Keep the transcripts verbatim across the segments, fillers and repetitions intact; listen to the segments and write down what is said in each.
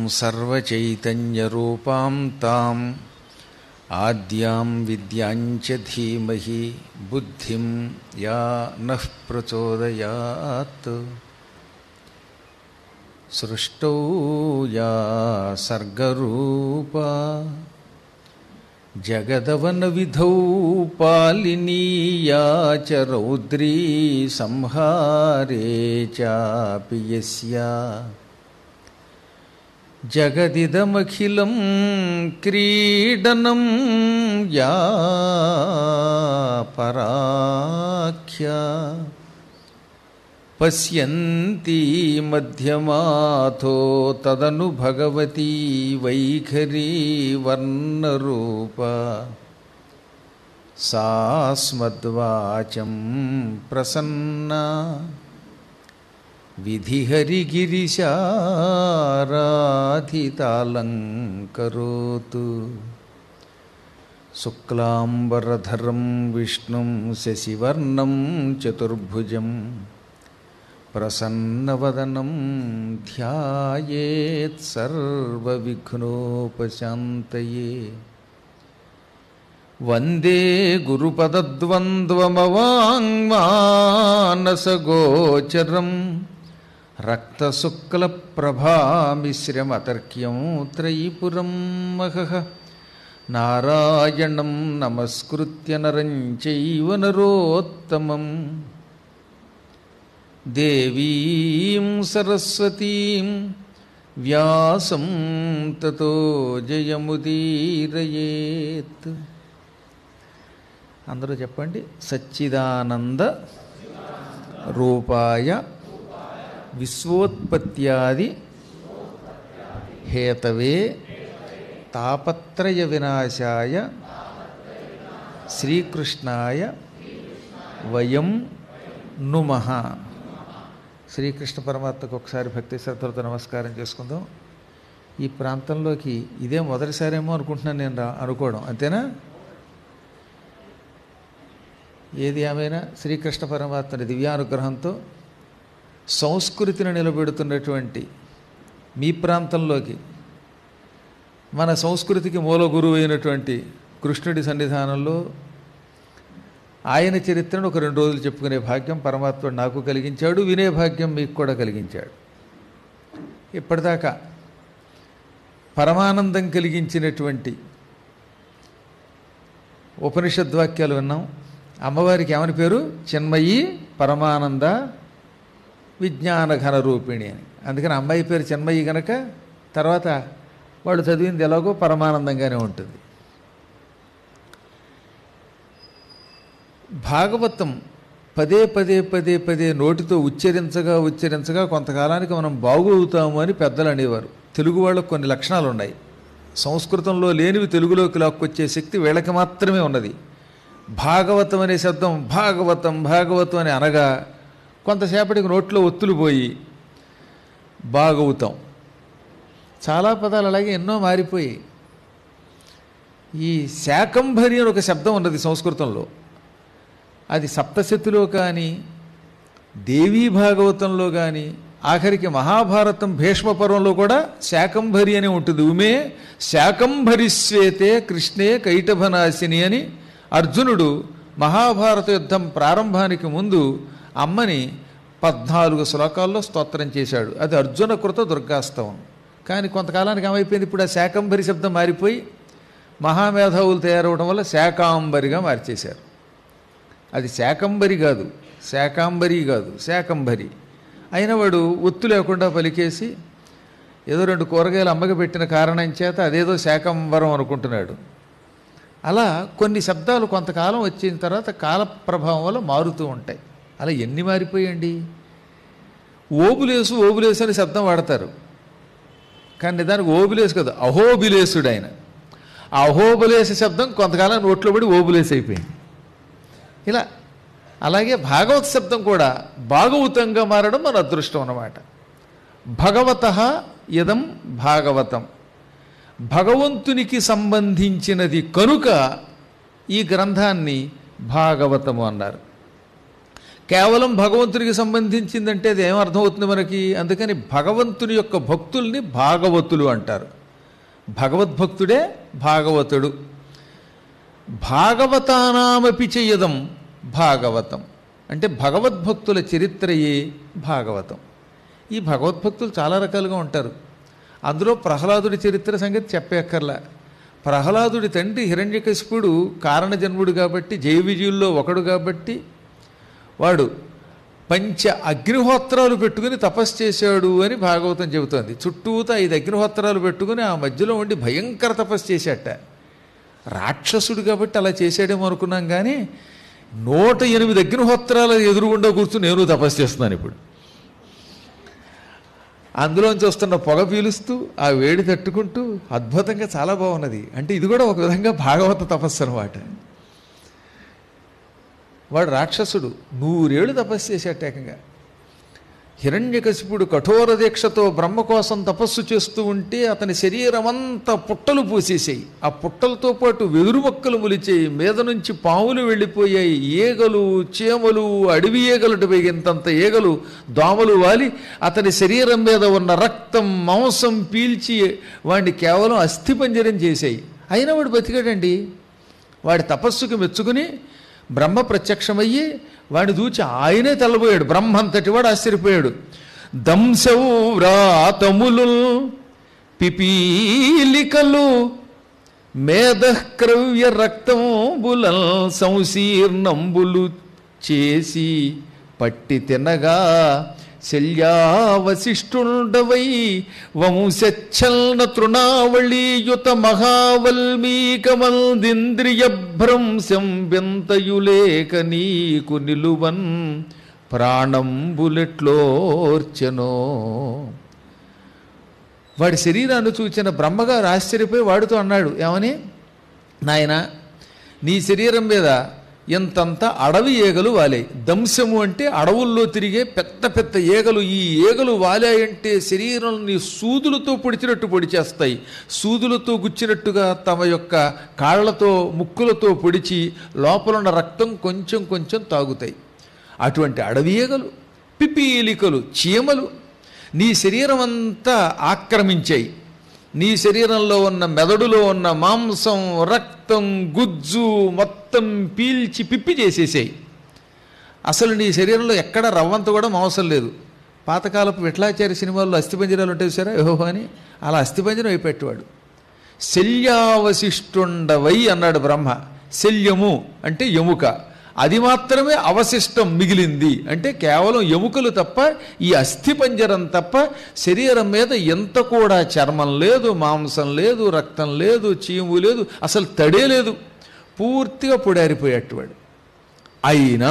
సర్వచైతన్యరూపాం తాం ఆద్యాం విద్యాం చ ధీమహి బుద్ధిం యా నః ప్రచోదయాత్. సృష్టౌ యా సర్గరూపా జగదవన విధౌ పాలినీయా చ రౌద్రీ సంహారే చాపి యస్యా జగదిదమఖిలం క్రీడనం యా పరాఖ్యా పశ్యంతి మధ్యమాథో తదను భగవతీ వైఖరీ వర్ణరూపా సాస్మద్వాచం ప్రసన్నా విధిహరిగిరిశారాధితాలంకరోతు. శుక్లాంబరధరం విష్ణుం శశివర్ణం చతుర్భుజం ప్రసన్నవదనం ధ్యాయేత్ సర్వవిఘ్నోపశాంతయే. వందే గురుపదద్వంద్వమవాంగ్మానసగోచరం రక్తశుక్లప్రభామిశ్రమతర్క్యం త్రైపురం మహః. నారాయణం నమస్కృత్య నరం చైవ నరోత్తమం దేవీం సరస్వతీం వ్యాసం తతో జయముదీరయేత్. అందరూ చెప్పండి. సచ్చిదానంద రూపాయ విశ్వోత్పత్యాది హేతవే తాపత్రయ వినాశాయ శ్రీకృష్ణాయ వయం నుమః. శ్రీకృష్ణ పరమాత్మకు ఒకసారి భక్తి శ్రద్ధలతో నమస్కారం చేసుకుందాం. ఈ ప్రాంతంలోకి ఇదే మొదటిసారేమో అనుకుంటున్నాను నేను రా అనుకోవడం, అంతేనా? ఏది ఏమైనా శ్రీకృష్ణ పరమాత్మని దివ్యానుగ్రహంతో సంస్కృతిని నిలబెడుతున్నటువంటి మీ ప్రాంతంలోకి మన సంస్కృతికి మూల గురువు అయినటువంటి కృష్ణుడి సన్నిధానంలో ఆయన చరిత్రను ఒక రెండు రోజులు చెప్పుకునే భాగ్యం పరమాత్ముడు నాకు కలిగించాడు, వినే భాగ్యం మీకు కూడా కలిగించాడు. ఇప్పటిదాకా పరమానందం కలిగించినటువంటి ఉపనిషద్వాక్యాలు విన్నాం. అమ్మవారికి ఏమని పేరు? చిన్మయి పరమానంద విజ్ఞాన ఘన రూపిణి అని. అందుకని అమ్మాయి పేరు చిన్మయి గనక తర్వాత వాడు చదివింది ఎలాగో పరమానందంగానే ఉంటుంది. భాగవతం పదే పదే పదే పదే నోటితో ఉచ్చరించగా ఉచ్చరించగా కొంతకాలానికి మనం బాగవుతాము అని పెద్దలు అనేవారు. తెలుగు వాళ్ళకు కొన్ని లక్షణాలు ఉన్నాయి. సంస్కృతంలో లేనివి తెలుగులోకి లాక్కొచ్చే శక్తి వీళ్ళకి మాత్రమే ఉన్నది. భాగవతం అనే శబ్దం భాగవతం భాగవతం అని అనగా కొంతసేపటికి నోట్లో ఒత్తులు పోయి బాగవుతాం. చాలా పదాలు అలాగే ఎన్నో మారిపోయి. ఈ శాకంభరి అని ఒక శబ్దం ఉన్నది సంస్కృతంలో. అది సప్తశతిలో కానీ దేవీ భాగవతంలో కానీ ఆఖరికి మహాభారతం భీష్మ పర్వంలో కూడా శాకంభరి అని ఉంటుంది. ఉమే శాకంభరి శ్వేతే కృష్ణే కైటభనాశిని అని అర్జునుడు మహాభారత యుద్ధం ప్రారంభానికి ముందు అమ్మని పద్నాలుగు శ్లోకాల్లో స్తోత్రం చేశాడు. అది అర్జున కృత దుర్గాస్తవం. కానీ కొంతకాలానికి ఏమైపోయింది, ఇప్పుడు ఆ శాకంభరి శబ్దం మారిపోయి మహామేధావులు తయారవడం వల్ల శాకాంబరిగా మార్చేశారు. అది శాకంబరి కాదు, శాకాంబరి కాదు, శాకంభరి. అయిన వాడు ఒత్తు లేకుండా పలికేసి ఏదో రెండు కూరగాయలు అమ్మకి పెట్టిన కారణం చేత అదేదో శాకంబరం అనుకుంటున్నాడు. అలా కొన్ని శబ్దాలు కొంతకాలం వచ్చిన తర్వాత కాల ప్రభావం వల్ల మారుతూ ఉంటాయి. అలా ఎన్ని మారిపోయండి. ఓబులేసు ఓబులేసు అని శబ్దం వాడతారు, కానీ దానికి ఓబులేసు కాదు, అహోబిలేసుడు ఆయన. ఆ అహోబులేసు శబ్దం కొంతకాలం నోట్లో పడి ఓబులేసు అయిపోయింది. ఇలా అలాగే భాగవత శబ్దం కూడా భాగవతంగా మారడం మన అదృష్టం అన్నమాట. భగవతః ఇదం భాగవతం, భగవంతునికి సంబంధించినది కనుక ఈ గ్రంథాన్ని భాగవతము అన్నారు. కేవలం భగవంతునికి సంబంధించిందంటే అది ఏమర్థమవుతుంది మనకి? అందుకని భగవంతుని యొక్క భక్తుల్ని భాగవతులు అంటారు. భగవద్భక్తుడే భాగవతుడు. భాగవతానామపి చేయదం భాగవతం అంటే భగవద్భక్తుల చరిత్రయే భాగవతం. ఈ భగవద్భక్తులు చాలా రకాలుగా ఉంటారు. అందులో ప్రహ్లాదుడి చరిత్ర సంగతి చెప్పక్కర్లా. ప్రహ్లాదుడి తండ్రి హిరణ్యకశిపుడు కారణజన్ముడు కాబట్టి, జయ విజయుల్లో ఒకడు కాబట్టి వాడు పంచ అగ్నిహోత్రాలు పెట్టుకుని తపస్సు చేశాడు అని భాగవతం చెబుతోంది. చుట్టూతా ఐదు అగ్నిహోత్రాలు పెట్టుకుని ఆ మధ్యలో ఉండి భయంకర తపస్సు చేశాట. రాక్షసుడు కాబట్టి అలా చేశాడేమో అనుకున్నాం, కానీ నూట ఎనిమిది అగ్నిహోత్రాల ఎదురుగుండా కూర్చుని నేను తపస్సు చేస్తున్నాను ఇప్పుడు. అందులోంచి వస్తున్న పొగ పీలుస్తూ ఆ వేడి తట్టుకుంటూ అద్భుతంగా చాలా బాగున్నది. అంటే ఇది కూడా ఒక విధంగా భాగవత తపస్సు అనమాట. వాడు రాక్షసుడు నూరేళ్ళు తపస్సు చేసేట ఏకంగా. హిరణ్యకశిపుడు కఠోర దీక్షతో బ్రహ్మ కోసం తపస్సు చేస్తూ ఉంటే అతని శరీరం అంతా పుట్టలు పూసేసాయి. ఆ పుట్టలతో పాటు వెదురు మొక్కలు మొలిచాయి, మీద నుంచి పాములు వెళ్ళిపోయాయి, ఈగలు చీమలు అడవి ఈగలు ఇంతంత ఈగలు దోమలు వాలి అతని శరీరం మీద ఉన్న రక్తం మాంసం పీల్చి వాడిని కేవలం అస్థిపంజరం చేశాయి. అయినా వాడు బతికాడండి. వాడి తపస్సుకు మెచ్చుకుని బ్రహ్మ ప్రత్యక్షమయ్యి వాడిని చూచి ఆయనే తెల్లబోయాడు. బ్రహ్మంతటి వాడు ఆశ్చర్యపోయాడు. దంశౌవ్రాతములు పిపీలికలు మేధక్రవ్య రక్తంబులల్ సంశీర్ణంబులు చేసి పట్టి తినగా శల్యావశిష్ఠుండవై వంశచ్చల్న తృణావళీయుత మహావల్మీకమందింద్రియ భ్రంశం వింతయులేక నీకు నిలువన్ ప్రాణంబులెట్లోర్చనో. వాడి శరీరాన్ని చూచిన బ్రహ్మగారు ఆశ్చర్యపోయి వాడితో అన్నాడు, ఏమని? నాయనా, నీ శరీరం మీద ఎంతంత అడవి ఈగలు వాలాయి. దంశము అంటే అడవుల్లో తిరిగే పెద్ద పెద్ద ఈగలు. ఈ ఈగలు వాలాయంటే శరీరాన్ని సూదులతో పొడిచినట్టు పొడిచేస్తాయి. సూదులతో గుచ్చినట్టుగా తమ యొక్క కాళ్లతో ముక్కులతో పొడిచి లోపలున్న రక్తం కొంచెం కొంచెం తాగుతాయి. అటువంటి అడవి ఈగలు, పిపీలికలు, చీమలు నీ శరీరం అంతా ఆక్రమించాయి. నీ శరీరంలో ఉన్న మెదడులో ఉన్న మాంసం, రక్తం, గుజ్జు మొత్తం పీల్చి పిప్పి చేసేసాయి. అసలు నీ శరీరంలో ఎక్కడ రవ్వంత కూడా మాంసం లేదు. పాతకాలపు విఠలాచార్య సినిమాల్లో అస్థిపంజరాలు ఉంటాయి సరే ఓహో అని, అలా అస్థిపంజరం అయిపెట్టేవాడు. శల్యావశిష్టుండవై అన్నాడు బ్రహ్మ. శల్యము అంటే ఎముక, అది మాత్రమే అవశిష్టం మిగిలింది. అంటే కేవలం ఎముకలు తప్ప, ఈ అస్థిపంజరం తప్ప శరీరం మీద ఎంత కూడా చర్మం లేదు, మాంసం లేదు, రక్తం లేదు, చీము లేదు, అసలు తడే లేదు. పూర్తిగా పొడారిపోయేటవాడు. అయినా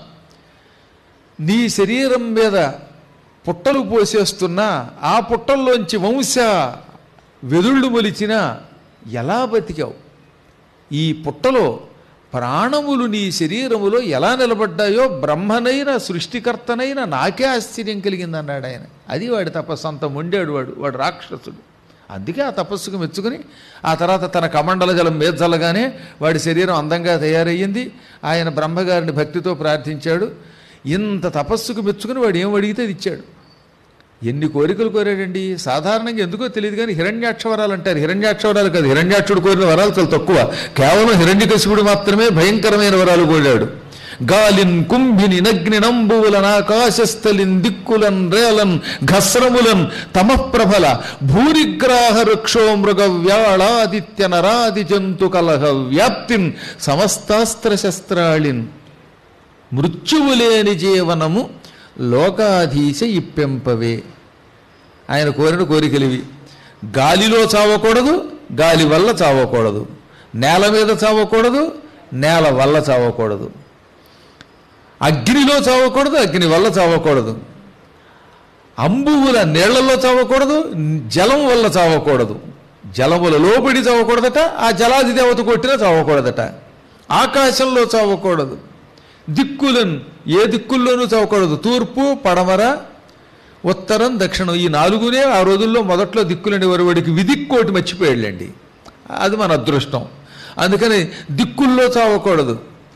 నీ శరీరం మీద పుట్టలు పోసేస్తున్నా, ఆ పుట్టల్లోంచి వంశ వెదుళ్ళు మొలిచినా ఎలా బతికావు? ఈ పుట్టలో ప్రాణములు నీ శరీరములో ఎలా నిలబడ్డాయో బ్రహ్మనైన సృష్టికర్తనైన నాకే ఆశ్చర్యం కలిగిందన్నాడు ఆయన. అది వాడి తపస్సు. అంత మొండాడు వాడు, వాడు రాక్షసుడు. అందుకే ఆ తపస్సుకు మెచ్చుకుని ఆ తర్వాత తన కమండల జలం మీద చల్లగానే వాడి శరీరం అందంగా తయారయ్యింది. ఆయన బ్రహ్మగారిని భక్తితో ప్రార్థించాడు. ఇంత తపస్సుకు మెచ్చుకుని వాడు ఏం అడిగితే అది ఇచ్చాడు. ఎన్ని కోరికలు కోరాడండి. సాధారణంగా ఎందుకో తెలియదు కానీ హిరణ్యాక్షవరాలు అంటారు. హిరణ్యాక్షవరాలు కాదు, హిరణ్యాక్షుడు కోరిన వరాలు చాలా తక్కువ. కేవలం హిరణ్యకశిపుడు మాత్రమే భయంకరమైన వరాలు కోరాడు. గాలిన్ కుంభిని నగ్ని నంబువులన్ ఆకాశస్థలిన్ దిక్కులన్ రేలన్ ఘస్రములన్ తమఃప్రభల భూరిగ్రాహ వృక్షో మృగ వ్యాళాదిత్య నరాది జంతు కలహ వ్యాప్తిన్ సమస్తాస్త్ర శస్త్రాళిన్ మృత్యువులేని జీవనము లోకాధీశ ఇప్పెంపవే. ఆయన కోరిన కోరికలివి. గాలిలో చావకూడదు, గాలి వల్ల చావకూడదు, నేల మీద చావకూడదు, నేల వల్ల చావకూడదు, అగ్నిలో చావకూడదు, అగ్ని వల్ల చావకూడదు, అంబువుల నీళ్లలో చావకూడదు, జలం వల్ల చావకూడదు, జలముల లోబడి చావకూడదట, ఆ జలాది దేవత కొట్టినా చావకూడదట, ఆకాశంలో చావకూడదు, దిక్కులను ఏ దిక్కుల్లోనూ చావకూడదు, తూర్పు పడమర ఉత్తరం దక్షిణం ఈ నాలుగునే ఆ రోజుల్లో మొదట్లో దిక్కులని వరవడికి విదిక్కోటి మర్చిపోయాళ్ళండి. అది మన అదృష్టం. అందుకని దిక్కుల్లో చావకూడదు.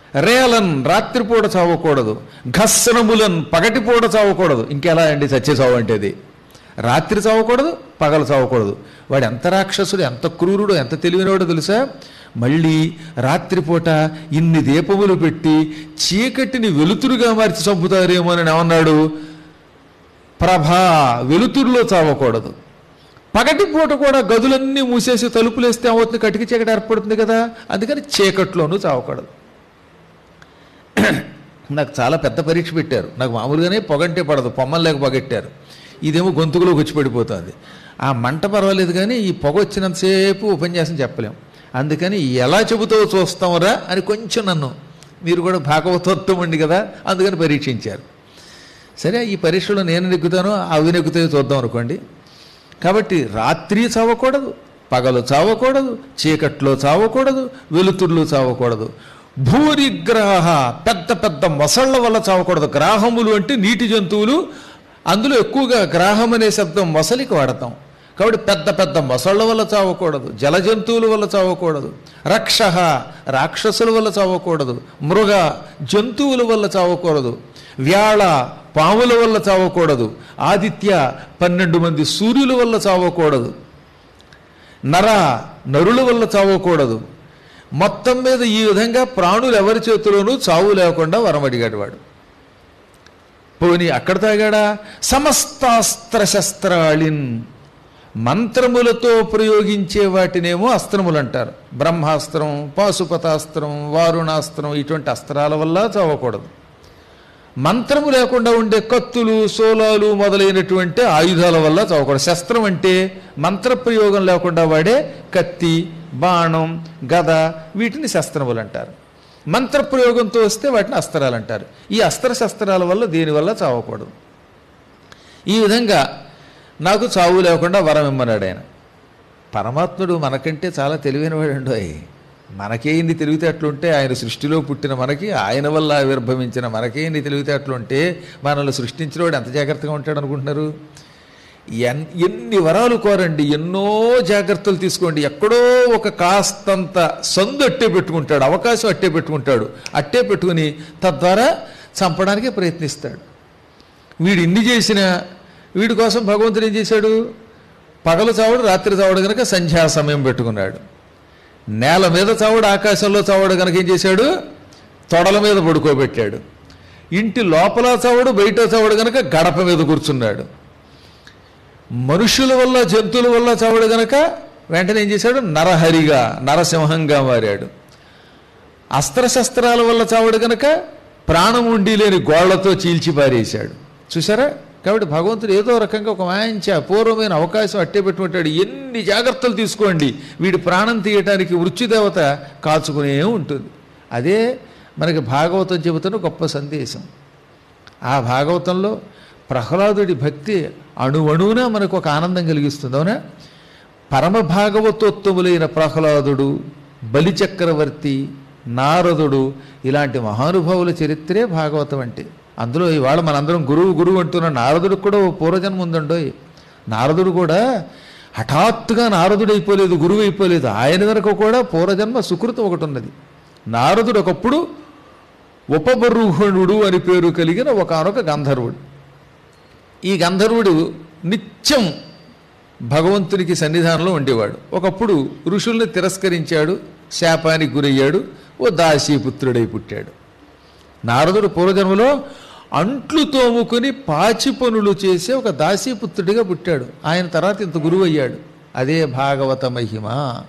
రేలన్ రాత్రిపూట చావకూడదు, ఘస్సనములన్ పగటిపూట చావకూడదు. ఇంకెలా అండి చచ్చే చావు అంటే అది? రాత్రి చావకూడదు, పగలు చావకూడదు. వాడు ఎంత రాక్షసుడు, ఎంత క్రూరుడు, ఎంత తెలివినవాడో తెలుసా? మళ్ళీ రాత్రిపూట ఇన్ని దీపములు పెట్టి చీకటిని వెలుతురుగా మార్చి చంపుతారేమో అని ఏమన్నాడు? ప్రభా, వెలుతురులో చావకూడదు. పగటి పూట కూడా గదులన్నీ మూసేసి తలుపులేస్తే అవుతుంది, కటికి చీకటి ఏర్పడుతుంది కదా, అందుకని చీకట్లోనూ చావకూడదు. నాకు చాలా పెద్ద పరీక్ష పెట్టారు. నాకు మామూలుగానే పొగంటే పడదు, పొమ్మలు లేక పొగెట్టారు. ఇదేమో గొంతుకులోకి వచ్చి పడిపోతుంది. ఆ మంట పర్వాలేదు కానీ ఈ పొగ వచ్చినంతసేపు ఉపన్యాసం చెప్పలేం. అందుకని ఎలా చెబుతావో చూస్తామరా అని కొంచెం నన్ను, మీరు కూడా భాగవతోత్వం అండి కదా, అందుకని పరీక్షించారు. సరే, ఈ పరీక్షలో నేను నెగ్గుతానో అవి నెగ్గుతాయో చూద్దాం అనుకోండి. కాబట్టి రాత్రి చావకూడదు, పగలు చావకూడదు, చీకట్లో చావకూడదు, వెలుతుర్లు చావకూడదు. భూరిగ్రహ, పెద్ద పెద్ద మొసళ్ల వల్ల చావకూడదు. గ్రాహములు అంటే నీటి జంతువులు, అందులో ఎక్కువగా గ్రాహం అనే శబ్దం మొసలికి వాడతాం. కాబట్టి పెద్ద పెద్ద మొసళ్ల వల్ల చావకూడదు, జల జంతువుల వల్ల చావకూడదు. రక్ష, రాక్షసుల వల్ల చావకూడదు. మృగ, జంతువుల వల్ల చావకూడదు. వ్యాళ, పాముల వల్ల చావకూడదు. ఆదిత్య, పన్నెండు మంది సూర్యుల వల్ల చావకూడదు. నర, నరుల వల్ల చావకూడదు. మొత్తం మీద ఈ విధంగా ప్రాణులు ఎవరి చేతిలోనూ చావు లేకుండా వరమడిగాడు వాడు. పోని అక్కడ తాగాడా? సమస్తాస్త్ర శస్త్రాళిన్, మంత్రములతో ప్రయోగించే వాటినేమో అస్త్రములు అంటారు. బ్రహ్మాస్త్రం, పాశుపతాస్త్రం, వారుణాస్త్రం, ఇటువంటి అస్త్రాల వల్ల చావకూడదు. మంత్రము లేకుండా ఉండే కత్తులు, సోలాలు మొదలైనటువంటి ఆయుధాల వల్ల చావకూడదు. శస్త్రం అంటే మంత్రప్రయోగం లేకుండా వాడే కత్తి, బాణం, గద, వీటిని శస్త్రములు అంటారు. మంత్రప్రయోగంతో వస్తే వాటిని అస్త్రాలు అంటారు. ఈ అస్త్ర శస్త్రాల వల్ల దేనివల్ల చావకూడదు. ఈ విధంగా నాకు చావు లేకుండా వరం ఇమ్మన్నాడు ఆయన. పరమాత్ముడు మనకంటే చాలా తెలివైనవాడు. మనకే ఇన్ని తెలివితేటలుంటే, ఆయన సృష్టిలో పుట్టిన మనకి, ఆయన వల్ల ఆవిర్భవించిన మనకే ఇన్ని తెలివితేటలుంటే, మనల్ని సృష్టించిన వాడు ఎంత జాగ్రత్తగా ఉంటాడు అనుకుంటున్నారు? ఎన్ ఎన్ని వరాలు కోరండి, ఎన్నో జాగ్రత్తలు తీసుకోండి. ఎక్కడో ఒక కాస్తంత సందు అట్టే పెట్టుకుంటాడు, అవకాశం అట్టే పెట్టుకుంటాడు. అట్టే పెట్టుకుని తద్వారా చంపడానికి ప్రయత్నిస్తాడు. వీడు ఇన్ని చేసిన వీడి కోసం భగవంతుడు ఏం చేశాడు? పగలు చావడు, రాత్రి చావడు కనుక సంధ్యా సమయం పెట్టుకున్నాడు. నేల మీద చావడు, ఆకాశంలో చావడు కనుక ఏం చేశాడు? తొడల మీద పడుకోబెట్టాడు. ఇంటి లోపల చావడు, బయట చావడు కనుక గడప మీద కూర్చున్నాడు. మనుషుల వల్ల, జంతువుల వల్ల చావడు గనక వెంటనే ఏం చేశాడు? నరహరిగా, నరసింహంగా మారాడు. అస్త్రశస్త్రాల వల్ల చావడు గనక ప్రాణం ఉండి లేని గోళ్లతో చీల్చి పారేశాడు. చూసారా? కాబట్టి భగవంతుడు ఏదో రకంగా ఒక మంచి అపూర్వమైన అవకాశం అట్టే పెట్టుకుంటాడు. ఎన్ని జాగ్రత్తలు తీసుకోండి, వీడి ప్రాణం తీయటానికి మృత్యుదేవత కాచుకునే ఉంటుంది. అదే మనకి భాగవతం చెబుతున్న గొప్ప సందేశం. ఆ భాగవతంలో ప్రహ్లాదుడి భక్తి అణువణువున మనకు ఒక ఆనందం కలిగిస్తుంది. అవునా? పరమ భాగవతోత్తములైన ప్రహ్లాదుడు, బలిచక్రవర్తి, నారదుడు, ఇలాంటి మహానుభావుల చరిత్రే భాగవతం అంటే. అందులో ఇవాళ మనందరం గురువు గురువు అంటున్న నారదుడికి కూడా ఓ పూర్వజన్మ ఉందండోయ్. నారదుడు కూడా హఠాత్తుగా నారదుడు అయిపోలేదు, గురువు అయిపోలేదు. ఆయన వరకు కూడా పూర్వజన్మ సుకృతం ఒకటి ఉన్నది. నారదుడు ఒకప్పుడు ఉపబరుహణుడు అని పేరు కలిగిన ఒకనొక గంధర్వుడు. ఈ గంధర్వుడు నిత్యం భగవంతునికి సన్నిధానంలో ఉండేవాడు. ఒకప్పుడు ఋషుల్ని తిరస్కరించాడు, శాపానికి గురయ్యాడు, ఓ దాసీపుత్రుడై పుట్టాడు. నారదుడు పూర్వజన్మలో అంట్లు తోముకుని పాచి పనులు చేసే ఒక దాసీపుత్రుడిగా పుట్టాడు. ఆయన తర్వాత ఇంత గురువు అయ్యాడు. అదే భాగవత మహిమ.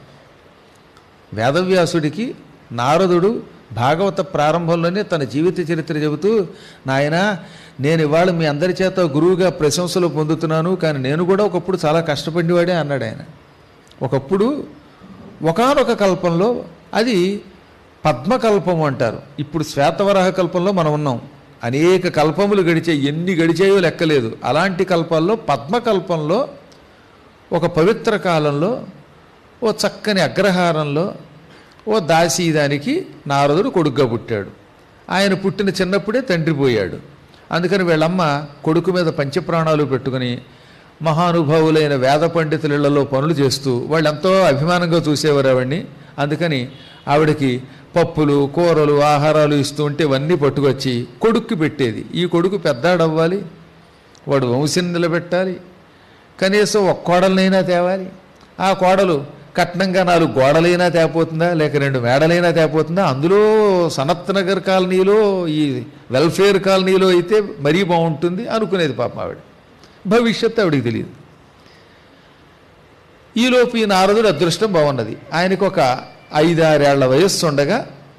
వేదవ్యాసుడికి నారదుడు భాగవత ప్రారంభంలోనే తన జీవిత చరిత్ర చెబుతూ, నాయనా, నేను ఇవాళ మీ అందరి చేత గురువుగా ప్రశంసలు పొందుతున్నాను, కానీ నేను కూడా ఒకప్పుడు చాలా కష్టపడివాడే అన్నాడు ఆయన. ఒకప్పుడు ఒకానొక కల్పంలో, అది పద్మకల్పము అంటారు. ఇప్పుడు శ్వేతవరాహ కల్పంలో మనం ఉన్నాం. అనేక కల్పములు గడిచాయి, ఎన్ని గడిచాయో లెక్కలేదు. అలాంటి కల్పాల్లో పద్మకల్పంలో ఒక పవిత్ర కాలంలో ఓ చక్కని అగ్రహారంలో ఓ దాసీదానికి నారదుడు కొడుకుగా పుట్టాడు. ఆయన పుట్టిన చిన్నప్పుడే తండ్రి పోయాడు. అందుకని వీళ్ళమ్మ కొడుకు మీద పంచప్రాణాలు పెట్టుకుని మహానుభావులైన వేద పండితులలో పనులు చేస్తూ వాళ్ళు ఎంతో అభిమానంగా చూసేవారు ఆవిడ్ని. అందుకని ఆవిడకి పప్పులు కూరలు ఆహారాలు ఇస్తూ ఉంటే ఇవన్నీ పట్టుకొచ్చి కొడుక్కి పెట్టేది. ఈ కొడుకు పెద్దాడవ్వాలి, వాడు వంశం నిలబెట్టాలి, కనీసం ఒక్క కోడలనైనా తేవాలి. ఆ కోడలు కట్నంగా నాలుగు గోడలైనా తేపోతుందా, లేక రెండు మేడలైనా తేపోతుందా. అందులో సనత్ నగర్ కాలనీలో, ఈ వెల్ఫేర్ కాలనీలో అయితే మరీ బాగుంటుంది అనుకునేది పాపం ఆవిడ. భవిష్యత్తు ఆవిడికి తెలియదు. ఈలోపు ఈ నారదుడు అదృష్టం బాగున్నది. ఆయనకు ఒక ఐదారేళ్ల వయస్సు ఉండగా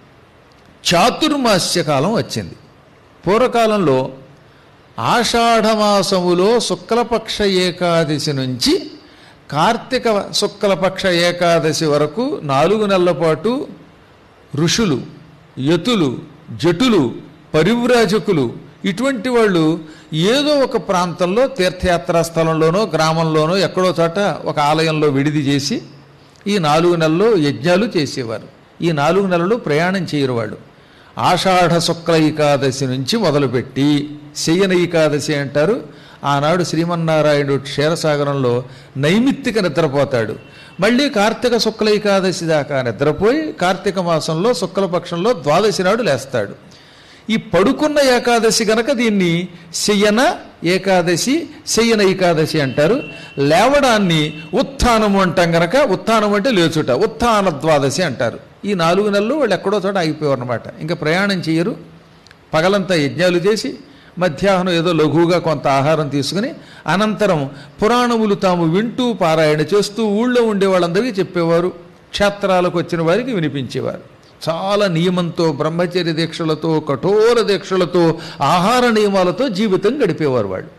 చాతుర్మాస్య కాలం వచ్చింది. పూర్వకాలంలో ఆషాఢమాసములో శుక్లపక్ష ఏకాదశి నుంచి కార్తీక శుక్లపక్ష ఏకాదశి వరకు నాలుగు నెలల పాటు ఋషులు, యతులు, జటులు, పరివ్రాజకులు ఇటువంటి వాళ్ళు ఏదో ఒక ప్రాంతంలో తీర్థయాత్రా స్థలంలోనో గ్రామంలోనో ఎక్కడో చోట ఒక ఆలయంలో విడిది చేసి ఈ నాలుగు నెలల్లో యజ్ఞాలు చేసేవారు. ఈ నాలుగు నెలలు ప్రయాణం చేయరు వాళ్ళు. ఆషాఢ శుక్ల ఏకాదశి నుంచి మొదలుపెట్టి శయన ఏకాదశి అంటారు. ఆనాడు శ్రీమన్నారాయణుడు క్షీరసాగరంలో నైమిత్తిక నిద్రపోతాడు. మళ్ళీ కార్తీక శుక్ల ఏకాదశి దాకా నిద్రపోయి కార్తీక మాసంలో శుక్లపక్షంలో ద్వాదశి నాడు లేస్తాడు. ఈ పడుకున్న ఏకాదశి గనక దీన్ని శయన ఏకాదశి, శయన ఏకాదశి అంటారు. లేవడాన్ని ఉత్థానము అంటాం గనక, ఉత్థానం అంటే లేచుట, ఉత్థాన ద్వాదశి అంటారు. ఈ నాలుగు నెలలు వాళ్ళు ఎక్కడో చోట ఆగిపోయారు అనమాట. ఇంకా ప్రయాణం చేయరు. పగలంతా యజ్ఞాలు చేసి మధ్యాహ్నం ఏదో లఘువుగా కొంత ఆహారం తీసుకుని అనంతరం పురాణములు తాము వింటూ పారాయణ చేస్తూ ఊళ్ళో ఉండే వాళ్ళందరికీ చెప్పేవారు. క్షేత్రాలకు వచ్చిన వారికి వినిపించేవారు. చాలా నియమంతో, బ్రహ్మచర్య దీక్షలతో, కఠోర దీక్షలతో, ఆహార నియమాలతో జీవితం గడిపేవారు వాళ్ళు.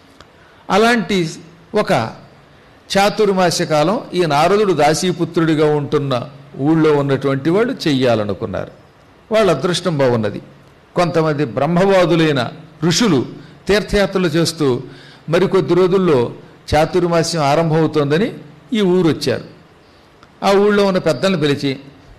అలాంటి ఒక చాతుర్మాస్య కాలం ఈ నారదుడు దాసీపుత్రుడిగా ఉంటున్న ఊళ్ళో ఉన్నటువంటి వాళ్ళు చెయ్యాలనుకున్నారు. వాళ్ళ అదృష్టం బాగున్నది. కొంతమంది బ్రహ్మవాదులైన ఋషులు తీర్థయాత్రలు చేస్తూ మరికొద్ది రోజుల్లో చాతుర్మాస్యం ఆరంభమవుతోందని ఈ ఊరు వచ్చారు. ఆ ఊళ్ళో ఉన్న పెద్దలను పిలిచి,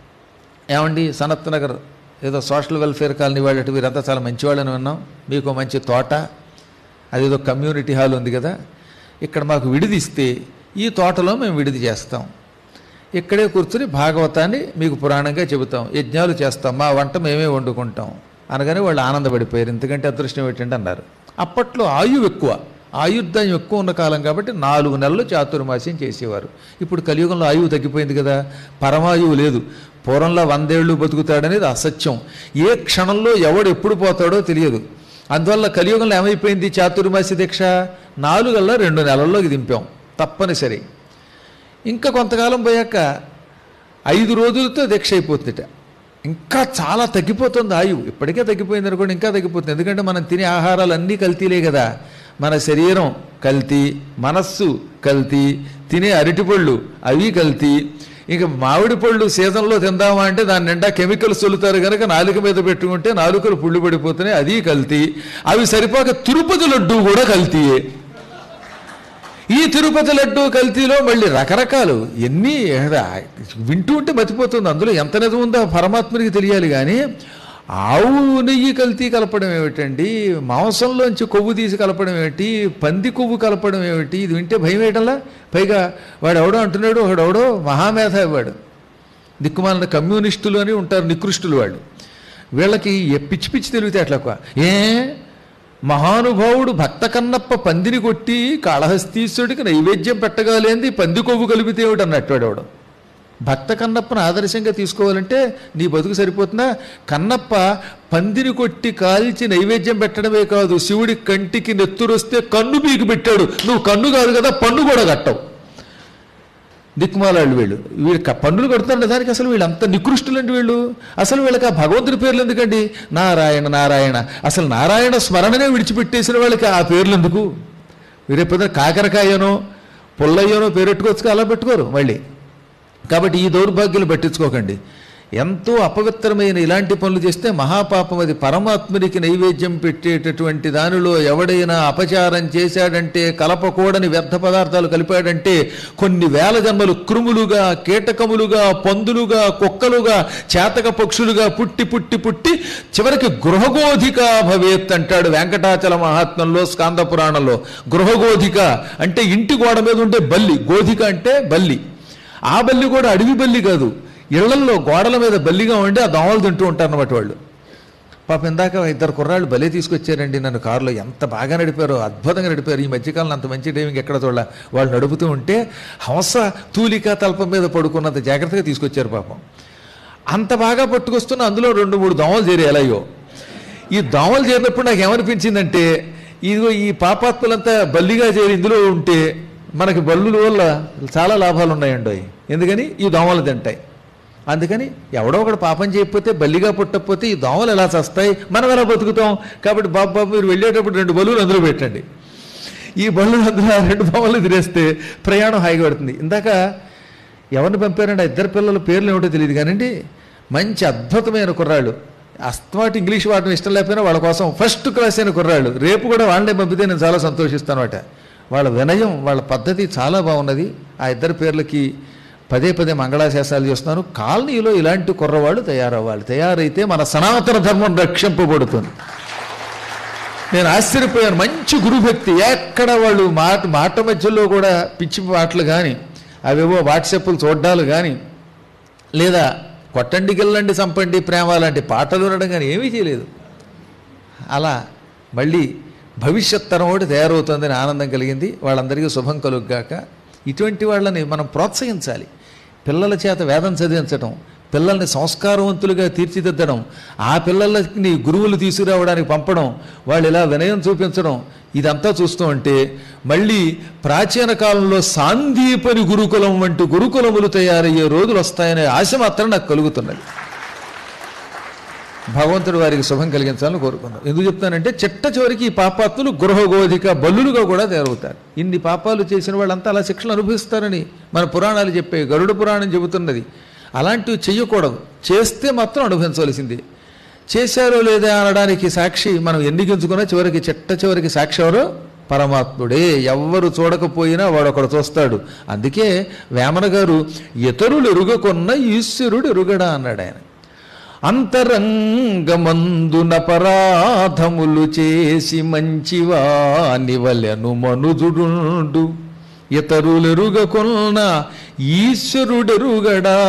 ఏమండి సనత్ నగర్ ఏదో సోషల్ వెల్ఫేర్ కాలనీ వాళ్ళటి వీరంతా చాలా మంచివాళ్ళని విన్నాం, మీకు మంచి తోట, అదేదో కమ్యూనిటీ హాల్ ఉంది కదా, ఇక్కడ మాకు విడిదిస్తే ఈ తోటలో మేము విడిది చేస్తాం, ఇక్కడే కూర్చుని భాగవతాన్ని మీకు పురాణంగా చెబుతాం, యజ్ఞాలు చేస్తాం, మా వంట మేమే వండుకుంటాం అనగానే వాళ్ళు ఆనందపడిపోయారు. ఎందుకంటే అదృష్టం ఏంటంటే అన్నారు. అప్పట్లో ఆయువు ఎక్కువ, ఆయుర్దాయం ఎక్కువ ఉన్న కాలం కాబట్టి నాలుగు నెలలు చాతుర్మాస్యం చేసేవారు. ఇప్పుడు కలియుగంలో ఆయువు తగ్గిపోయింది కదా, పరమాయువు లేదు. పూర్వంలో వందేళ్ళు బతుకుతాడనేది అసత్యం. ఏ క్షణంలో ఎవడు ఎప్పుడు పోతాడో తెలియదు. అందువల్ల కలియుగంలో ఏమైపోయింది, చాతుర్మాస్య దీక్ష నాలుగల్లా రెండు నెలల్లోకి దింపాం తప్పనిసరి. ఇంకా కొంతకాలం పోయాక ఐదు రోజులతో దీక్ష అయిపోతుందిట. ఇంకా చాలా తగ్గిపోతుంది ఆయువు. ఇప్పటికే తగ్గిపోయింది అనుకోండి, ఇంకా తగ్గిపోతుంది. ఎందుకంటే మనం తినే ఆహారాలు అన్నీ కల్తీలే కదా. మన శరీరం కల్తీ, మనస్సు కల్తీ, తినే అరటిపళ్ళు అవి కల్తీ. ఇక మామిడి పళ్ళు సీజన్లో తిందామా అంటే దాని నిండా కెమికల్స్ చల్లుతారు కనుక నాలుక మీద పెట్టుకుంటే నాలుకలు పుళ్ళు పడిపోతున్నాయి, అది కల్తీ. అవి సరిపోక తిరుపతి లడ్డూ కూడా కల్తీయే. ఈ తిరుపతి లడ్డూ కల్తీలో మళ్ళీ రకరకాలు ఎన్ని వింటూ ఉంటే మతిపోతుంది. అందులో ఎంత నిజం ఉందో పరమాత్మనికి తెలియాలి. కానీ ఆవు నెయ్యి కల్తీ కలపడం ఏమిటండి, మాంసంలోంచి కొవ్వు తీసి కలపడం ఏమిటి, పంది కొవ్వు కలపడం ఏమిటి, ఇది వింటే భయం వేయటంలా. పైగా వాడు ఎవడో అంటున్నాడు, ఒకడెవడో మహామేధావి వాడు, దిక్కుమాలిన కమ్యూనిస్టులు అని ఉంటారు, నికృష్టులు వాళ్ళు. వీళ్ళకి పిచ్చి పిచ్చి తెలివితే అట్లా ఏ మహానుభావుడు భక్త కన్నప్ప పందిని కొట్టి కాళహస్తీశ్వరుడికి నైవేద్యం పెట్టగాలేంది పంది కొవ్వు కలిపితే ఏమిటి అన్నట్టు వాడవడం. భక్త కన్నప్పను ఆదర్శంగా తీసుకోవాలంటే నీ బతుకు సరిపోతుందా? కన్నప్ప పందిని కొట్టి కాల్చి నైవేద్యం పెట్టడమే కాదు, శివుడి కంటికి నెత్తురొస్తే కన్ను పీకి పెట్టాడు. నువ్వు కన్ను కాదు కదా, పన్ను కూడా కట్టవు. దిక్కుమాలాళ్ళు వీళ్ళు. వీళ్ళు పన్నులు కడుతున్నారు దానికి. అసలు వీళ్ళు అంత నికృష్టులండి వీళ్ళు. అసలు వీళ్ళకి ఆ భగవంతుడి పేర్లు ఎందుకండి? నారాయణ నారాయణ. అసలు నారాయణ స్మరణనే విడిచిపెట్టేసిన వాళ్ళకి ఆ పేర్లు ఎందుకు? వీరేపొద్దున కాకరకాయనో పుల్లయ్యనో పేరెట్టుకోవచ్చు, అలా పెట్టుకోరు మళ్ళీ. కాబట్టి ఈ దౌర్భాగ్యాలు పట్టించుకోకండి. ఎంతో అపవిత్రమైన ఇలాంటి పనులు చేస్తే మహాపాపం. అది పరమాత్మునికి నైవేద్యం పెట్టేటటువంటి దానిలో ఎవడైనా అపచారం చేశాడంటే, కలపకూడని వ్యర్థ పదార్థాలు కలిపాడంటే కొన్ని వేల జన్మలు క్రుములుగా, కీటకములుగా, పందులుగా, కుక్కలుగా, చేతక పక్షులుగా పుట్టి పుట్టి పుట్టి చివరికి గృహగోధిక భవేత్ అంటాడు వెంకటాచల మహాత్మ్యంలో, స్కాంద పురాణంలో. గృహగోధిక అంటే ఇంటి గోడ మీద ఉండే బల్లి, గోధిక అంటే బల్లి. ఆ బల్లి కూడా అడవి బల్లి కాదు, ఇళ్లల్లో గోడల మీద బల్లిగా ఉండి ఆ దోమలు తింటూ ఉంటారు అన్నమాట వాళ్ళు. పాప ఇందాక ఇద్దరు కుర్రాళ్ళు భలే తీసుకొచ్చారండి నన్ను కారులో, ఎంత బాగా నడిపారో, అద్భుతంగా నడిపారు. ఈ మధ్యకాలంలో అంత మంచి డ్రైవింగ్ ఎక్కడ చూడాల. వాళ్ళు నడుపుతూ ఉంటే హంస తూలిక తల్పం మీద పడుకున్నంత జాగ్రత్తగా తీసుకొచ్చారు పాపం. అంత బాగా పట్టుకొస్తున్న అందులో రెండు మూడు దోమలు చేరే ఎలాయో. ఈ దోమలు చేరినప్పుడు నాకు ఏమనిపించిందంటే, ఇదిగో ఈ పాపాత్ములంతా బల్లిగా చేరి ఇందులో ఉంటే మనకి బల్లుల వల్ల చాలా లాభాలు ఉన్నాయండి. ఎందుకని ఈ దోమలు తింటాయి. అందుకని ఎవడో ఒకడు పాపం చేయకపోతే, బల్లిగా పుట్టకపోతే ఈ దోమలు ఎలా చస్తాయి, మనం ఎలా బతుకుతాం. కాబట్టి బాబు బాబు మీరు వెళ్ళేటప్పుడు రెండు బల్లులు అందులో పెట్టండి. ఈ బల్లులు అందులో రెండు దోమలు తినేస్తే ప్రయాణం హాయిగా పడుతుంది. ఇందాక ఎవరిని పంపారండి, ఇద్దరు పిల్లల పేర్లు ఏమిటో తెలియదు కానండి, మంచి అద్భుతమైన కుర్రాళ్ళు, అస్తమాటు ఇంగ్లీష్ వాడడం ఇష్టం లేకపోయినా వాళ్ళ కోసం ఫస్ట్ క్లాస్ అయిన కుర్రాళ్ళు. రేపు కూడా వాళ్ళనే పంపితే నేను చాలా సంతోషిస్తాను అట. వాళ్ళ వినయం, వాళ్ళ పద్ధతి చాలా బాగున్నది. ఆ ఇద్దరు పేర్లకి పదే పదే మంగళాశాసనాలు చేస్తున్నాను. కాలనీలో ఇలాంటి కుర్రవాళ్ళు తయారవ్వాలి. తయారైతే మన సనాతన ధర్మం రక్షింపబడుతుంది. నేను ఆశ్చర్యపోయాను. మంచి గురుభక్తి. ఎక్కడ వాళ్ళు మాట మాట మధ్యలో కూడా పిచ్చి మాటలు కానీ, అవేవో వాట్సాప్లు చూడ్డాలు కానీ, లేదా కొట్టండి గిల్లండి చంపండి ప్రేమ లాంటి పాటలు వినడం కానీ ఏమీ చేయలేదు. అలా మళ్ళీ భవిష్యత్ తరం ఒకటి తయారవుతుందని ఆనందం కలిగింది. వాళ్ళందరికీ శుభం కలుగ్గాక. ఇటువంటి వాళ్ళని మనం ప్రోత్సహించాలి. పిల్లల చేత వేదం చదివించడం, పిల్లల్ని సంస్కారవంతులుగా తీర్చిదిద్దడం, ఆ పిల్లలకి గురువులు తీసుకురావడానికి పంపడం, వాళ్ళు ఇలా వినయం చూపించడం, ఇదంతా చూస్తూ ఉంటే మళ్ళీ ప్రాచీన కాలంలో సాందీపని గురుకులం వంటి గురుకులములు తయారయ్యే రోజులు వస్తాయనే ఆశ మాత్రం నాకు కలుగుతున్నది. భగవంతుడు వారికి శుభం కలిగించాలని కోరుకుందాం. ఎందుకు చెప్తానంటే, చిట్ట చివరికి ఈ పాపాత్ములు గృహగోధిక బల్లులుగా కూడా తయారవుతారు. ఇన్ని పాపాలు చేసిన వాళ్ళంతా అలా శిక్షలు అనుభవిస్తారని మన పురాణాలు చెప్పే, గరుడ పురాణం చెబుతున్నది. అలాంటివి చెయ్యకూడదు. చేస్తే మాత్రం అనుభవించవలసింది. చేశారో లేదా అనడానికి సాక్షి మనం ఎన్ని గించుకున్నా చివరికి చిట్ట చివరికి సాక్షి ఎవరో పరమాత్ముడే. ఎవ్వరు చూడకపోయినా వాడొకడు చూస్తాడు. అందుకే వేమన గారు ఇతరులు ఎరుగకొన్న ఈశ్వరుడు ఎరుగడా అన్నాడు ఆయన. అంతరంగమందున పరాధములు చేసి మంచివాని వలెను మనుజుడుండు, ఇతరులెరుగకొన్న ఈశ్వరుడెరుగడా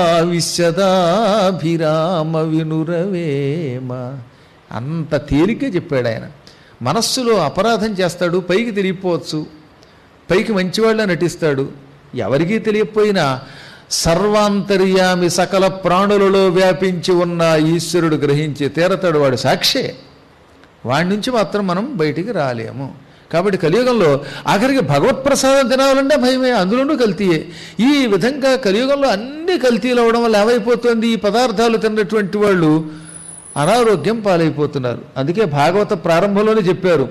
విశ్వదాభిరామ వినురవేమ. అంత తేలికే చెప్పాడు ఆయన. మనస్సులో అపరాధం చేస్తాడు, పైకి తెలియపోవచ్చు, పైకి మంచివాళ్ళ నటిస్తాడు. ఎవరికీ తెలియకపోయినా సర్వాంతర్యామి సకల ప్రాణులలో వ్యాపించి ఉన్న ఈశ్వరుడు గ్రహించి తీరతాడు. వాడు సాక్షే. వాడి నుంచి మాత్రం మనం బయటికి రాలేము. కాబట్టి కలియుగంలో ఆఖరికి భగవత్ప్రసాదం తినాలంటే భయమే, అందులోనూ కల్తీయే. ఈ విధంగా కలియుగంలో అన్ని కల్తీలు అవడం వల్ల ఏమైపోతుంది, ఈ పదార్థాలు తిన్నటువంటి వాళ్ళు అనారోగ్యం పాలైపోతున్నారు. అందుకే భాగవత ప్రారంభంలోనే చెప్పారు,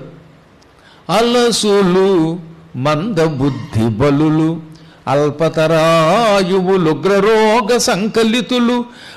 అలసులు మందబుద్ధి బలులు అల్పతరాయువులు ఉగ్రరోగ సంకలితులు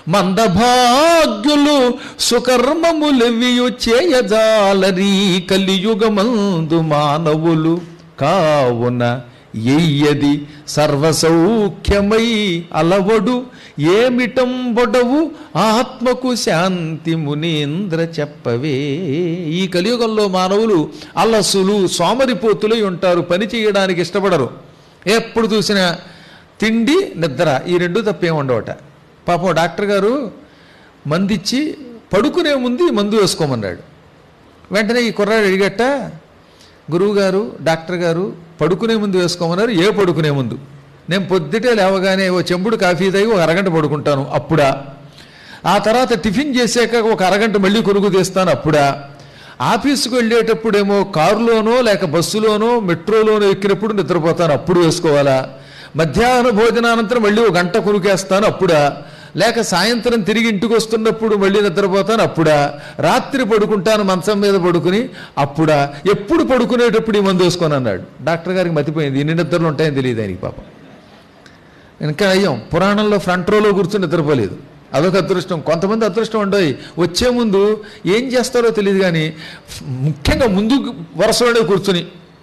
మందభాగ్యులు సుకర్మములెవియు చేయజాలరీ కలియుగమందు మానవులు కావున ఎయ్యది సర్వసౌఖ్యమై అలవడు ఏమిటంబొడవు ఆత్మకు శాంతి మునీంద్ర చెప్పవే. ఈ కలియుగంలో మానవులు అలసులు సోమరిపోతులై ఉంటారు. పని చేయడానికి ఇష్టపడరు. ఎప్పుడు చూసినా తిండి నిద్ర, ఈ రెండు తప్పేం ఉండవట. పాపం డాక్టర్ గారు మందిచ్చి పడుకునే ముందు ఈ మందు వేసుకోమన్నాడు. వెంటనే ఈ కుర్రాడు అడిగట, గురువుగారు డాక్టర్ గారు పడుకునే ముందు వేసుకోమన్నారు. ఏ పడుకునే ముందు? నేను పొద్దుటే లేవగానే ఓ చెంబుడు కాఫీ తాగి ఒక అరగంట పడుకుంటాను, అప్పుడా? ఆ తర్వాత టిఫిన్ చేశాక ఒక అరగంట మళ్ళీ కొనుక్కు తీస్తాను, అప్పుడా? ఆఫీసుకు వెళ్ళేటప్పుడేమో కారులోనో లేక బస్సులోనో మెట్రోలోనో ఎక్కినప్పుడు నిద్రపోతాను, అప్పుడు వేసుకోవాలా? మధ్యాహ్న భోజనానంతరం మళ్ళీ ఒక గంట కొనుకేస్తాను, అప్పుడా? లేక సాయంత్రం తిరిగి ఇంటికి వస్తున్నప్పుడు మళ్ళీ నిద్రపోతాను, అప్పుడా? రాత్రి పడుకుంటాను మంచం మీద పడుకుని, అప్పుడా? ఎప్పుడు పడుకునేటప్పుడు ఈ మందు వేసుకొని అన్నాడు. డాక్టర్ గారికి మతిపోయింది, ఇన్ని నిద్రలు ఉంటాయని తెలియదు ఆయనకి పాపం. ఇంకా అయ్యాం, పురాణంలో ఫ్రంట్ రోలో కూర్చొని నిద్రపోలేదు. అదొక అదృష్టం. కొంతమంది అదృష్టం ఉండవు, వచ్చే ముందు ఏం చేస్తారో తెలియదు కానీ ముఖ్యంగా ముందు వరుసలోనే కూర్చుని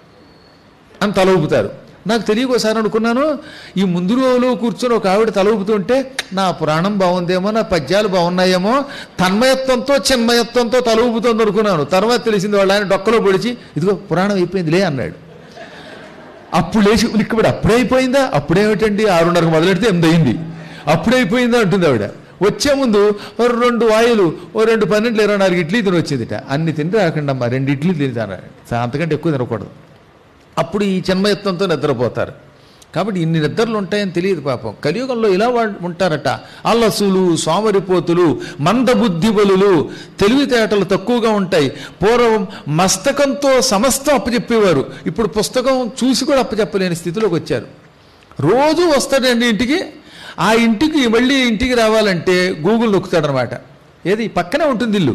అని తల ఊపుతారు. నాకు తెలియకోసారి అనుకున్నాను, ఈ ముందు రోజులో కూర్చొని ఒక ఆవిడ తల ఊపుతుంటే నా పురాణం బాగుందేమో, నా పద్యాలు బాగున్నాయేమో, తన్మయత్వంతో చిన్మయత్వంతో తల ఊపుతుంది అనుకున్నాను. తర్వాత తెలిసింది వాళ్ళు ఆయన డొక్కలో పొడిచి ఇదిగో పురాణం అయిపోయింది లే అన్నాడు. అప్పుడు లేచి ఇక్కడ అప్పుడే అయిపోయిందా? అప్పుడేమిటండి ఆరున్నరకు మొదలెడితే ఎనిమిది అయింది. అప్పుడైపోయిందా అంటుంది ఆవిడ. వచ్చే ముందు ఓ రెండు వాయులు ఓ రెండు పన్నెండు ఇరవై నాలుగు ఇడ్లీ తిని వచ్చిందిట. అన్ని తింటే రాకుండా అమ్మా రెండు ఇడ్లీ తింటాను, అంతకంటే ఎక్కువ తినకూడదు. అప్పుడు ఈ చిన్మయత్వంతో నిద్రపోతారు. కాబట్టి ఇన్ని నిద్రలు ఉంటాయని తెలియదు పాపం. కలియుగంలో ఇలా వాళ్ళు ఉంటారట. అల్లసులు, సోమరిపోతులు, మందబుద్ధిబలులు, తెలివితేటలు తక్కువగా ఉంటాయి. పూర్వం మస్తకంతో సమస్తం అప్పచెప్పేవారు, ఇప్పుడు పుస్తకం చూసి కూడా అప్పచెప్పలేని స్థితిలోకి వచ్చారు. రోజు వస్తాడండి ఇంటికి, ఆ ఇంటికి మళ్ళీ ఇంటికి రావాలంటే గూగుల్ నొక్కుతాడనమాట. ఏది పక్కనే ఉంటుంది ఇల్లు,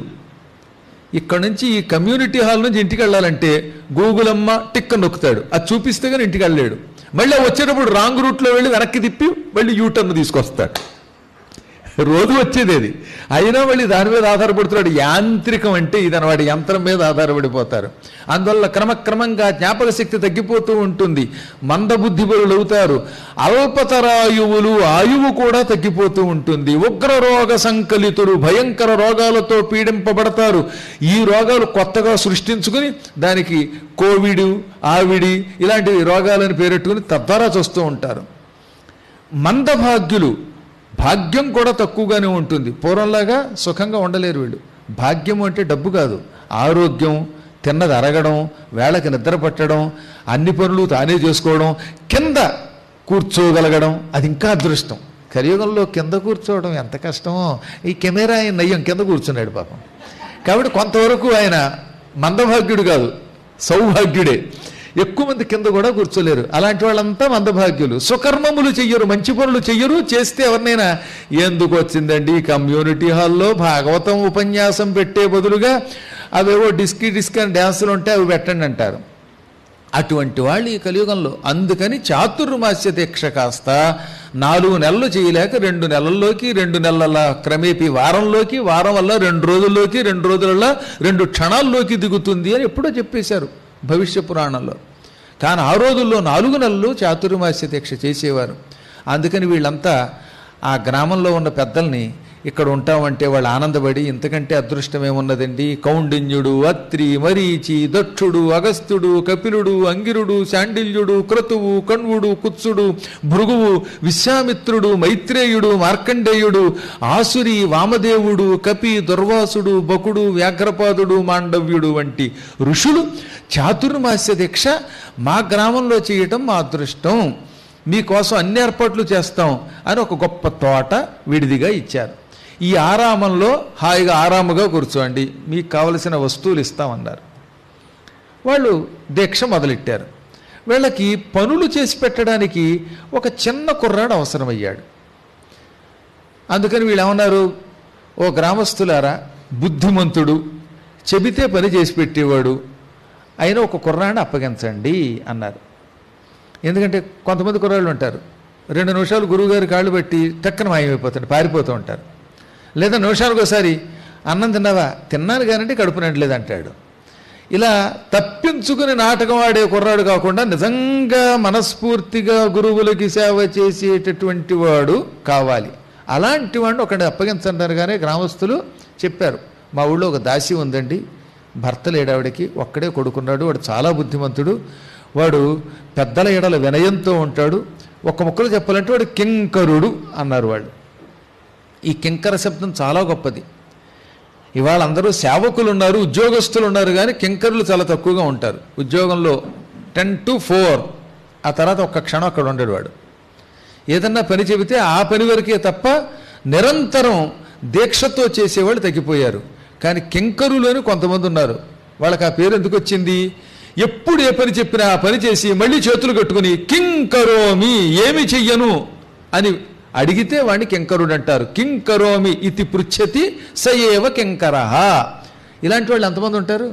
ఇక్కడ నుంచి ఈ కమ్యూనిటీ హాల్ నుంచి ఇంటికి వెళ్ళాలంటే గూగుల్ అమ్మ టిక్క నొక్కుతాడు, అది చూపిస్తే కానీ ఇంటికి వెళ్ళలేడు. మళ్ళీ వచ్చేటప్పుడు రాంగ్ రూట్లో వెళ్ళి వెనక్కి తిప్పి మళ్ళీ యూటర్న్ తీసుకొస్తాడు. రోజు వచ్చేది అది. అయినా మళ్ళీ దాని మీద ఆధారపడుతున్నాడు. యాంత్రికం అంటే ఇదనమాట, యంత్రం మీద ఆధారపడిపోతారు. అందువల్ల క్రమక్రమంగా జ్ఞాపక శక్తి తగ్గిపోతూ ఉంటుంది, మందబుద్ధిబలులు అవుతారు. అల్పతరాయువులు, ఆయువు కూడా తగ్గిపోతూ ఉంటుంది. ఉగ్రరోగ సంకలితులు, భయంకర రోగాలతో పీడింపబడతారు. ఈ రోగాలు కొత్తగా సృష్టించుకుని దానికి కోవిడ్, ఆవిడి ఇలాంటి రోగాలను పేరెట్టుకుని తద్వారా చూస్తూ ఉంటారు. మందభాగ్యులు, భాగ్యం కూడా తక్కువగానే ఉంటుంది. పూర్వంలాగా సుఖంగా ఉండలేరు వీళ్ళు. భాగ్యం అంటే డబ్బు కాదు, ఆరోగ్యం, తిన్నది అరగడం, వేళకి నిద్ర పట్టడం, అన్ని పనులు తానే చేసుకోవడం, కింద కూర్చోగలగడం, అది ఇంకా అదృష్టం. కలియుగంలో కింద కూర్చోవడం ఎంత కష్టమో. ఈ కెమెరా ఆయన నయ్యం కింద కూర్చున్నాడు పాపం. కాబట్టి కొంతవరకు ఆయన మందభాగ్యుడు కాదు, సౌభాగ్యుడే. ఎక్కువ మంది కింద కూడా కూర్చోలేరు. అలాంటి వాళ్ళంతా మందభాగ్యులు. సుకర్మములు చెయ్యరు, మంచి పనులు చెయ్యరు. చేస్తే ఎవరినైనా ఎందుకు వచ్చిందండి కమ్యూనిటీ హాల్లో భాగవతం ఉపన్యాసం పెట్టే బదులుగా అవేవో డిస్కీ డిస్క్ అని డ్యాన్సులు ఉంటే అవి పెట్టండి అంటారు. అటువంటి వాళ్ళు ఈ కలియుగంలో. అందుకని చాతుర్మాస్య దీక్ష కాస్త నాలుగు నెలలు చేయలేక రెండు నెలల్లోకి, రెండు నెలల క్రమేపీ వారంలోకి, వారం వల్ల రెండు రోజుల్లోకి, రెండు రోజులలో రెండు క్షణాల్లోకి దిగుతుంది అని ఎప్పుడో చెప్పేశారు భవిష్య పురాణంలో. కానీ ఆ రోజుల్లో నాలుగు నెలలు చాతుర్మాస్య దీక్ష చేసేవారు. అందుకని వీళ్ళంతా ఆ గ్రామంలో ఉన్న పెద్దల్ని ఇక్కడ ఉంటామంటే వాళ్ళు ఆనందపడి, ఇంతకంటే అదృష్టం ఏమున్నదండి, కౌండిన్యుడు, అత్రి, మరీచి, దక్షుడు, అగస్త్యుడు, కపిలుడు, అంగిరుడు, శాండిల్యుడు, క్రతువు, కణ్వుడు, కుత్సుడు, భృగువు, విశ్వామిత్రుడు, మైత్రేయుడు, మార్కండేయుడు, ఆసురి, వామదేవుడు, కపి, దుర్వాసుడు, బకుడు, వ్యాఘ్రపాదుడు, మాండవ్యుడు వంటి ఋషులు చాతుర్మాస్య దీక్ష మా గ్రామంలో చేయటం మా అదృష్టం, మీకోసం అన్ని ఏర్పాట్లు చేస్తాం అని ఒక గొప్ప తోట విడిదిగా ఇచ్చారు. ఈ ఆరామంలో హాయిగా ఆరాముగా కూర్చోండి, మీకు కావలసిన వస్తువులు ఇస్తామన్నారు. వాళ్ళు దీక్ష మొదలెట్టారు. వీళ్ళకి పనులు చేసి పెట్టడానికి ఒక చిన్న కుర్రాడు అవసరమయ్యాడు. అందుకని వీళ్ళు ఏమన్నారు, ఓ గ్రామస్తులారా, బుద్ధిమంతుడు, చెబితే పని చేసి పెట్టేవాడు అయినా ఒక కుర్రాడిని అప్పగించండి అన్నారు. ఎందుకంటే కొంతమంది కుర్రాళ్ళు ఉంటారు, రెండు నిమిషాలు గురువుగారి కాళ్ళు బట్టి టక్కన మాయమైపోతాడు, పారిపోతూ ఉంటారు. లేదా నిమిషాలకు ఒకసారి అన్నం తిన్నావా, తిన్నాను కానంటే కడుపు నిండలేదు అంటాడు. ఇలా తప్పించుకుని నాటకం ఆడే కుర్రాడు కాకుండా నిజంగా మనస్ఫూర్తిగా గురువులకి సేవ చేసేటటువంటి వాడు కావాలి. అలాంటి వాడిని ఒకటి అప్పగించంటారు. కానీ గ్రామస్తులు చెప్పారు, మా ఊళ్ళో ఒక దాసి ఉందండి, భర్త లేడావిడికి, ఒక్కడే కొడుకున్నాడు, వాడు చాలా బుద్ధిమంతుడు, వాడు పెద్దల ఎడల వినయంతో ఉంటాడు, ఒక్క ముక్కలు చెప్పాలంటే వాడు కింకరుడు అన్నారు వాళ్ళు. ఈ కింకర శబ్దం చాలా గొప్పది. ఇవాళ అందరూ సేవకులు ఉన్నారు, ఉద్యోగస్తులు ఉన్నారు, కానీ కింకరులు చాలా తక్కువగా ఉంటారు. ఉద్యోగంలో టెన్ టు ఫోర్ ఆ తర్వాత ఒక్క క్షణం అక్కడ ఉండడు వాడు. ఏదన్నా పని చెబితే ఆ పని వరకే తప్ప నిరంతరం దీక్షతో చేసేవాళ్ళు తగ్గిపోయారు. కానీ కింకరులు అని కొంతమంది ఉన్నారు. వాళ్ళకి ఆ పేరు ఎందుకు వచ్చింది, ఎప్పుడు ఏ పని చెప్పినా ఆ పని చేసి మళ్ళీ చేతులు కట్టుకుని కింకరోమి, ఏమి చెయ్యను అని అడిగితే వాడిని కింకరుడు అంటారు. కింకరోమి ఇతి పృచ్ఛతి సయేవ కింకరః. ఇలాంటి వాళ్ళు ఎంతమంది ఉంటారు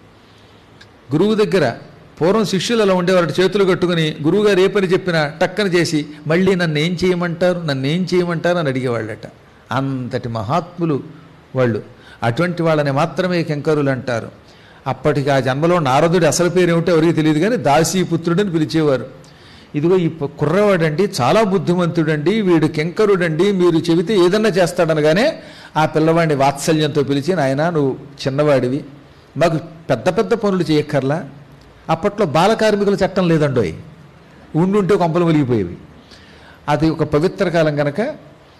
గురువు దగ్గర. పూర్వం శిష్యులు అలా ఉండేవారు, చేతులు కట్టుకుని గురువుగారు ఏ పని చెప్పినా టక్కన చేసి మళ్ళీ నన్ను ఏం చేయమంటారు నన్ను ఏం చేయమంటారు అని అడిగేవాళ్ళట. అంతటి మహాత్ములు వాళ్ళు. అటువంటి వాళ్ళని మాత్రమే కింకరులు అంటారు. అప్పటికి ఆ జన్మలో నారదుడి అసలు పేరు ఏమిటో ఎవరికి తెలియదు, కానీ దాసీపుత్రుడని పిలిచేవారు. ఇదిగో ఈ కుర్రవాడండి చాలా బుద్ధిమంతుడండి, వీడు కింకరుడండి, మీరు చెబితే ఏదన్నా చేస్తాడనగానే ఆ పిల్లవాడిని వాత్సల్యంతో పిలిచి, నాయన నువ్వు చిన్నవాడివి, మాకు పెద్ద పెద్ద పనులు చేయక్కర్లా. అప్పట్లో బాల కార్మికుల చట్టం లేదండోయ్, ఉండుంటే కొంపలు వెలిగిపోయేవి. అది ఒక పవిత్ర కాలం కనుక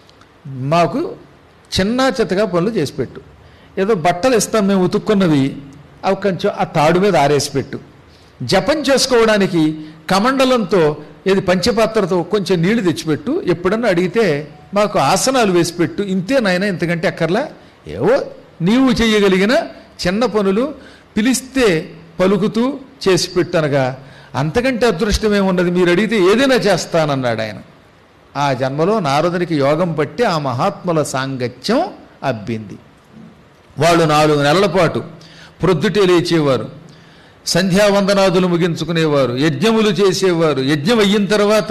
మాకు చిన్న చిత్తగా పనులు చేసి పెట్టు. ఏదో బట్టలు ఇస్తాం మేము ఉతుక్కున్నవి, అవి కొంచెం ఆ తాడు మీద ఆరేసి పెట్టు. జపం చేసుకోవడానికి కమండలంతో ఏది పంచపాత్రతో కొంచెం నీళ్లు తెచ్చిపెట్టు. ఎప్పుడన్నా అడిగితే మాకు ఆసనాలు వేసి పెట్టు. ఇంతే నాయన, ఇంతకంటే అక్కర్లా. ఏవో నీవు చేయగలిగిన చిన్న పనులు పిలిస్తే పలుకుతూ చేసి పెట్టనగా అంతకంటే అదృష్టమేమున్నది, మీరు అడిగితే ఏదైనా చేస్తానన్నాడు ఆయన. ఆ జన్మలో నారదునికి యోగం పట్టి ఆ మహాత్ముల సాంగత్యం అబ్బింది. వాళ్ళు నాలుగు నెలల పాటు ప్రొద్దుటే లేచేవారు, సంధ్యావందనాదులు ముగించుకునేవారు, యజ్ఞములు చేసేవారు. యజ్ఞం అయిన తర్వాత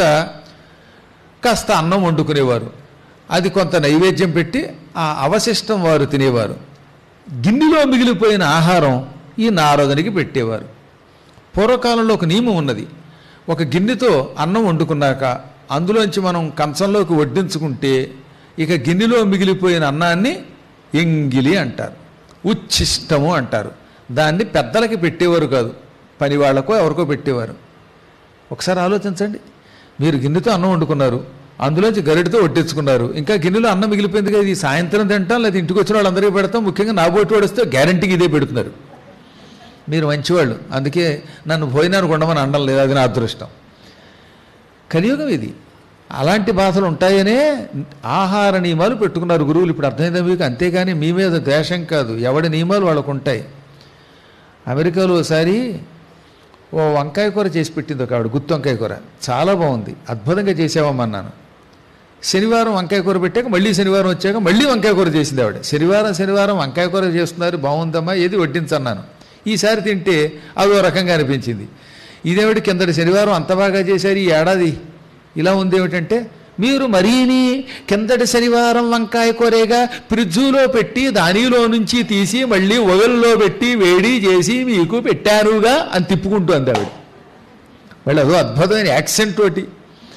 కాస్త అన్నం వండుకునేవారు. అది కొంత నైవేద్యం పెట్టి ఆ అవశిష్టం వారు తినేవారు. గిన్నెలో మిగిలిపోయిన ఆహారం ఈ నారదునికి పెట్టేవారు. పూర్వకాలంలో ఒక నియమం ఉన్నది. ఒక గిన్నెతో అన్నం వండుకున్నాక అందులోంచి మనం కంచంలోకి వడ్డించుకుంటే ఇక గిన్నెలో మిగిలిపోయిన అన్నాన్ని ఎంగిలి అంటారు, ఉచ్ఛిష్టము అంటారు. దాన్ని పెద్దలకి పెట్టేవారు కాదు, పని వాళ్ళకో ఎవరికో పెట్టేవారు. ఒకసారి ఆలోచించండి, మీరు గిన్నెతో అన్నం వండుకున్నారు, అందులోంచి గరిటతో వడ్డించుకున్నారు, ఇంకా గిన్నెలో అన్నం మిగిలిపోయింది కదా, ఇది సాయంత్రం తింటాం లేదా ఇంటికి వచ్చిన వాళ్ళందరికీ పెడతాం, ముఖ్యంగా నా బోటి వాడిస్తే గ్యారంటీకి ఇదే పెడుతున్నారు. మీరు మంచివాళ్ళు, అందుకే నన్ను భోజనానికి ఉండమని అనడం లేదు, అది నా అదృష్టం. కలియుగం ఇది. అలాంటి బాధలు ఉంటాయనే ఆహార నియమాలు పెట్టుకున్నారు గురువులు. ఇప్పుడు అర్థమైందా మీకు? అంతేగాని మీ మీద ద్వేషం కాదు, ఎవడి నియమాలు వాళ్ళకు ఉంటాయి. అమెరికాలో ఒకసారి ఓ వంకాయ కూర చేసి పెట్టింది ఒక ఆవిడ, గుత్తి వంకాయ కూర, చాలా బాగుంది, అద్భుతంగా చేసావమ్మన్నాను. శనివారం వంకాయ కూర పెట్టాక మళ్ళీ శనివారం వచ్చాక మళ్ళీ వంకాయ కూర చేసింది ఆవిడ. శనివారం శనివారం వంకాయ కూర చేస్తున్నారు, బాగుందమ్మా, ఏది వడ్డించన్నాను. ఈసారి తింటే అదో రకంగా అనిపించింది. ఇదేమిటి కిందటి శనివారం అంత బాగా చేశారు, ఈ ఏడాది ఇలా ఉంది ఏమిటంటే, మీరు మరీని కిందటి శనివారం వంకాయ కూరేగా ఫ్రిడ్జులో పెట్టి దానిలో నుంచి తీసి మళ్ళీ ఒగల్లో పెట్టి వేడి చేసి మీకు పెట్టారుగా అని తిప్పుకుంటూ అంది ఆవిడ. మళ్ళీ అదో అద్భుతమైన యాక్సెంట్ తోటి,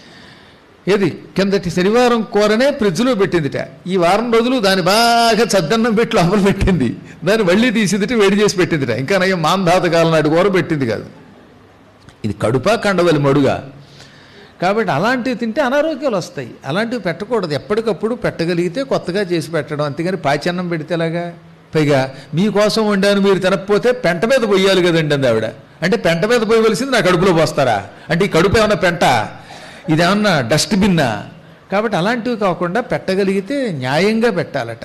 ఏది కిందటి శనివారం కూరనే ఫ్రిడ్జ్లో పెట్టిందిట, ఈ వారం రోజులు దాన్ని బాగా చద్దన్నం పెట్టి లోపల పెట్టింది, దాన్ని మళ్ళీ తీసిందిట, వేడి చేసి పెట్టిందిట. ఇంకా నయ్యం మాంధాత కాలం నాటి కూర పెట్టింది కాదు. ఇది కడుపా కండవలి మడుగా. కాబట్టి అలాంటివి తింటే అనారోగ్యాలు వస్తాయి, అలాంటివి పెట్టకూడదు. ఎప్పటికప్పుడు పెట్టగలిగితే కొత్తగా చేసి పెట్టడం, అంతేగాని పాచన్నం పెడితేలాగా. పైగా మీకోసం వండాను మీరు తినకపోతే పెంట మీద పోయాలి కదండి అంది ఆవిడ. అంటే పెంట మీద పోయవలసింది నా కడుపులో పోస్తారా అంటే, ఈ కడుపు ఏమన్నా పెంట, ఇదేమన్నా డస్ట్బిన్నా? కాబట్టి అలాంటివి కాకుండా పెట్టగలిగితే న్యాయంగా పెట్టాలట.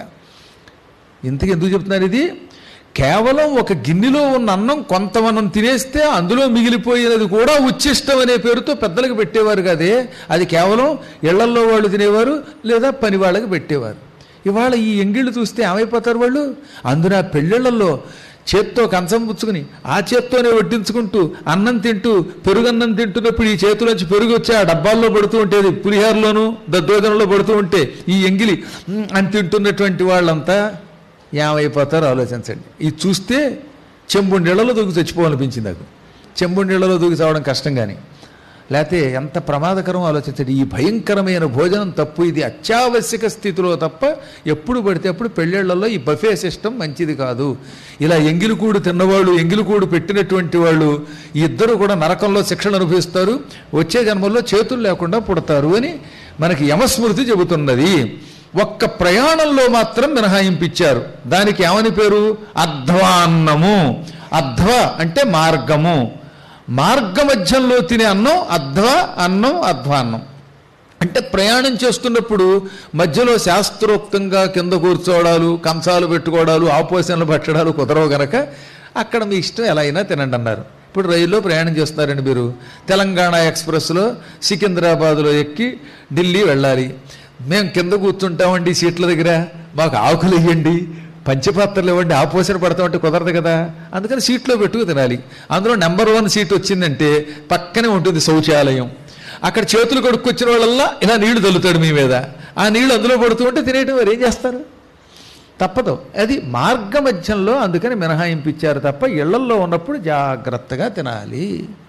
ఇంతకు ఎందుకు చెప్తున్నారు ఇది? కేవలం ఒక గిన్నెలో ఉన్న అన్నం కొంత మనం తినేస్తే అందులో మిగిలిపోయినది కూడా ఉచ్ఛిష్టం అనే పేరుతో పెద్దలకు పెట్టేవారు కదే, అది కేవలం ఇళ్లల్లో వాళ్ళు తినేవారు లేదా పని వాళ్ళకి పెట్టేవారు. ఇవాళ ఈ ఎంగిళ్ళు చూస్తే ఏమైపోతారు వాళ్ళు? అందున పెళ్ళిళ్ళల్లో చేత్తో కంచం పుచ్చుకుని ఆ చేత్తోనే వడ్డించుకుంటూ అన్నం తింటూ పెరుగన్నం తింటున్నప్పుడు ఈ చేతిలోంచి పెరుగు వచ్చి ఆ డబ్బాల్లో పడుతూ ఉండేది, పులిహారలోనూ దద్దోజనంలో పడుతూ ఉంటే ఈ ఎంగిలి అని తింటున్నటువంటి వాళ్ళంతా ఏమైపోతారో ఆలోచించండి. ఇది చూస్తే చెంబుండిళ్లలో దూకి చచ్చిపోవాలనిపించింది నాకు. చెంబుండిళ్లలో దూకి చావడం కష్టం, కానీ లేకపోతే ఎంత ప్రమాదకరం ఆలోచించండి. ఈ భయంకరమైన భోజనం తప్పు. ఇది అత్యావశ్యక స్థితిలో తప్ప ఎప్పుడు పడితే అప్పుడు పెళ్ళిళ్లలో ఈ బఫే సిస్టమ్ మంచిది కాదు. ఇలా ఎంగిలికూడు తిన్నవాళ్ళు, ఎంగిలికూడు పెట్టినటువంటి వాళ్ళు ఈ ఇద్దరు కూడా నరకంలో శిక్షణ అనుభవిస్తారు, వచ్చే జన్మల్లో చేతులు లేకుండా పుడతారు అని మనకి యమస్మృతి చెబుతున్నది. ఒక్క ప్రయాణంలో మాత్రం మినహాయింపిచ్చారు. దానికి ఏమని పేరు? అధ్వాన్నము. అధ్వ అంటే మార్గము, మార్గమధ్యంలో తినే అన్నం అధ్వ అన్నం, అధ్వాన్నం. అంటే ప్రయాణం చేస్తున్నప్పుడు మధ్యలో శాస్త్రోక్తంగా కింద కూర్చోవడాలు, కంచాలు పెట్టుకోవడాలు, ఆపోషణలు పట్టడాలు కుదరవు గనక అక్కడ మీ ఇష్టం ఎలా అయినా తినండి అన్నారు. ఇప్పుడు రైల్లో ప్రయాణం చేస్తున్నారండి మీరు, తెలంగాణ ఎక్స్ప్రెస్లో సికింద్రాబాద్లో ఎక్కి ఢిల్లీ వెళ్ళాలి. మేము కింద కూర్చుంటామండి సీట్ల దగ్గర, మాకు ఆకులు ఇవ్వండి, పంచపాత్రలు ఇవ్వండి, ఆపోషణ పడతామంటే కుదరదు కదా. అందుకని సీట్లో పెట్టుకు తినాలి. అందులో నెంబర్ వన్ సీట్ వచ్చిందంటే పక్కనే ఉంటుంది శౌచాలయం. అక్కడ చేతులు కడుక్కొచ్చిన వాళ్ళల్లా ఇలా నీళ్లు తల్లుతాడు మీ మీద, ఆ నీళ్లు అందులో పడుతూ ఉంటే తినేయటం మరి ఏం చేస్తారు? తప్పదు. అది మార్గమధ్యంలో అందుకని మినహాయింపించారు తప్ప ఇళ్లల్లో ఉన్నప్పుడు జాగ్రత్తగా తినాలి.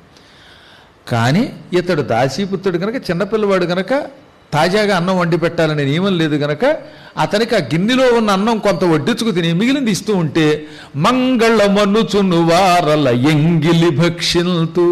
కానీ ఇతడు దాసీపుత్రుడు కనుక, చిన్నపిల్లవాడు కనుక తాజాగా అన్నం వండి పెట్టాలనే నియమం లేదు కనుక అతనికి ఆ గిన్నెలో ఉన్న అన్నం కొంత వడ్డించుకు తిని మిగిలింది ఇస్తూ ఉంటే మంగళమనుచును వారల ఎంగిలి భక్షిల్తూ,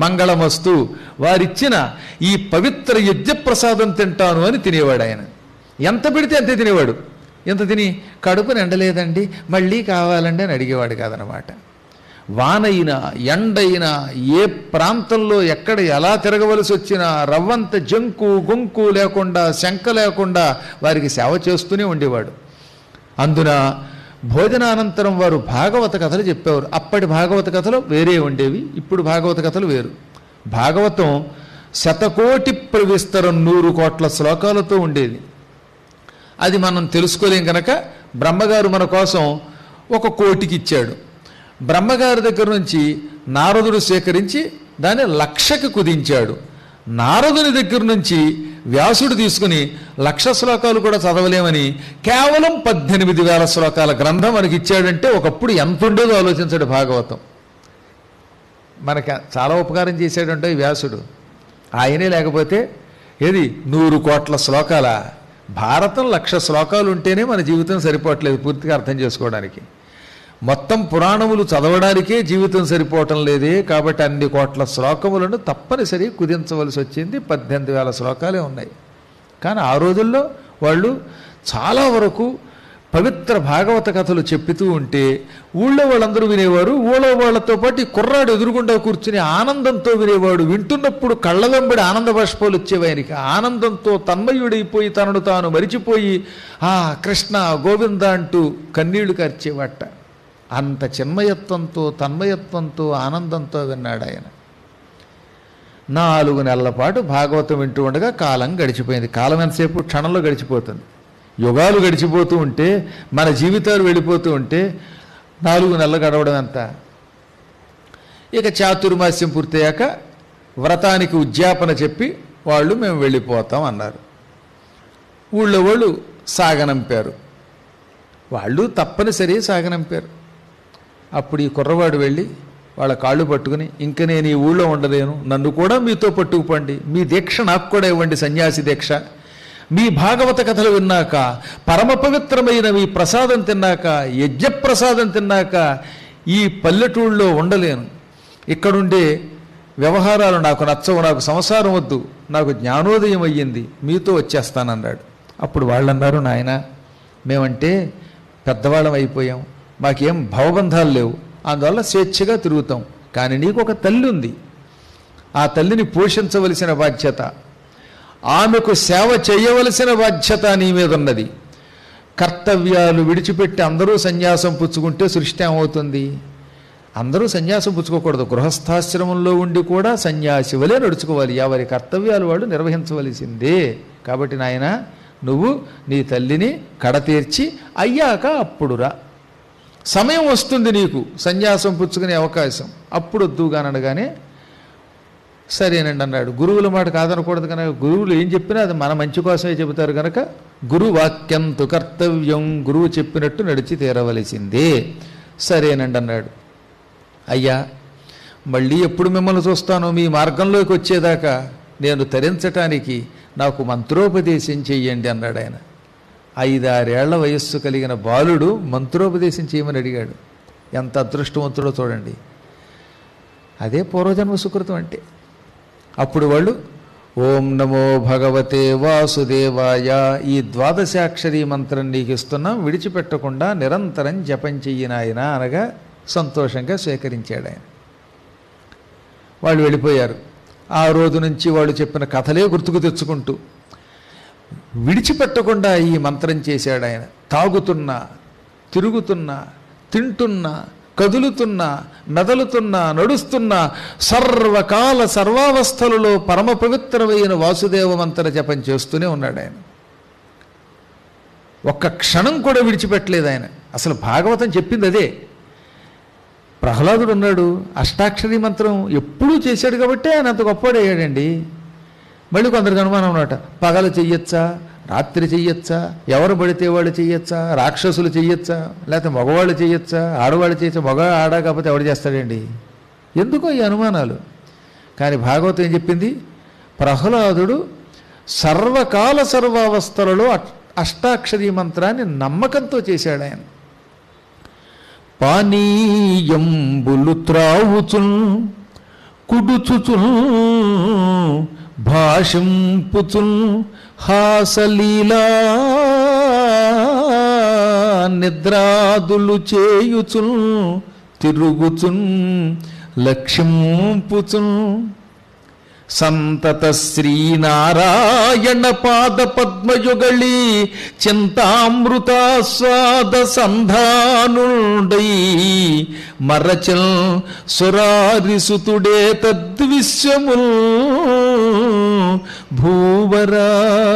మంగళమస్తు వారిచ్చిన ఈ పవిత్ర యజ్ఞప్రసాదం తింటాను అని తినేవాడు ఆయన. ఎంత పెడితే అంతే తినేవాడు. ఎంత తిని కడుపు నిండలేదండి మళ్ళీ కావాలండి అని అడిగేవాడు కాదనమాట. వానైనా ఎండైనా ఏ ప్రాంతంలో ఎక్కడ ఎలా తిరగవలసి వచ్చినా రవ్వంత జంకు గొంకు లేకుండా శంక లేకుండా వారికి సేవ చేస్తూనే ఉండేవాడు. అందున భోజనానంతరం వారు భాగవత కథలు చెప్పేవారు. అప్పటి భాగవత కథలు వేరే ఉండేవి, ఇప్పుడు భాగవత కథలు వేరు. భాగవతం శతకోటి ప్రవిస్తరం నూరు కోట్ల శ్లోకాలతో ఉండేది. అది మనం తెలుసుకోలేం కనుక బ్రహ్మగారు మన కోసం ఒక కోటికి ఇచ్చాడు. బ్రహ్మగారి దగ్గర నుంచి నారదుడు సేకరించి దాన్ని లక్షకి కుదించాడు. నారదుని దగ్గర నుంచి వ్యాసుడు తీసుకుని లక్ష శ్లోకాలు కూడా చదవలేమని కేవలం పద్దెనిమిది వేల శ్లోకాల గ్రంథం మనకి ఇచ్చాడంటే ఒకప్పుడు ఎంత ఉండేదో ఆలోచించాడు భాగవతం. మనకి చాలా ఉపకారం చేశాడంటే వ్యాసుడు. ఆయనే లేకపోతే ఏది నూరు కోట్ల శ్లోకాల భారతం లక్ష శ్లోకాలు ఉంటేనే మన జీవితం సరిపోవట్లేదు పూర్తిగా అర్థం చేసుకోవడానికి. మొత్తం పురాణములు చదవడానికే జీవితం సరిపోవటం లేదే. కాబట్టి అన్ని కోట్ల శ్లోకములను తప్పనిసరి కుదించవలసి వచ్చింది. పద్దెనిమిది వేల శ్లోకాలే ఉన్నాయి. కానీ ఆ రోజుల్లో వాళ్ళు చాలా వరకు పవిత్ర భాగవత కథలు చెప్పుతూ ఉంటే ఊళ్ళో వాళ్ళందరూ వినేవారు. ఊళ్ళో వాళ్ళతో పాటు ఈ కుర్రాడు ఎదురుగుండా కూర్చుని ఆనందంతో వినేవాడు. వింటున్నప్పుడు కళ్ళ వెంబడి ఆనంద బాష్పాలు వచ్చేవి ఆయనకి. ఆనందంతో తన్మయుడైపోయి తనను తాను మరిచిపోయి ఆ కృష్ణ గోవింద అంటూ కన్నీళ్లు కార్చేవాట. అంత చిన్మయత్వంతో తన్మయత్వంతో ఆనందంతో విన్నాడు ఆయన. నాలుగు నెలల పాటు భాగవతం వింటూ ఉండగా కాలం గడిచిపోయింది. కాలం ఎంతసేపు క్షణంలో గడిచిపోతుంది. యుగాలు గడిచిపోతూ ఉంటే మన జీవితాలు వెళ్ళిపోతూ ఉంటే నాలుగు నెలలు గడవడం ఎంత. ఇక చాతుర్మాస్యం పూర్తయ్యాక వ్రతానికి ఉద్యాపన చెప్పి వాళ్ళు మేము వెళ్ళిపోతాం అన్నారు. ఊళ్ళో వాళ్ళు సాగనంపారు. వాళ్ళు తప్పనిసరి సాగనంపారు. అప్పుడు ఈ కుర్రవాడు వెళ్ళి వాళ్ళ కాళ్ళు పట్టుకుని ఇంక నేను ఈ ఊళ్ళో ఉండలేను, నన్ను కూడా మీతో పట్టుకుపండి, మీ దీక్ష నాకు కూడా ఇవ్వండి, సన్యాసి దీక్ష. మీ భాగవత కథలు విన్నాక పరమ పవిత్రమైన మీ ప్రసాదం తిన్నాక యజ్ఞప్రసాదం తిన్నాక ఈ పల్లెటూళ్ళలో ఉండలేను, ఇక్కడుండే వ్యవహారాలు నాకు నచ్చవు, నాకు సంసారం వద్దు, నాకు జ్ఞానోదయం అయ్యింది, మీతో వచ్చేస్తానన్నాడు. అప్పుడు వాళ్ళన్నారు, నాయన మేమంటే పెద్దవాళ్ళం అయిపోయాం, మాకేం భవబంధాలు లేవు, అందువల్ల స్వేచ్ఛగా తిరుగుతాం. కానీ నీకు ఒక తల్లి ఉంది, ఆ తల్లిని పోషించవలసిన బాధ్యత, ఆమెకు సేవ చేయవలసిన బాధ్యత నీ మీద ఉన్నది. కర్తవ్యాలు విడిచిపెట్టి అందరూ సన్యాసం పుచ్చుకుంటే సృష్టి ఏమవుతుంది? అందరూ సన్యాసం పుచ్చుకోకూడదు. గృహస్థాశ్రమంలో ఉండి కూడా సన్యాసి వలె నడుచుకోవాలి. ఎవరి కర్తవ్యాలు వాళ్ళు నిర్వహించవలసిందే. కాబట్టి నాయన నువ్వు నీ తల్లిని కడతీర్చి అయ్యాక అప్పుడురా, సమయం వస్తుంది నీకు సన్యాసం పుచ్చుకునే అవకాశం, అప్పుడు వద్దుగానగానే సరేనండి అన్నాడు. గురువుల మాట కాదనకూడదు కనుక గురువులు ఏం చెప్పినా అది మన మంచి కోసమే చెబుతారు కనుక గురు వాక్యంతు కర్తవ్యం, గురువు చెప్పినట్టు నడిచి తీరవలసిందే. సరేనండి అన్నాడు. అయ్యా మళ్ళీ ఎప్పుడు మిమ్మల్ని చూస్తానో, మీ మార్గంలోకి వచ్చేదాకా నేను తరించటానికి నాకు మంత్రోపదేశం చెయ్యండి అన్నాడు ఆయన. ఐదారేళ్ల వయస్సు కలిగిన బాలుడు మంత్రోపదేశం చేయమని అడిగాడు. ఎంత అదృష్టవంతుడో చూడండి. అదే పూర్వజన్మ సుకృతం అంటే. అప్పుడు వాళ్ళు ఓం నమో భగవతే వాసుదేవాయ, ఈ ద్వాదశాక్షరీ మంత్రం నీకు ఇస్తున్నాం, విడిచిపెట్టకుండా నిరంతరం జపం చెయ్యినాయన అనగా సంతోషంగా స్వీకరించాడు ఆయన. వాళ్ళు వెళ్ళిపోయారు. ఆ రోజు నుంచి వాళ్ళు చెప్పిన కథలే గుర్తుకు తెచ్చుకుంటూ విడిచిపెట్టకుండా ఈ మంత్రం చేశాడు ఆయన. తాగుతున్నా, తిరుగుతున్నా, తింటున్నా, కదులుతున్నా, మెదలుతున్నా, నడుస్తున్నా, సర్వకాల సర్వావస్థలలో పరమ పవిత్రమైన వాసుదేవ మంత్ర జపం చేస్తూనే ఉన్నాడు ఆయన. ఒక్క క్షణం కూడా విడిచిపెట్టలేదు ఆయన. అసలు భాగవతం చెప్పింది అదే. ప్రహ్లాదుడు ఉన్నాడు, అష్టాక్షరీ మంత్రం ఎప్పుడూ చేశాడు కాబట్టి ఆయన అంత గొప్పవాడయ్యాడండి. మళ్ళీ కొందరికి అనుమానం అన్నమాట, పగలు చెయ్యొచ్చా, రాత్రి చెయ్యొచ్చా, ఎవరు పడితే వాళ్ళు చెయ్యొచ్చా, రాక్షసులు చెయ్యొచ్చా, లేకపోతే మగవాళ్ళు చెయ్యొచ్చా, ఆడవాళ్ళు చేయొచ్చా, మగ ఆడ కాకపోతే ఎవడు చేస్తాడండి? ఎందుకో ఈ అనుమానాలు. కానీ భాగవతం ఏం చెప్పింది? ప్రహ్లాదుడు సర్వకాల సర్వావస్థలలో అష్టాక్షరీ మంత్రాన్ని నమ్మకంతో చేశాడు ఆయన. పానీయంబులు త్రావుచున్ కుడుచుచున్ భాషింపుచున్ హాసలీలా నిద్రాదులు చేయుచున్ తిరుగుచున్ లక్ష్యంపుచున్ సంతత శ్రీనారాయణ పాద పద్మయుగళి చింతామృతాస్వాద సంధానుడై మరచల్ సురారిసుతుడే తద్విశ్వముల్ భూవరా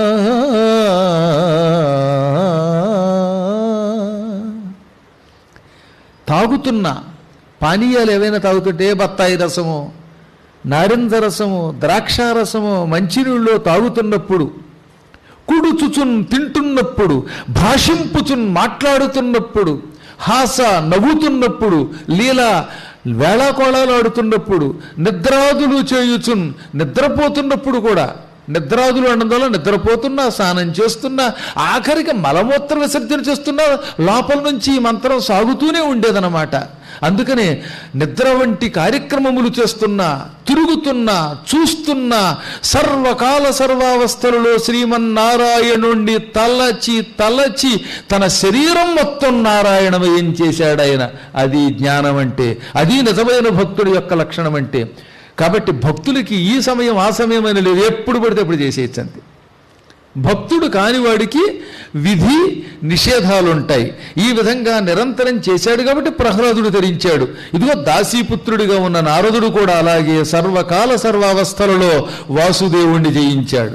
తాగుతున్న పానీయాలు ఏవైనా తాగుతుంటే బత్తాయి రసము, నారింజ రసము, ద్రాక్షారసము మంచినీళ్ళు తాగుతున్నప్పుడు, కుడుచుచున్ తింటున్నప్పుడు, భాషింపుచున్ మాట్లాడుతున్నప్పుడు, హాస నవ్వుతున్నప్పుడు, లీల వేళాకోళాలు ఆడుతున్నప్పుడు, నిద్రాదులు చేయుచున్ నిద్రపోతున్నప్పుడు కూడా, నిద్రాదులు అన్నదాలో నిద్రపోతున్నా, స్నానం చేస్తున్నా, ఆఖరికి మలమూత్ర విసర్జన చేస్తున్నా లోపల నుంచి ఈ మంత్రం సాగుతూనే ఉండేదన్నమాట. అందుకనే నిద్ర వంటి కార్యక్రమములు చేస్తున్నా, తిరుగుతున్నా, చూస్తున్నా, సర్వకాల సర్వావస్థలలో శ్రీమన్నారాయణుణ్ణి తలచి తలచి తన శరీరం మొత్తం నారాయణమయం చేశాడు ఆయన. అది జ్ఞానం అంటే, అది నిజమైన భక్తుడి యొక్క లక్షణం అంటే. కాబట్టి భక్తులకి ఈ సమయం ఆ సమయం అని లేదు, ఎప్పుడు పడితే అప్పుడు చేసేయచ్చు అంతే. భక్తుడు కానివాడికి విధి నిషేధాలు ఉంటాయి. ఈ విధంగా నిరంతరం చేశాడు కాబట్టి ప్రహ్లాదుడు ధరించాడు. ఇదిగో దాసీపుత్రుడిగా ఉన్న నారదుడు కూడా అలాగే సర్వకాల సర్వావస్థలలో వాసుదేవుణ్ణి జయించాడు.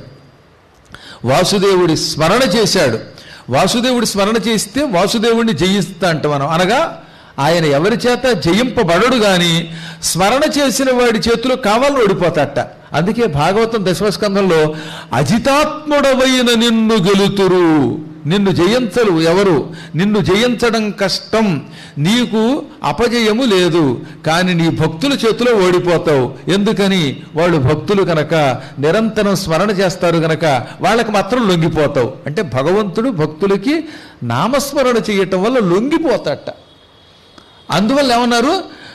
వాసుదేవుడి స్మరణ చేశాడు. వాసుదేవుడి స్మరణ చేస్తే వాసుదేవుణ్ణి జయిస్తా అంట మనం. అనగా ఆయన ఎవరి చేత జయింపబడడు గాని స్మరణ చేసిన వాడి చేతిలో కావాలని ఓడిపోతాట. అందుకే భాగవతం దశమ స్కంధంలో అజితాత్ముడవైన నిన్ను గెలుతురు, నిన్ను జయించరు ఎవరు, నిన్ను జయించడం కష్టం, నీకు అపజయము లేదు, కానీ నీ భక్తుల చేతిలో ఓడిపోతావు. ఎందుకని? వాళ్ళు భక్తులు కనుక, నిరంతరం స్మరణ చేస్తారు కనుక వాళ్ళకి మాత్రం లొంగిపోతావు. అంటే భగవంతుడు భక్తులకి నామస్మరణ చేయటం వల్ల లొంగిపోతాట. అందువల్ల ఏమన్నారు?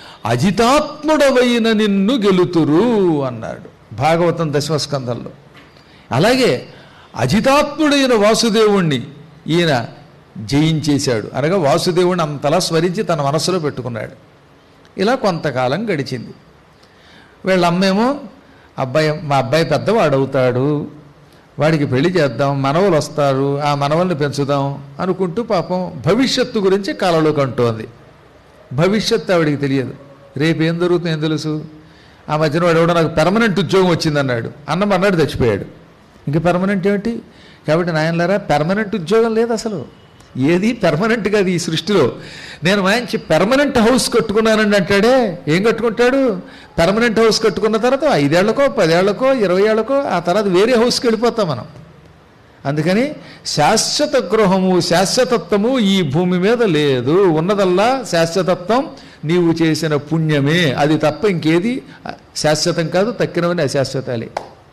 అజితాత్ముడవైన నిన్ను గెలుతురు అన్నాడు భాగవతం దశమ స్కంధంలో. అలాగే అజితాత్ముడైన వాసుదేవుణ్ణి ఈయన జయించేశాడు. అనగా వాసుదేవుణ్ణి అంతలా స్మరించి తన మనస్సులో పెట్టుకున్నాడు. ఇలా కొంతకాలం గడిచింది. వీళ్ళ అమ్మేమో అబ్బాయి మా అబ్బాయి పెద్దవాడవుతాడు, వాడికి పెళ్లి చేద్దాం, మనవలు వస్తారు, ఆ మనవల్ని పెంచుదాం అనుకుంటూ పాపం భవిష్యత్తు గురించి కలలు కంటోంది. భవిష్యత్తు ఆవిడికి తెలియదు. రేపు ఏం జరుగుతుందో ఏం తెలుసు. ఆ మధ్యన వాడు ఎవడో నాకు పెర్మనెంట్ ఉద్యోగం వచ్చిందన్నాడు. అన్నం అన్నాడు, చచ్చిపోయాడు. ఇంక పెర్మనెంట్ ఏమిటి? కాబట్టి నాయనలారా, పెర్మనెంట్ ఉద్యోగం లేదు అసలు. ఏది పెర్మనెంట్ కాదు ఈ సృష్టిలో. నేను మంచి పెర్మనెంట్ హౌస్ కట్టుకున్నానండి అంటాడే. ఏం కట్టుకుంటాడు? పెర్మనెంట్ హౌస్ కట్టుకున్న తర్వాత ఐదేళ్లకో పదేళ్లకో ఇరవై ఏళ్లకో ఆ తర్వాత వేరే హౌస్కి వెళ్ళిపోతాం మనం. అందుకని శాశ్వత గృహము శాశ్వతత్వము ఈ భూమి మీద లేదు. ఉన్నదల్లా శాశ్వతత్వం నీవు చేసిన పుణ్యమే, అది తప్ప ఇంకేది శాశ్వతం కాదు. తక్కినవని అశాశ్వతాలే.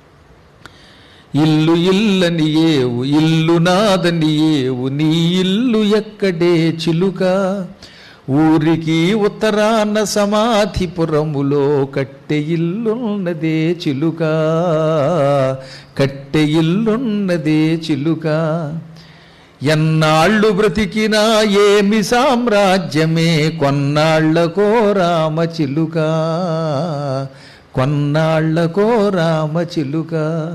ఇల్లు ఇల్లని ఏవు ఇల్లు నాదని ఏవు నీ ఇల్లు ఎక్కడే చిలుక, ఊరికి ఉత్తరాన సమాధిపురములో కట్టె ఇల్లున్నదే చిలుక, కట్టె ఇల్లున్నదే చిలుక. ఎన్నాళ్ళు బ్రతికినా ఏమి సామ్రాజ్యమే కొన్నాళ్లకో రామ చిలుక, కొన్నాళ్లకో రామ చిలుక.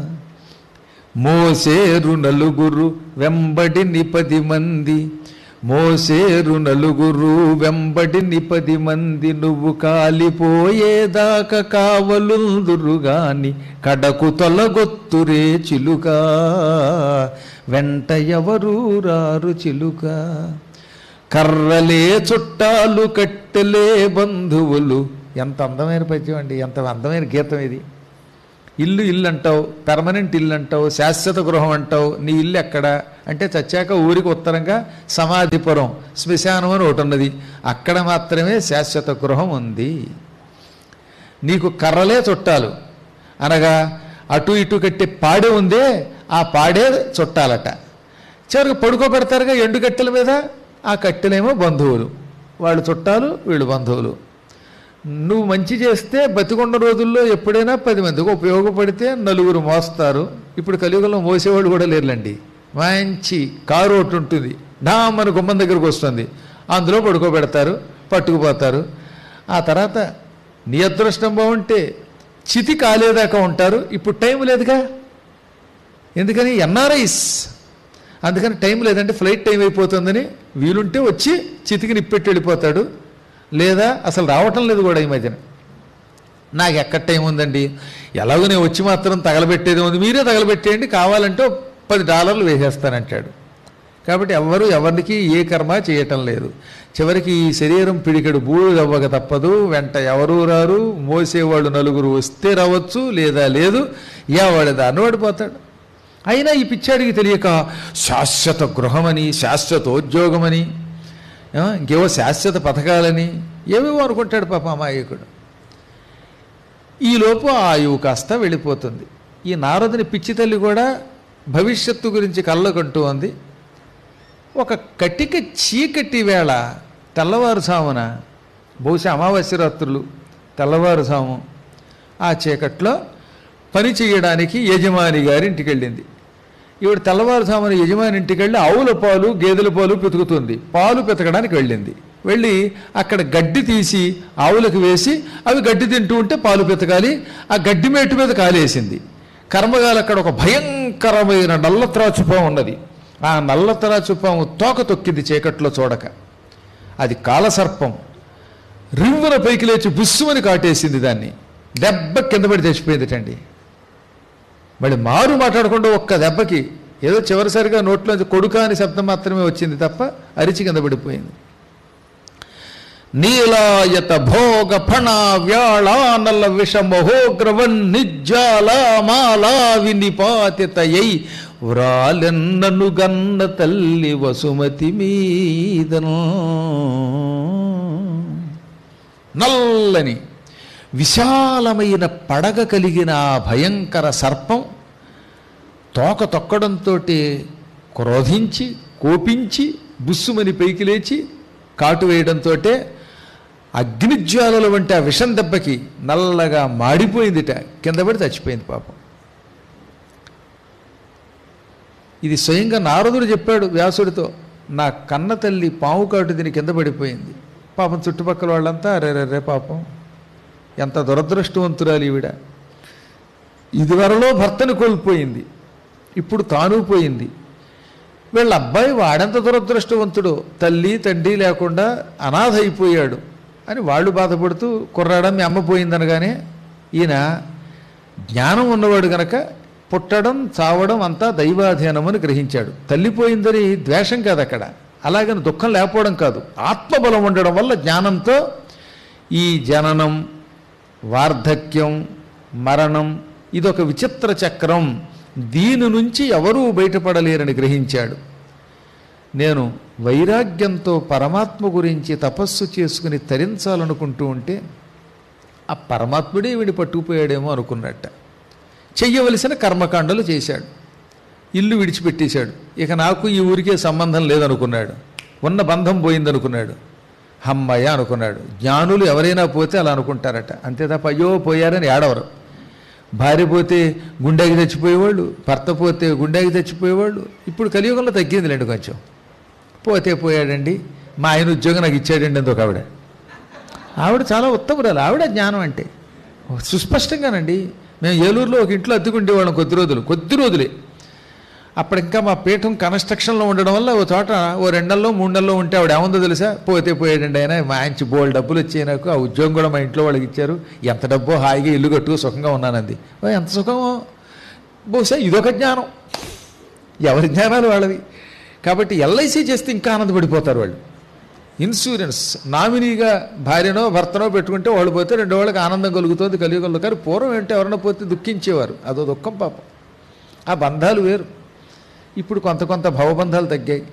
మోసేరు నలుగురు వెంబడిని పది మంది, మోసేరు నలుగురు వెంబడిని పది మంది, నువ్వు కాలిపోయేదాకా కావలుందురుగాని కడకు తొలగొత్తురే చిలుక, వెంట ఎవరు రారు చిలుక. కర్రలే చుట్టాలు కట్టెలే బంధువులు. ఎంత అందమైన పద్యం అండి, ఎంత అందమైన గీతం ఇది. ఇల్లు ఇల్లు అంటావు, పెర్మనెంట్ ఇల్లు అంటావు, శాశ్వత గృహం అంటావు. నీ ఇల్లు ఎక్కడ అంటే చచ్చాక ఊరికి ఉత్తరంగా సమాధిపురం శ్మశానం అని ఒకటి ఉన్నది, అక్కడ మాత్రమే శాశ్వత గృహం ఉంది. నీకు కర్రలే చుట్టాలు, అనగా అటు ఇటు కట్టే పాడే ఉందే, ఆ పాడే చుట్టాలట. చివరికి పడుకోబెడతారుగా ఎండు కట్టెల మీద, ఆ కట్టెలేమో బంధువులు, వాళ్ళు చుట్టాలు వీళ్ళు బంధువులు. నువ్వు మంచి చేస్తే బతికొండ రోజుల్లో ఎప్పుడైనా పది మందికి ఉపయోగపడితే నలుగురు మోస్తారు. ఇప్పుడు కలియుగంలో మోసేవాళ్ళు కూడా లేరులండి. మంచి కారు ఒకటి ఉంటుంది, నా మన గుమ్మం దగ్గరకు వస్తుంది, అందులో పడుకోబెడతారు, పట్టుకుపోతారు. ఆ తర్వాత నీ అదృష్టం బాగుంటే చితి కాలేదాకా ఉంటారు. ఇప్పుడు టైం లేదుగా, ఎందుకని ఎన్ఆర్ఐస్, అందుకని టైం లేదంటే ఫ్లైట్ టైం అయిపోతుందని వీలుంటే వచ్చి చితికి నిప్పెట్టి వెళ్ళిపోతాడు, లేదా అసలు రావటం లేదు కూడా ఈ మధ్యన. నాకు ఎక్కడ టైం ఉందండి, ఎలాగో నేను వచ్చి మాత్రం తగలబెట్టేది ఉంది, మీరే తగలబెట్టేయండి, కావాలంటే పది డాలర్లు వేసేస్తానంటాడు. కాబట్టి ఎవరు ఎవరికి ఏ కర్మ చేయటం లేదు. చివరికి ఈ శరీరం పిడికెడు బూడిదవ్వక తప్పదు, వెంట ఎవరు రారు, మోసేవాళ్ళు నలుగురు వస్తే రావచ్చు, లేదా లేదు, ఎవడి దాన్ని వాడిపోతాడు. అయినా ఈ పిచ్చాడికి తెలియక శాశ్వత గృహమని, శాశ్వతోద్యోగమని, ఇంకేవో శాశ్వత పథకాలని ఏవేవో అనుకుంటాడు పాప అమాయకుడు. ఈలోపు ఆయువు కాస్త వెళ్ళిపోతుంది. ఈ నారదుని పిచ్చి తల్లి కూడా భవిష్యత్తు గురించి కళ్ళకంటూ ఉంది. ఒక కటిక చీకటి వేళ తెల్లవారుసామున, బహుశా అమావాస్య రాత్రులు తెల్లవారుసాము, ఆ చీకట్లో పని చేయడానికి యజమాని గారి ఇంటికి వెళ్ళింది. ఈవిడ తెల్లవారుసామున యజమాని ఇంటికి వెళ్ళి ఆవుల పాలు గేదెల పాలు పితుకుతుంది. పాలు పితకడానికి వెళ్ళింది. వెళ్ళి అక్కడ గడ్డి తీసి ఆవులకు వేసి అవి గడ్డి తింటూ ఉంటే పాలు పితకాలి. ఆ గడ్డి మేటు మీద కాలేసింది. కర్మగాలు అక్కడ ఒక భయంకరమైన నల్లత్రాచుపాము ఉన్నది. ఆ నల్లత్రాచుపాము తోక తొక్కింది చీకట్లో చూడక. అది కాలసర్పం. రివ్వున పైకి లేచి బుస్సుమని కాటేసింది దాన్ని. దెబ్బ కింద పడి తెచ్చిపోయిందిటండి. మళ్ళీ మారు మాట్లాడకుండా ఒక్క దెబ్బకి ఏదో చివరిసరిగా నోట్లోంచి కొడుక అని శబ్దం మాత్రమే వచ్చింది తప్ప అరిచి కింద పడిపోయింది. నీలాయత భోగ ఫణ వ్యాళానల విషమహోగ్రవన్ నిజ్జాల మాలా వినిపాతితయై వ్రాలెన్నను గన్న తల్లి వసుమతి మీదను. నల్లని విశాలమైన పడగ కలిగిన ఆ భయంకర సర్పం తోక తొక్కడంతో క్రోధించి కోపించి బుస్సుమని పైకి లేచి కాటు వేయడంతో అగ్నిజ్వాలల వంటి ఆ విషం దెబ్బకి నల్లగా మాడిపోయిందిట. కింద పడి చచ్చిపోయింది పాపం. ఇది స్వయంగా నారదుడు చెప్పాడు వ్యాసుడితో, నా కన్న తల్లి పాము కాటు తిని కింద పడిపోయింది. పాపం చుట్టుపక్కల వాళ్ళంతా అరే రే పాపం ఎంత దురదృష్టవంతురాలు ఈవిడ. ఇదివరలో భర్తను కోల్పోయింది, ఇప్పుడు తాను పోయింది. వీళ్ళ అబ్బాయి వాడెంత దురదృష్టవంతుడు, తల్లి తండ్రి లేకుండా అనాథ అయిపోయాడు అని వాళ్ళు బాధపడుతూ కుర్రాడం మీ అమ్మ పోయిందనగానే ఈయన జ్ఞానం ఉన్నవాడు గనక పుట్టడం చావడం అంతా దైవాధీనం అని గ్రహించాడు. తల్లిపోయిందని ద్వేషం కాదు అక్కడ, అలాగని దుఃఖం లేకపోవడం కాదు, ఆత్మబలం ఉండడం వల్ల జ్ఞానంతో ఈ జననం వార్ధక్యం మరణం ఇదొక విచిత్ర చక్రం, దీని నుంచి ఎవరూ బయటపడలేరని గ్రహించాడు. నేను వైరాగ్యంతో పరమాత్మ గురించి తపస్సు చేసుకుని తరించాలనుకుంటూ ఉంటే ఆ పరమాత్ముడే వీడిని పట్టుకుపోయాడేమో అనుకున్నట్ట. చెయ్యవలసిన కర్మకాండలు చేశాడు, ఇల్లు విడిచిపెట్టేశాడు. ఇక నాకు ఈ ఊరికే సంబంధం లేదనుకున్నాడు, ఉన్న బంధం పోయిందనుకున్నాడు. హమ్మయ్య అనుకున్నాడు. జ్ఞానులు ఎవరైనా పోతే అలా అనుకుంటారట, అంతే తప్ప అయ్యో పోయారని ఏడవరు. భార్య పోతే గుండెకి తెచ్చిపోయేవాళ్ళు, భర్త పోతే గుండెకి తెచ్చిపోయేవాళ్ళు. ఇప్పుడు కలియుగంలో తగ్గిందిలేండి కొంచెం. పోతే పోయాడండి, మా ఆయన ఉద్యోగం నాకు ఇచ్చాడండి అందుకు ఆవిడ. ఆవిడ చాలా ఉత్తమురాలు, ఆవిడ జ్ఞానం అంటే సుస్పష్టంగానండి. మేము ఏలూరులో ఒక ఇంట్లో అద్దెకుండేవాళ్ళం కొద్ది రోజులు కొద్ది రోజులే అప్పుడు ఇంకా మా పీఠం కన్స్ట్రక్షన్లో ఉండడం వల్ల ఓ చోట ఓ రెండు నెలలో మూడు నెలలో ఉంటే ఆవిడ ఏముందో తెలుసా, పోతే పోయాడండి ఆయన, మంచి బోల్డ్ డబ్బులు వచ్చాయి నాకు, ఆ ఉద్యోగం కూడా మా ఇంట్లో వాళ్ళకి ఇచ్చారు, ఎంత డబ్బో హాయిగా ఇల్లు కట్టుకు సుఖంగా ఉన్నానంది. ఎంత సుఖమో, బహుశా ఇదొక జ్ఞానం, ఎవరి జ్ఞానాలు వాళ్ళవి. కాబట్టి ఎల్ఐసి చేస్తే ఇంకా ఆనందపడిపోతారు వాళ్ళు. ఇన్సూరెన్స్ నామినీగా భార్యనో భర్తనో పెట్టుకుంటే వాళ్ళు పోతే రెండు వాళ్ళకి ఆనందం కలుగుతుంది కలియుగంలో. కానీ పూర్వం ఏంటో ఎవరైనా పోతే దుఃఖించేవారు, అదో దుఃఖం పాపం. ఆ బంధాలు వేరు. ఇప్పుడు కొంత కొంత భవబంధాలు తగ్గాయి.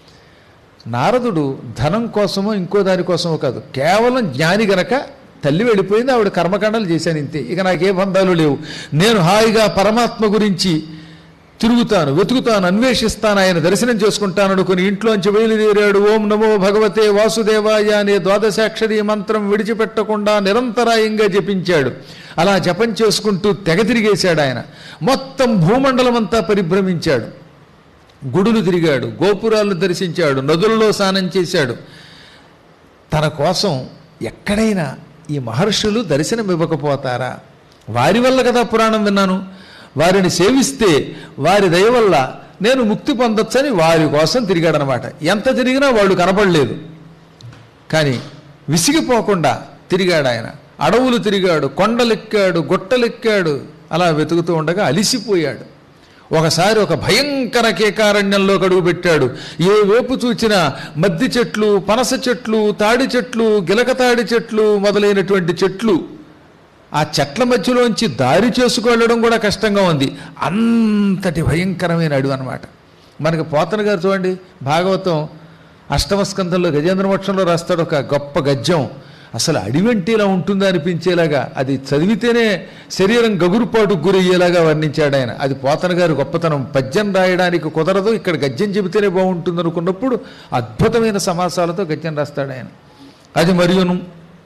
నారదుడు ధనం కోసమో ఇంకో దానికోసమో కాదు, కేవలం జ్ఞాని గనక తల్లి వెళ్ళిపోయింది, ఆవిడ కర్మకాండలు చేశాను ఇంతే, ఇక నాకే బంధాలు లేవు, నేను హాయిగా పరమాత్మ గురించి తిరుగుతాను, వెతుకుతాను, అన్వేషిస్తాను, ఆయన దర్శనం చేసుకుంటాను అనుకుని ఇంట్లోంచి బయలుదేరాడు. ఓం నమో భగవతే వాసుదేవాయ అనే ద్వాదశాక్షరి మంత్రం విడిచిపెట్టకుండా నిరంతరాయంగా జపించాడు. అలా జపం చేసుకుంటూ తెగ తిరిగేశాడు ఆయన. మొత్తం భూమండలం అంతా పరిభ్రమించాడు. గుడులు తిరిగాడు, గోపురాలను దర్శించాడు, నదులలో స్నానం చేశాడు. తన కోసం ఎక్కడైనా ఈ మహర్షులు దర్శనం ఇవ్వకపోతారా? వారి వల్ల కదా పురాణం విన్నాను, వారిని సేవిస్తే వారి దయ వల్ల నేను ముక్తి పొందొచ్చని వారి కోసం తిరిగాడనమాట. ఎంత తిరిగినా వాళ్ళు కనపడలేదు, కానీ విసిగిపోకుండా తిరిగాడు ఆయన. అడవులు తిరిగాడు, కొండలెక్కాడు, గుట్టలెక్కాడు. అలా వెతుకుతూ ఉండగా అలిసిపోయాడు. ఒకసారి ఒక భయంకర కేకారణ్యంలో అడుగు పెట్టాడు. ఏ వైపు చూచినా మద్ది చెట్లు, పనస చెట్లు, తాడి చెట్లు, గిలకతాడి చెట్లు మొదలైనటువంటి చెట్లు. ఆ చెట్ల మధ్యలోంచి దారి చేసుకెళ్ళడం కూడా కష్టంగా ఉంది. అంతటి భయంకరమైన అడవి అనమాట. మనకి పోతన గారు చూడండి, భాగవతం అష్టమ స్కంధంలో గజేంద్ర మోక్షంలో రాస్తాడు ఒక గొప్ప గద్యం. అసలు అడవి అంటే ఇలా ఉంటుందా అనిపించేలాగా, అది చదివితేనే శరీరం గగురుపాటుకు గురయ్యేలాగా వర్ణించాడు ఆయన. అది పోతన గారు గొప్పతనం. పద్యం రాయడానికి కుదరదు, ఇక్కడ గద్యం చెబితేనే బాగుంటుంది అనుకున్నప్పుడు అద్భుతమైన సమాసాలతో గద్యం రాస్తాడు ఆయన. అది మరియును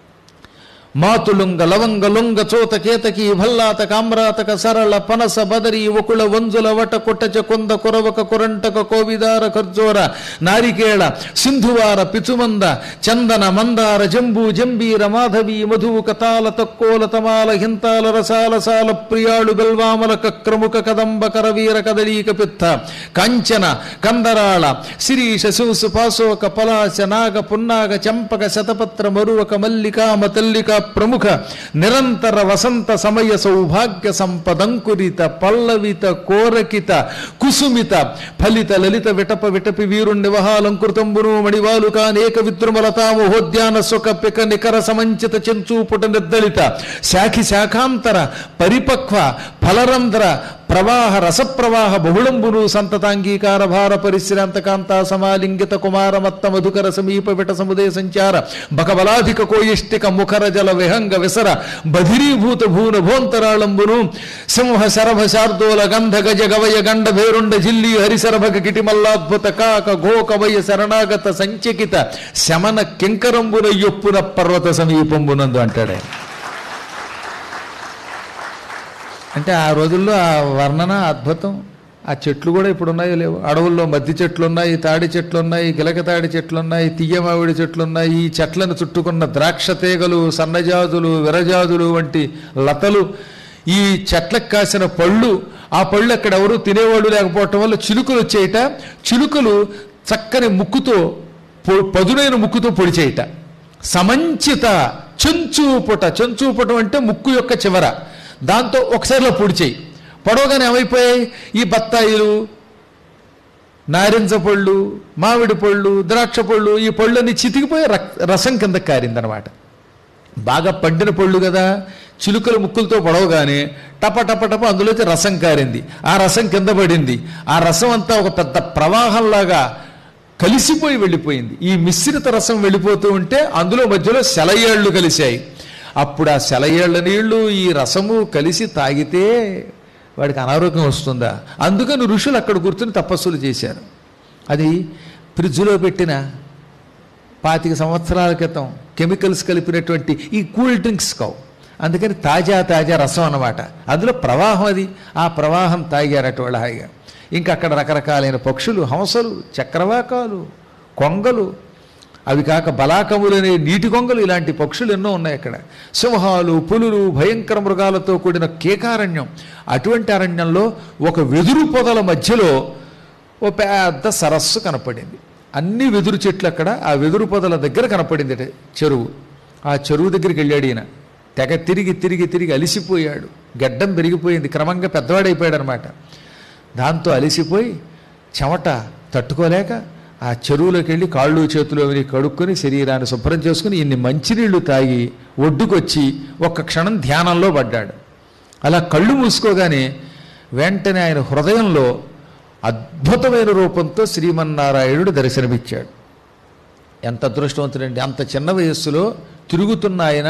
మాతులుంగ లవంగ లొంగ చోత కేతకి భల్లాత కామ్రాతక సరళ పనస బదరి ఒకుళ వంజుల వట కొట్టచ కొంద కొరవక కొరంటక కోవిదార ఖర్జోర నారికేళ సింధువార పిచుమంద చందన మందార జంబూ జంబీర మాధవి మధువు కతాల తక్కోల తమాల హింతాల రసాల సాల ప్రియాళు గల్వామల కక్రముక కదంబ కరవీర కదళీక పిత్త కాంచన కందరాళ శిరీష శింసు పాశోక పలాశ నాగ పున్నాగ చంపక శతపత్ర మరువక మల్లికామ తల్లిక ప్రముఖ నిరంతర వసంత సమయ సౌభాగ్య సంపదంకురిత పల్లవిత కోరకిత కుసుమిత ఫలిత లలిత విటప విటపి వీరుణ్ణి వహాలంకృతంబును మణివాలుక అనేక విద్రుమలతామోహోద్యాన సుఖ పిక నికర సమంచిత చెంచూపుట నిర్దలిత శాఖి శాఖాంతర పరిపక్వ ఫలరంధ్ర ప్రవాహ రసప్రవాహ బహుళంబును సంతతాంగీకార భార పరిశ్రాంత కాంతా సమాలింగిత కుమార మత్త మధుకర సమీప విట సముదయ సంచార బకబలాధిక కోయిష్టిక ముఖర జల విహంగ విసర బధిరీభూత భూన భోంతరాళంబును సింహ శరభ శార్దోల గంధ గజ గవయ గండ భేరుండ జిల్లి హరిశరభక కిటిమల్లాద్భుత కాక గోకవయ శరణాగత సంచకిత శమన కింకరంబున యొప్పున పర్వత సమీపంబునందు అంటాడే. అంటే ఆ రోజుల్లో ఆ వర్ణన అద్భుతం. ఆ చెట్లు కూడా ఇప్పుడు ఉన్నాయో లేవు. అడవుల్లో మద్ది చెట్లు ఉన్నాయి, తాడి చెట్లు ఉన్నాయి, గిలక తాడి చెట్లు ఉన్నాయి, తీయమావిడి చెట్లు ఉన్నాయి. ఈ చెట్లను చుట్టుకున్న ద్రాక్ష తీగలు, సన్నజాజులు, విరజాజులు వంటి లతలు, ఈ చెట్లకు కాసిన పళ్ళు, ఆ పళ్ళు అక్కడ ఎవరు తినేవాళ్ళు లేకపోవటం వల్ల చిలుకలు వచ్చేయట. చిలుకలు చక్కని ముక్కుతో, పదునైన ముక్కుతో పొడిచేయట. సమంచిత చెంచూపుట, చెంచూపుటం అంటే ముక్కు యొక్క చివర, దాంతో ఒకసారిలో పొడిచేయి. పొడవగానే ఏమైపోయాయి, ఈ బత్తాయిలు, నారింజ పళ్ళు, మామిడి పళ్ళు, ద్రాక్ష పళ్ళు, ఈ పళ్ళని చితికిపోయి రసం కింద కారిందనమాట. బాగా పండిన పళ్ళు కదా, చిలుకల ముక్కులతో పొడవగానే టప టప టప అందులోకి రసం కారింది. ఆ రసం కింద పడింది. ఆ రసం అంతా ఒక పెద్ద ప్రవాహంలాగా కలిసిపోయి వెళ్ళిపోయింది. ఈ మిశ్రిత రసం వెళ్ళిపోతూ ఉంటే అందులో మధ్యలో సెలయేళ్లు కలిశాయి. అప్పుడు ఆ సెలయేళ్ల నీళ్లు ఈ రసము కలిసి తాగితే వాడికి అనారోగ్యం వస్తుందా? అందుకని ఋషులు అక్కడ కూర్చుని తపస్సులు చేశారు. అది ఫ్రిడ్జ్లో పెట్టిన పాతిక సంవత్సరాల క్రితం కెమికల్స్ కలిపినటువంటి ఈ కూల్ డ్రింక్స్ కావు. అందుకని తాజా తాజా రసం అన్నమాట. అందులో ప్రవాహం, అది ఆ ప్రవాహం తాగారట వాళ్ళు హాయిగా. ఇంకా అక్కడ రకరకాలైన పక్షులు, హంసలు, చక్రవాకాలు, కొంగలు, అవి కాక బలాకములనే నీటి కొంగలు, ఇలాంటి పక్షులు ఎన్నో ఉన్నాయి అక్కడ. సింహాలు, పులులు, భయంకర మృగాలతో కూడిన కేకారణ్యం. అటువంటి అరణ్యంలో ఒక వెదురు పొదల మధ్యలో ఓ పెద్ద సరస్సు కనపడింది. అన్ని వెదురు చెట్లు అక్కడ. ఆ వెదురు పొదల దగ్గర కనపడింది చెరువు. ఆ చెరువు దగ్గరికి వెళ్ళాడు ఈయన. తెగ తిరిగి తిరిగి తిరిగి అలిసిపోయాడు. గడ్డం పెరిగిపోయింది, క్రమంగా పెద్దవాడైపోయాడు అనమాట. దాంతో అలిసిపోయి చెమట తట్టుకోలేక ఆ చెరువులోకి వెళ్ళి కాళ్ళు చేతులు అవి కడుక్కొని శరీరాన్ని శుభ్రం చేసుకుని ఇన్ని మంచినీళ్లు తాగి ఒడ్డుకొచ్చి ఒక్క క్షణం ధ్యానంలో పడ్డాడు. అలా కళ్ళు మూసుకోగానే వెంటనే ఆయన హృదయంలో అద్భుతమైన రూపంతో శ్రీమన్నారాయణుడు దర్శనమిచ్చాడు. ఎంత అదృష్టవంతుడండి! అంత చిన్న వయస్సులో తిరుగుతున్న ఆయన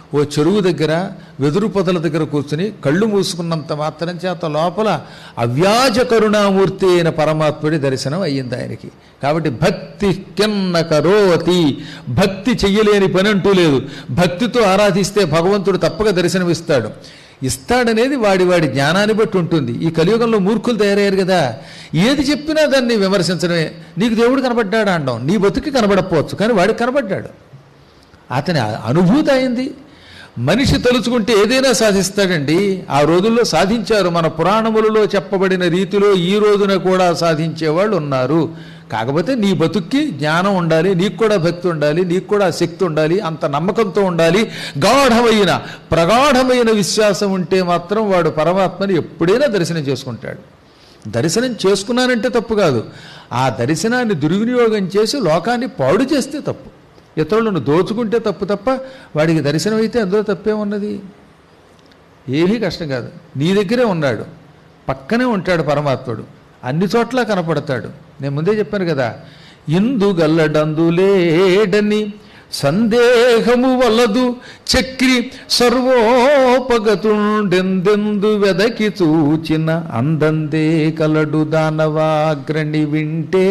ఓ చెరువు దగ్గర వెదురు పొదల దగ్గర కూర్చుని కళ్ళు మూసుకున్నంత మాత్రం చేత లోపల అవ్యాజ కరుణామూర్తి అయిన పరమాత్ముడి దర్శనం అయ్యింది ఆయనకి. కాబట్టి భక్తి కిన్న కరోతి, భక్తి చెయ్యలేని పని అంటూ లేదు. భక్తితో ఆరాధిస్తే భగవంతుడు తప్పక దర్శనమిస్తాడు. ఇస్తాడనేది వాడి వాడి జ్ఞానాన్ని బట్టి ఉంటుంది. ఈ కలియుగంలో మూర్ఖులు తయారయ్యారు కదా, ఏది చెప్పినా దాన్ని విమర్శించడమే. నీకు దేవుడు కనబడ్డాడు అంటాం, నీ బతుకి కనబడకపోవచ్చు కానీ వాడికి కనబడ్డాడు, అతని అనుభూతి అయింది. మనిషి తలుచుకుంటే ఏదైనా సాధిస్తాడండి. ఆ రోజుల్లో సాధించారు. మన పురాణములలో చెప్పబడిన రీతిలో ఈ రోజున కూడా సాధించేవాళ్ళు ఉన్నారు. కాకపోతే నీ బతుక్కి జ్ఞానం ఉండాలి, నీకు కూడా భక్తి ఉండాలి, నీకు కూడా శక్తి ఉండాలి, అంత నమ్మకంతో ఉండాలి. గాఢమైన ప్రగాఢమైన విశ్వాసం ఉంటే మాత్రం వాడు పరమాత్మని ఎప్పుడైనా దర్శనం చేసుకుంటాడు. దర్శనం చేసుకున్నానంటే తప్పు కాదు, ఆ దర్శనాన్ని దుర్వినియోగం చేసి లోకాన్ని పాడు చేస్తే తప్పు. ఇతరులను దోచుకుంటే తప్పు తప్ప వాడికి దర్శనం అయితే అందులో తప్పేమున్నది? ఏమీ కష్టం కాదు. నీ దగ్గరే ఉన్నాడు, పక్కనే ఉంటాడు పరమాత్ముడు, అన్ని చోట్ల కనపడతాడు. నేను ముందే చెప్పాను కదా, ఇందు గల్లడందులేడని సందేహము వలదు చక్రి సర్వోపగతుండెందెందు వెదకి చూచిన అందందే కలడు దానవాగ్రణి వింటే.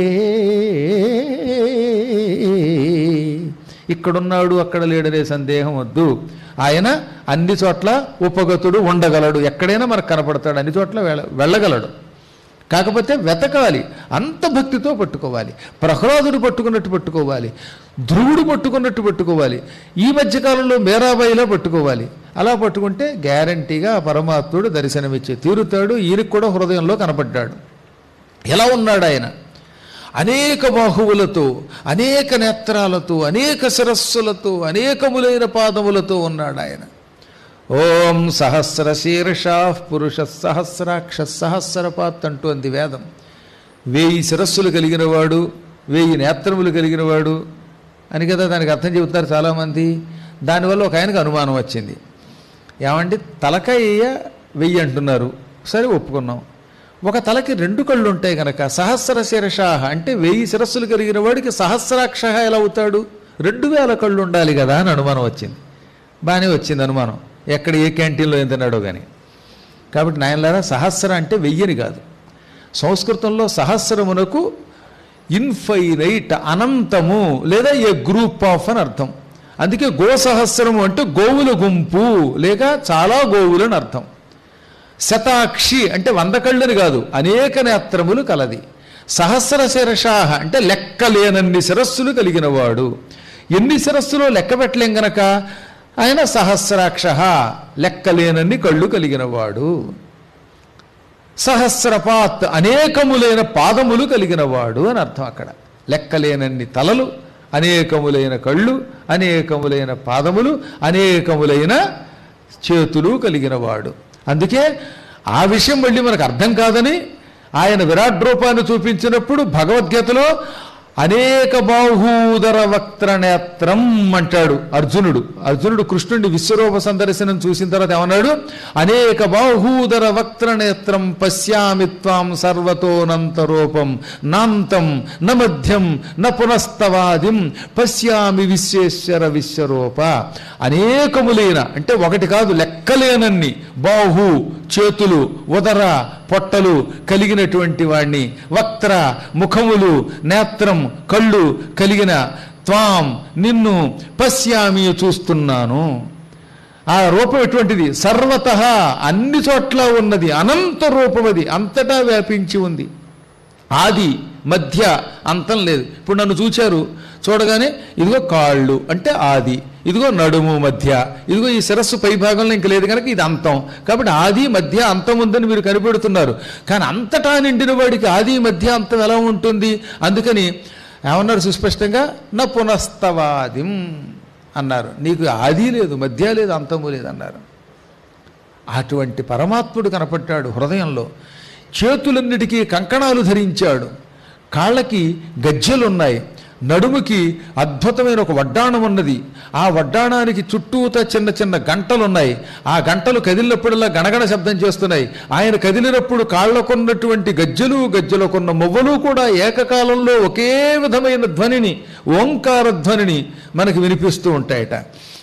ఇక్కడున్నాడు అక్కడ లేడనే సందేహం వద్దు. ఆయన అన్ని చోట్ల ఉపగతుడు ఉండగలడు, ఎక్కడైనా మనకు కనపడతాడు, అన్ని చోట్ల వెళ్ళ వెళ్ళగలడు. కాకపోతే వెతకాలి, అంత భక్తితో పట్టుకోవాలి. ప్రహ్లాదుడు పట్టుకున్నట్టు పట్టుకోవాలి, ధ్రువుడు పట్టుకున్నట్టు పట్టుకోవాలి, ఈ మధ్యకాలంలో మేరాబాయిలా పట్టుకోవాలి. అలా పట్టుకుంటే గ్యారంటీగా పరమాత్ముడు దర్శనమిచ్చే తీరుతాడు. ఈయనకు కూడా హృదయంలో కనపడ్డాడు. ఎలా ఉన్నాడు ఆయన? అనేక బాహువులతో, అనేక నేత్రాలతో, అనేక శిరస్సులతో, అనేకములైన పాదములతో ఉన్నాడు ఆయన. ఓం సహస్ర శీర్షా పురుష సహస్రాక్ష సహస్రపాత్ అంటోంది వేదం. వేయి శిరస్సులు కలిగినవాడు, వేయి నేత్రములు కలిగినవాడు అని కదా దానికి అర్థం చెబుతారు చాలామంది. దానివల్ల ఒక ఆయనకు అనుమానం వచ్చింది. ఏమంటే తలకాయ వెయ్యి అంటున్నారు, సరే ఒప్పుకున్నాం. ఒక తలకి రెండు కళ్ళు ఉంటాయి కనుక సహస్ర శీర్షాహ అంటే వెయ్యి శిరస్సులు కలిగిన వాడికి సహస్రాక్ష ఎలా అవుతాడు? రెండు వేల కళ్ళు ఉండాలి కదా అని అనుమానం వచ్చింది. బాగానే వచ్చింది అనుమానం, ఎక్కడ ఏ క్యాంటీన్లో ఏం తిన్నాడో కానీ. కాబట్టి నాయనలారా, సహస్ర అంటే వెయ్యని కాదు. సంస్కృతంలో సహస్రమునకు ఇన్ఫైనైట్, అనంతము లేదా ఏ గ్రూప్ ఆఫ్ అని అర్థం. అందుకే గోసహస్రము అంటే గోవుల గుంపు లేక చాలా గోవులని అర్థం. శతాక్షి అంటే వంద కళ్ళని కాదు, అనేక నేత్రములు కలది. సహస్ర శిరషాహ అంటే లెక్కలేనన్ని శిరస్సులు కలిగినవాడు. ఎన్ని శిరస్సులో లెక్క పెట్టలేం గనక ఆయన సహస్రాక్ష, లెక్కలేనన్ని కళ్ళు కలిగినవాడు. సహస్రపాత్ అనేకములైన పాదములు కలిగినవాడు అని అర్థం. అక్కడ లెక్కలేనన్ని తలలు, అనేకములైన కళ్ళు, అనేకములైన పాదములు, అనేకములైన చేతులు కలిగినవాడు. అందుకే ఆ విషయం మళ్ళీ మనకు అర్థం కాదని ఆయన విరాట్ రూపాన్ని చూపించినప్పుడు భగవద్గీతలో అనేక బాహూదర వక్త్ర నేత్రం అంటాడు అర్జునుడు. అర్జునుడు కృష్ణుడి విశ్వరూప సందర్శనం చూసిన తర్వాత ఏమన్నాడు? అనేక బాహూదర వక్త్ర నేత్రం పశ్యామి త్వాం సర్వతోనంత రూపం నాంతం న మధ్యం న పునస్తవాదిం పశ్యామి విశ్వేశ్వర విశ్వరూప. అనేకములైన అంటే ఒకటి కాదు, లెక్కలేనన్ని బాహు చేతులు, ఉదర పొట్టలు కలిగినటువంటి వాణ్ణి, వక్త్ర ముఖములు, నేత్రం కళ్ళు కలిగిన త్వాం నిన్ను పశ్యామి చూస్తున్నాను. ఆ రూపం ఎటువంటిది? సర్వతః అన్ని చోట్ల ఉన్నది, అనంత రూపమది, అంతటా వ్యాపించి ఉంది. ఆది మధ్య అంతం లేదు. ఇప్పుడు నన్ను చూచారు, చూడగానే ఇదిగో కాళ్ళు అంటే ఆది, ఇదిగో నడుము మధ్య, ఇదిగో ఈ శిరస్సు పై భాగంలో ఇంక లేదు కనుక ఇది అంతం. కాబట్టి ఆది మధ్య అంతం ఉందని మీరు కనిపెడుతున్నారు. కానీ అంతటా నిండిన వాడికి ఆది మధ్య అంతం ఎలా ఉంటుంది? అందుకని ఏమన్నారు సుస్పష్టంగా? నా పునస్తవాదిం అన్నారు. నీకు ఆది లేదు, మధ్య లేదు, అంతము లేదు అన్నారు. అటువంటి పరమాత్ముడు కనపడ్డాడు హృదయంలో. చేతులన్నిటికీ కంకణాలు ధరించాడు, కాళ్ళకి గజ్జెలున్నాయి, నడుముకి అద్భుతమైన ఒక వడ్డాణం ఉన్నది. ఆ వడ్డాణానికి చుట్టూతా చిన్న చిన్న గంటలున్నాయి. ఆ గంటలు కదిలినప్పుడల్లా గణగణ శబ్దం చేస్తున్నాయి. ఆయన కదిలినప్పుడు కాళ్ళకున్నటువంటి గజ్జలు, గజ్జలకున్న మువ్వలు కూడా ఏకకాలంలో ఒకే విధమైన ధ్వనిని, ఓంకార ధ్వనిని మనకి వినిపిస్తూ ఉంటాయట.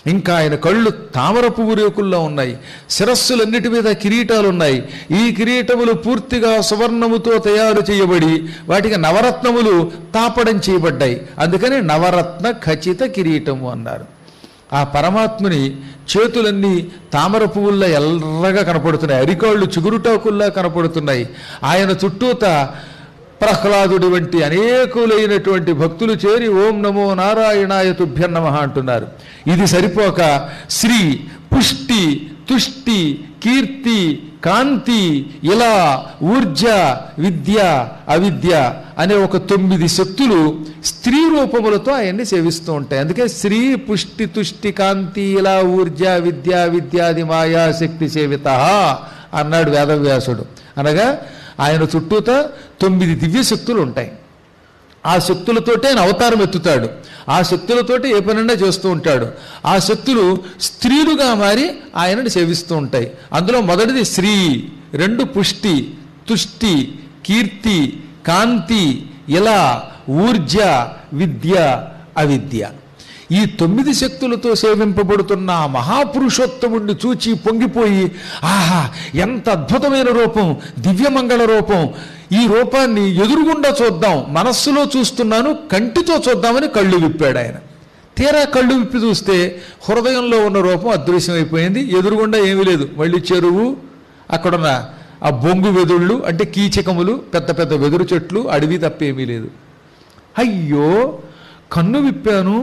ఇంకా ఆయన కళ్ళు తామర పువ్వు రేకుల్లో ఉన్నాయి, శిరస్సులన్నిటి మీద కిరీటాలు ఉన్నాయి. ఈ కిరీటములు పూర్తిగా సువర్ణముతో తయారు చేయబడి వాటికి నవరత్నములు తాపడం చేయబడ్డాయి. అందుకని నవరత్న ఖచ్చిత కిరీటము అన్నారు. ఆ పరమాత్ముని చేతులన్నీ తామర పువ్వుల్లా ఎర్రగా కనపడుతున్నాయి, అరికాళ్ళు చిగురుటాకుల్లా కనపడుతున్నాయి. ఆయన చుట్టూత ప్రహ్లాదుడి వంటి అనేకులైనటువంటి భక్తులు చేరి ఓం నమో నారాయణాయ తుభ్యం నమః అంటున్నారు. ఇది సరిపోక శ్రీ, పుష్టి, తుష్టి, కీర్తి, కాంతి, ఇలా ఊర్జ, విద్య, అవిద్య అనే ఒక తొమ్మిది శక్తులు స్త్రీ రూపములతో ఆయన్ని సేవిస్తూ ఉంటాయి. అందుకే శ్రీ, పుష్టి, తుష్టి, కాంతి, ఇలా ఊర్జ, విద్య, విద్యాది మాయాశక్తి సేవిత అన్నాడు వేదవ్యాసుడు. అనగా ఆయన చుట్టూత తొమ్మిది దివ్య శక్తులు ఉంటాయి. ఆ శక్తులతోటే ఆయన అవతారం ఎత్తుతాడు. ఆ శక్తులతోటి ఏ పనైనా చేస్తూ ఉంటాడు. ఆ శక్తులు స్త్రీలుగా మారి ఆయనని సేవిస్తూ ఉంటాయి. అందులో మొదటిది శ్రీ, రెండు పుష్టి, తుష్టి, కీర్తి, కాంతి, ఇలా ఊర్జ, విద్య, అవిద్య. ఈ తొమ్మిది శక్తులతో సేవింపబడుతున్న ఆ మహాపురుషోత్తముణ్ణి చూచి పొంగిపోయి, ఆహా ఎంత అద్భుతమైన రూపం, దివ్యమంగళ రూపం, ఈ రూపాన్ని ఎదురుగుండా చూద్దాం, మనస్సులో చూస్తున్నాను కంటితో చూద్దామని కళ్ళు విప్పాడు ఆయన. తీరా కళ్ళు విప్పి చూస్తే హృదయంలో ఉన్న రూపం అదృశ్యమైపోయింది. ఎదురుగుండా ఏమీ లేదు, మళ్ళీ చెరువు, అక్కడున్న ఆ బొంగు వెదుళ్ళు అంటే కీచకములు, పెద్ద పెద్ద వెదురు చెట్లు, అడవి తప్పేమీ లేదు. అయ్యో కన్ను విప్పాను,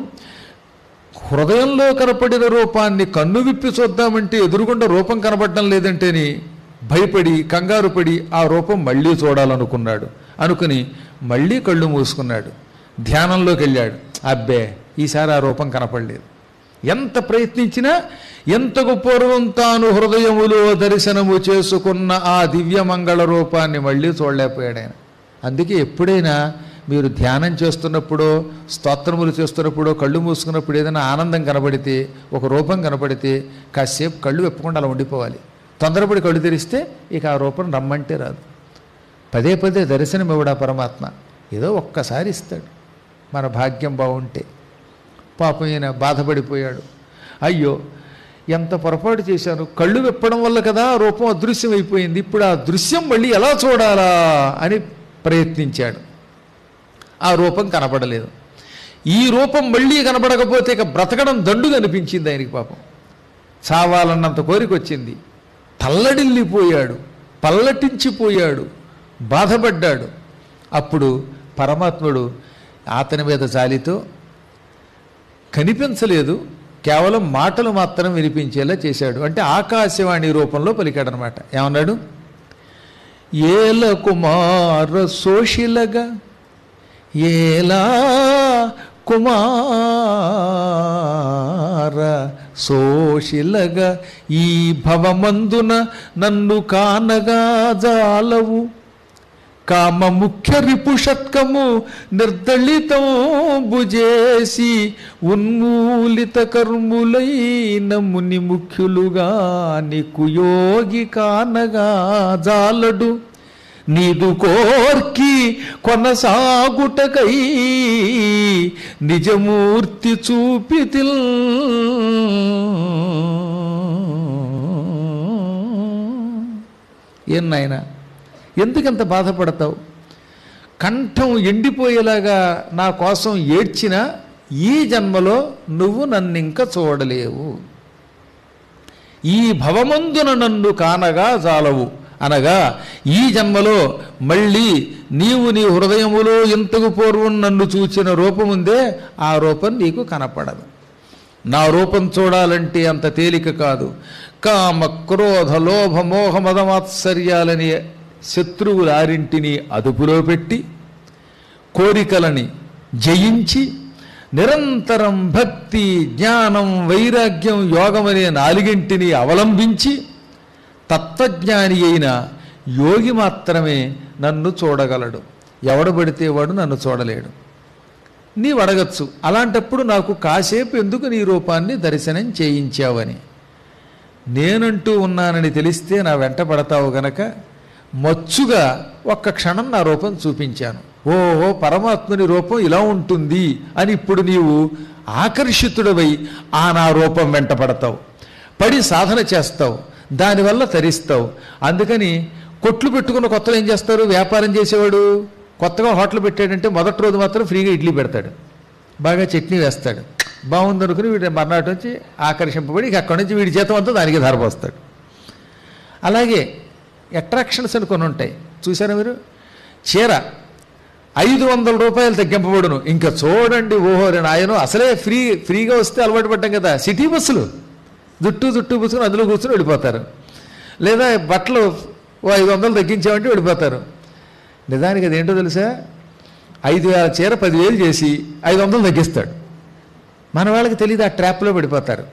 హృదయంలో కనపడిన రూపాన్ని కన్ను విప్పి చూద్దామంటే ఎదురుగుండా రూపం కనపడటం లేదంటేని భయపడి కంగారు పడి ఆ రూపం మళ్ళీ చూడాలనుకున్నాడు. అనుకుని మళ్ళీ కళ్ళు మూసుకున్నాడు, ధ్యానంలోకి వెళ్ళాడు. అబ్బే ఈసారి ఆ రూపం కనపడలేదు. ఎంత ప్రయత్నించినా ఎంతకు పూర్వం తాను హృదయములో దర్శనము చేసుకున్న ఆ దివ్యమంగళ రూపాన్ని మళ్ళీ చూడలేకపోయాడు ఆయన. అందుకే ఎప్పుడైనా మీరు ధ్యానం చేస్తున్నప్పుడో స్తోత్రములు చేస్తున్నప్పుడో కళ్ళు మూసుకున్నప్పుడు ఏదైనా ఆనందం కనబడితే, ఒక రూపం కనబడితే కాసేపు కళ్ళు వెప్పకుండా అలా ఉండిపోవాలి. తొందరపడి కళ్ళు తెరిస్తే ఇక ఆ రూపం రమ్మంటే రాదు. పదే పదే దర్శనం ఇవ్వడా పరమాత్మ, ఏదో ఒక్కసారి ఇస్తాడు మన భాగ్యం బాగుంటే. పాపం ఈయన బాధపడిపోయాడు. అయ్యో ఎంత పొరపాటు చేశాను, కళ్ళు విప్పడం వల్ల కదా రూపం అదృశ్యం అయిపోయింది, ఇప్పుడు ఆ దృశ్యం మళ్ళీ ఎలా చూడాలా అని ప్రయత్నించాడు. ఆ రూపం కనపడలేదు. ఈ రూపం మళ్ళీ కనపడకపోతే ఇక బ్రతకడం దండుగా అనిపించింది ఆయనకి. పాపం చావాలన్నంత కోరిక వచ్చింది. తల్లడిల్లిపోయాడు, పల్లటించిపోయాడు, బాధపడ్డాడు. అప్పుడు పరమాత్ముడు అతని మీద జాలితో కనిపించలేదు, కేవలం మాటలు మాత్రం వినిపించేలా చేశాడు. అంటే ఆకాశవాణి రూపంలో పలికాడనమాట. ఏమన్నాడు? ఏల కుమార సోషిలగా ఏలా కుమార సోషిలగా ఈ భవమందున నన్ను కానగా జాలవు, కామ ముఖ్య రిపుషట్కము నిర్దళితం భుజేసి ఉన్మూలిత కర్ములైన ముని ముఖ్యులుగా నీకు యోగి కానగా జాలడు, నీదు కోర్కి కొనసాగుటకై నిజమూర్తి చూపితిల్. ఏం నాయనా ఎందుకంత బాధపడతావు? కంఠం ఎండిపోయేలాగా నా కోసం ఏడ్చినా ఈ జన్మలో నువ్వు నన్ను ఇంకా చూడలేవు. ఈ భవమందున నన్ను కానగా జాలవు అనగా ఈ జన్మలో మళ్ళీ నీవు నీ హృదయములో ఇంతకు పూర్వం నన్ను చూచిన రూపముందే ఆ రూపం నీకు కనపడదు. నా రూపం చూడాలంటే అంత తేలిక కాదు. కామ క్రోధ లోభ మోహ మదమాత్సర్యాలని శత్రువులారింటిని అదుపులో పెట్టి కోరికలని జయించి నిరంతరం భక్తి జ్ఞానం వైరాగ్యం యోగమనే నాలుగింటిని అవలంబించి తత్వజ్ఞాని అయిన యోగి మాత్రమే నన్ను చూడగలడు. ఎవడబడితే వాడు నన్ను చూడలేడు. నీవు అడగచ్చు, అలాంటప్పుడు నాకు కాసేపు ఎందుకు నీ రూపాన్ని దర్శనం చేయించావని. నేనంటూ ఉన్నానని తెలిస్తే నా వెంట పడతావు గనక మచ్చుగా ఒక్క క్షణం నా రూపం చూపించాను. ఓహో పరమాత్ముని రూపం ఇలా ఉంటుంది అని ఇప్పుడు నీవు ఆకర్షితుడవై ఆ నా రూపం వెంట పడతావు, పడి సాధన చేస్తావు, దానివల్ల తరిస్తావు. అందుకని కొట్లు పెట్టుకున్న కొత్తలో ఏం చేస్తారు? వ్యాపారం చేసేవాడు కొత్తగా హోటల్ పెట్టాడంటే మొదటి రోజు మాత్రం ఫ్రీగా ఇడ్లీ పెడతాడు, బాగా చట్నీ వేస్తాడు, బాగుంది అనుకుని వీడి మర్నాటి నుంచి ఆకర్షింపబడి ఇక అక్కడి నుంచి వీడి జీతం అంతా దానికి ధారపోస్తాడు. అలాగే అట్రాక్షన్స్ అని కొన్ని ఉంటాయి చూసారా మీరు? చీర ఐదు వందల రూపాయలు తగ్గింపబడును, ఇంకా చూడండి ఓహో రే నాయనో, అసలే ఫ్రీ ఫ్రీగా వస్తే అలవాటు పడ్డాం కదా, సిటీ బస్సులు జుట్టు జుట్టు పూసుకుని అందులో కూర్చొని వెళ్ళిపోతారు. లేదా బట్టలు ఓ ఐదు వందలు తగ్గించామంటే వెళ్ళిపోతారు. నిజానికి అదేంటో తెలుసా? ఐదు వేల చీర పదివేలు చేసి ఐదు వందలు తగ్గిస్తాడు. మన వాళ్ళకి తెలియదు, ఆ ట్రాప్లో పడిపోతారు.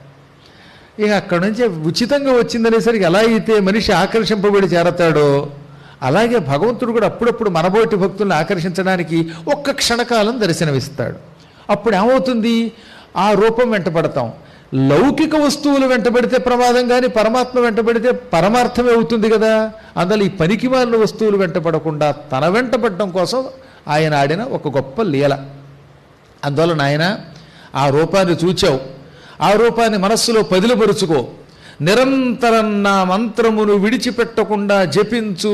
ఇక అక్కడ నుంచి ఉచితంగా వచ్చిందనేసరికి ఎలా అయితే మనిషి ఆకర్షింపబడి చేరతాడో అలాగే భగవంతుడు కూడా అప్పుడప్పుడు మనబోటి భక్తులను ఆకర్షించడానికి ఒక్క క్షణకాలం దర్శనమిస్తాడు. అప్పుడు ఏమవుతుంది? ఆ రూపం వెంటపడతాం. లౌకిక వస్తువులు వెంటబడితే ప్రమాదం, కానీ పరమాత్మ వెంటబడితే పరమార్థమే అవుతుంది కదా. అందులో ఈ పనికిమాలిన వస్తువులు వెంటపడకుండా తన వెంటపడడం కోసం ఆయన ఆడిన ఒక గొప్ప లీల. అందువల్ల నాయన ఆ రూపాన్ని చూచావు, ఆ రూపాన్ని మనస్సులో పదిలపరుచుకో, నిరంతరం నా మంత్రమును విడిచిపెట్టకుండా జపించు,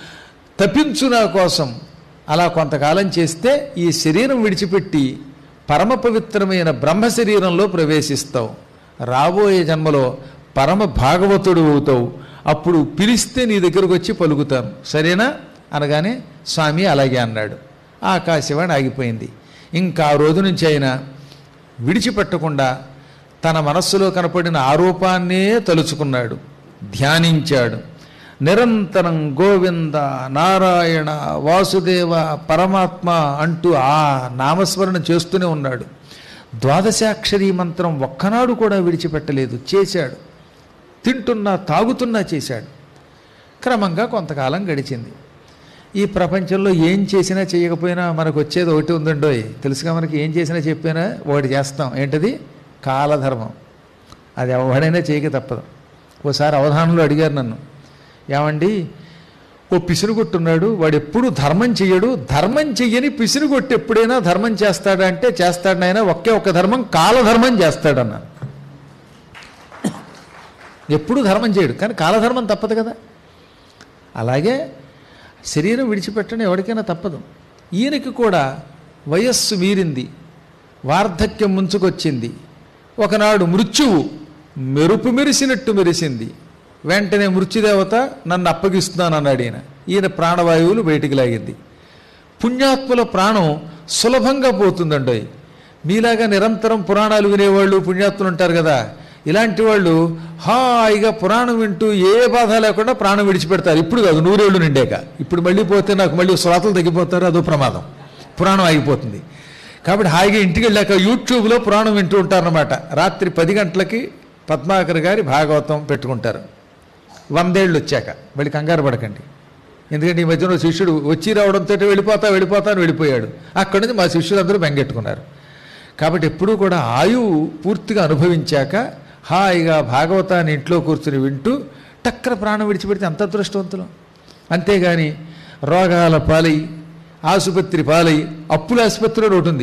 తపించు నా కోసం. అలా కొంతకాలం చేస్తే ఈ శరీరం విడిచిపెట్టి పరమ పవిత్రమైన బ్రహ్మ శరీరంలో ప్రవేశిస్తావు. రాబోయే జన్మలో పరమ భాగవతుడు అవుతావు. అప్పుడు పిలిస్తే నీ దగ్గరకు వచ్చి పలుకుతాను, సరేనా అనగానే స్వామి అలాగే అన్నాడు. ఆకాశవాణి ఆగిపోయింది. ఇంకా ఆ రోజు నుంచి అయినా విడిచిపెట్టకుండా తన మనస్సులో కనపడిన ఆరూపాన్నే తలుచుకున్నాడు, ధ్యానించాడు. నిరంతరం గోవింద నారాయణ వాసుదేవ పరమాత్మ అంటూ ఆ నామస్మరణ చేస్తూనే ఉన్నాడు. ద్వాదశాక్షరీ మంత్రం ఒక్కనాడు కూడా విడిచిపెట్టలేదు, చేశాడు. తింటున్నా తాగుతున్నా చేశాడు. క్రమంగా కొంతకాలం గడిచింది. ఈ ప్రపంచంలో ఏం చేసినా చేయకపోయినా మనకు వచ్చేది ఒకటి ఉందండోయ్, తెలుసుగా మనకి ఏం చేసినా చెప్పినా ఒకటి చేస్తాం. ఏంటది? కాలధర్మం. అది ఎవడైనా చేయక తప్పదు. ఓసారి అవధానంలో అడిగారు నన్ను, ఏమండి ఓ పిసినుగొట్టున్నాడు, వాడు ఎప్పుడు ధర్మం చెయ్యడు, ధర్మం చెయ్యని పిసినుగొట్టు ఎప్పుడైనా ధర్మం చేస్తాడా అంటే చేస్తాడనైనా ఒకే ఒక్క ధర్మం, కాలధర్మం చేస్తాడన్నాను. ఎప్పుడు ధర్మం చేయడు, కానీ కాలధర్మం తప్పదు కదా. అలాగే శరీరం విడిచిపెట్టడం ఎవరికైనా తప్పదు. ఈయనకి కూడా వయస్సు మీరింది, వార్ధక్యం ముంచుకొచ్చింది. ఒకనాడు మృత్యువు మెరుపు మెరిసినట్టు మెరిసింది. వెంటనే మృత్యుదేవత నన్ను అప్పగిస్తున్నాను అన్నాడు ఈయన. ఈయన ప్రాణవాయువులు బయటికి లాగింది. పుణ్యాత్ముల ప్రాణం సులభంగా పోతుందండి. మీలాగా నిరంతరం పురాణాలు వినేవాళ్ళు పుణ్యాత్ములు ఉంటారు కదా, ఇలాంటి వాళ్ళు హాయిగా పురాణం వింటూ ఏ బాధ లేకుండా ప్రాణం విడిచిపెడతారు. ఇప్పుడు కాదు, నూరేళ్ళు నిండాక. ఇప్పుడు మళ్ళీ పోతే నాకు మళ్ళీ శ్రోతలు తగ్గిపోతారు, అదో ప్రమాదం, పురాణం ఆగిపోతుంది. కాబట్టి హాయిగా ఇంటికి వెళ్ళాక యూట్యూబ్లో పురాణం వింటూ ఉంటారన్నమాట. రాత్రి పది గంటలకి పద్మాకర్ గారి భాగవతం పెట్టుకుంటారు. వందేళ్ళు వచ్చాక మళ్ళీ కంగారు పడకండి, ఎందుకంటే ఈ మధ్యలో శిష్యుడు వచ్చి రావడంతో వెళ్ళిపోతా వెళ్ళిపోతా అని వెళ్ళిపోయాడు. అక్కడి నుంచి మా శిష్యులందరూ బెంగెట్టుకున్నారు. కాబట్టి ఎప్పుడూ కూడా ఆయువు పూర్తిగా అనుభవించాక హాయిగా భాగవతాన్ని ఇంట్లో కూర్చుని వింటూ టక్కన ప్రాణం విడిచిపెడితే అంత అదృష్టవంతులు. అంతేగాని రోగాల పాలై ఆసుపత్రి పాలై, అప్పుల ఆసుపత్రి ఒకటి ఉంది,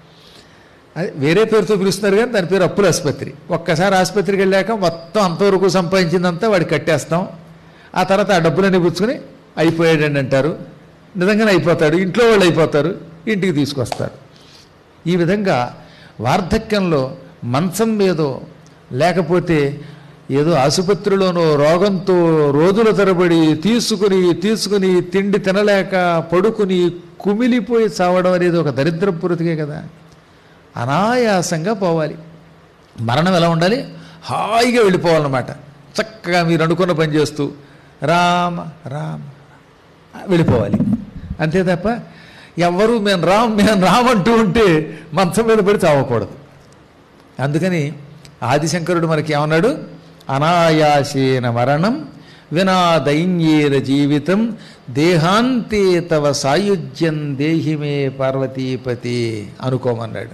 అది వేరే పేరుతో పిలుస్తున్నారు కానీ దాని పేరు అప్పుల ఆసుపత్రి. ఒక్కసారి ఆసుపత్రికి వెళ్ళాక మొత్తం అంతవరకు సంపాదించిందంతా వాడికి కట్టేస్తాం. ఆ తర్వాత ఆ డబ్బులన్నీ పుచ్చుకొని అయిపోయాడండి అంటారు. నిజంగానే అయిపోతాడు, ఇంట్లో వాళ్ళు అయిపోతారు, ఇంటికి తీసుకొస్తారు. ఈ విధంగా వార్ధక్యంలో మంచం మీదో లేకపోతే ఏదో ఆసుపత్రిలోనో రోగంతో రోజుల తరబడి తీసుకుని తీసుకుని తిండి తినలేక పడుకుని కుమిలిపోయి చావడం అనేది ఒక దరిద్రపురతికే కదా. అనాయాసంగా పోవాలి. మరణం ఎలా ఉండాలి? హాయిగా వెళ్ళిపోవాలన్నమాట. చక్కగా మీరు అనుకున్న పని చేస్తూ రామ రామ వెళ్ళిపోవాలి, అంతే తప్ప ఎవ్వరూ మేము రామ్ మేము రామ్ అంటూ ఉంటే మంచం మీద పడి చావకూడదు. అందుకని ఆదిశంకరుడు మనకి ఏమన్నాడు? అనాయాసేన మరణం వినా దైన్యేన జీవితం దేహాంతే తవ సాయుజ్యం దేహిమే పార్వతీపతి అనుకోమన్నాడు.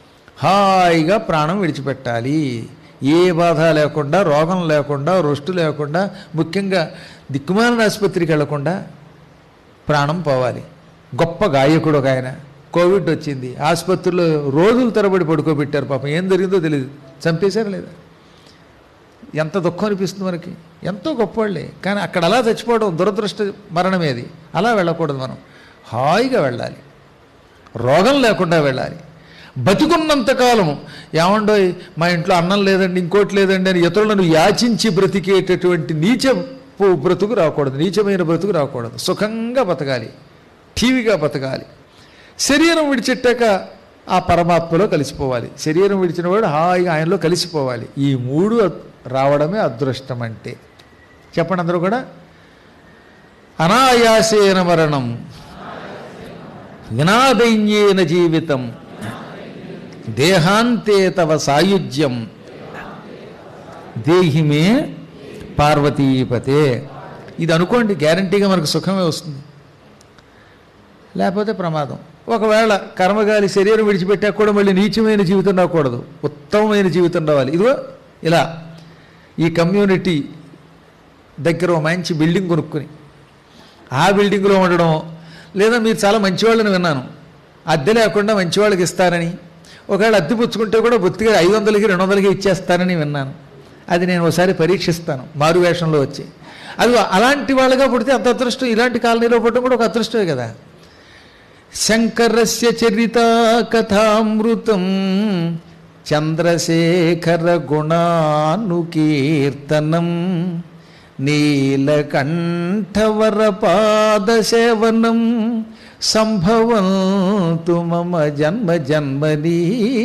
హాయిగా ప్రాణం విడిచిపెట్టాలి, ఏ బాధ లేకుండా, రోగం లేకుండా, రొస్టు లేకుండా, ముఖ్యంగా దిక్కుమాలిన ఆసుపత్రికి వెళ్లకుండా ప్రాణం పోవాలి. గొప్ప గాయకుడు ఒక ఆయన కోవిడ్ వచ్చింది, ఆసుపత్రిలో రోజుల తరబడి పడుకోబెట్టారు. పాపం ఏం జరిగిందో తెలియదు, చంపేశారు లేదా? ఎంత దుఃఖం అనిపిస్తుంది మనకి. ఎంతో గొప్పవాళ్ళే, కానీ అక్కడ అలా చచ్చిపోవడం దురదృష్ట మరణమేది. అలా వెళ్ళకూడదు. మనం హాయిగా వెళ్ళాలి, రోగం లేకుండా వెళ్ళాలి. బతికున్నంతకాలం ఏమండో మా ఇంట్లో అన్నం లేదండి, ఇంకోటి లేదండి అని ఇతరులను యాచించి బ్రతికేటటువంటి నీచపు బ్రతుకు రాకూడదు, నీచమైన బ్రతుకు రాకూడదు. సుఖంగా బతకాలి, ఠీవిగా బతకాలి. శరీరం విడిచెట్టాక ఆ పరమాత్మలో కలిసిపోవాలి. శరీరం విడిచిన వాడు హాయిగా ఆయనలో కలిసిపోవాలి. ఈ మూడు రావడమే అదృష్టం అంటే. చెప్పండి అందరూ కూడా. అనాయాసేన మరణం, వినాదైన్యేన జీవితం, దేహాంతే తవ సాయుజ్యం, దేహిమే పార్వతీపతే. ఇది అనుకోండి, గ్యారంటీగా మనకు సుఖమే వస్తుంది, లేకపోతే ప్రమాదం. ఒకవేళ కర్మగాలి శరీరం విడిచిపెట్టాక కూడా మళ్ళీ నీచమైన జీవితం రాకూడదు, ఉత్తమమైన జీవితం రావాలి. ఇదిగో ఇలా ఈ కమ్యూనిటీ దగ్గర ఒక మంచి బిల్డింగ్ కొనుక్కుని ఆ బిల్డింగ్లో ఉండడం, లేదా మీరు చాలా మంచివాళ్ళని విన్నాను అద్దె లేకుండా మంచివాళ్ళకి ఇస్తారని, ఒకవేళ అద్దె పుచ్చుకుంటే కూడా బొత్తిగా ఐదు వందలకి రెండు వందలకి ఇచ్చేస్తారని విన్నాను. అది నేను ఒకసారి పరీక్షిస్తాను మారు వేషంలో వచ్చి. అది అలాంటి వాళ్ళగా పుడితే అంత అదృష్టం. ఇలాంటి కాలనీలో పుట్టడం కూడా ఒక అదృష్టమే కదా. శంకరస్య చరితా కథామృతం చంద్రశేఖర గుణానుకీర్తనం నీలకంఠవర పాదసేవనం సంభవంతు మమ జన్మ జన్మనీ.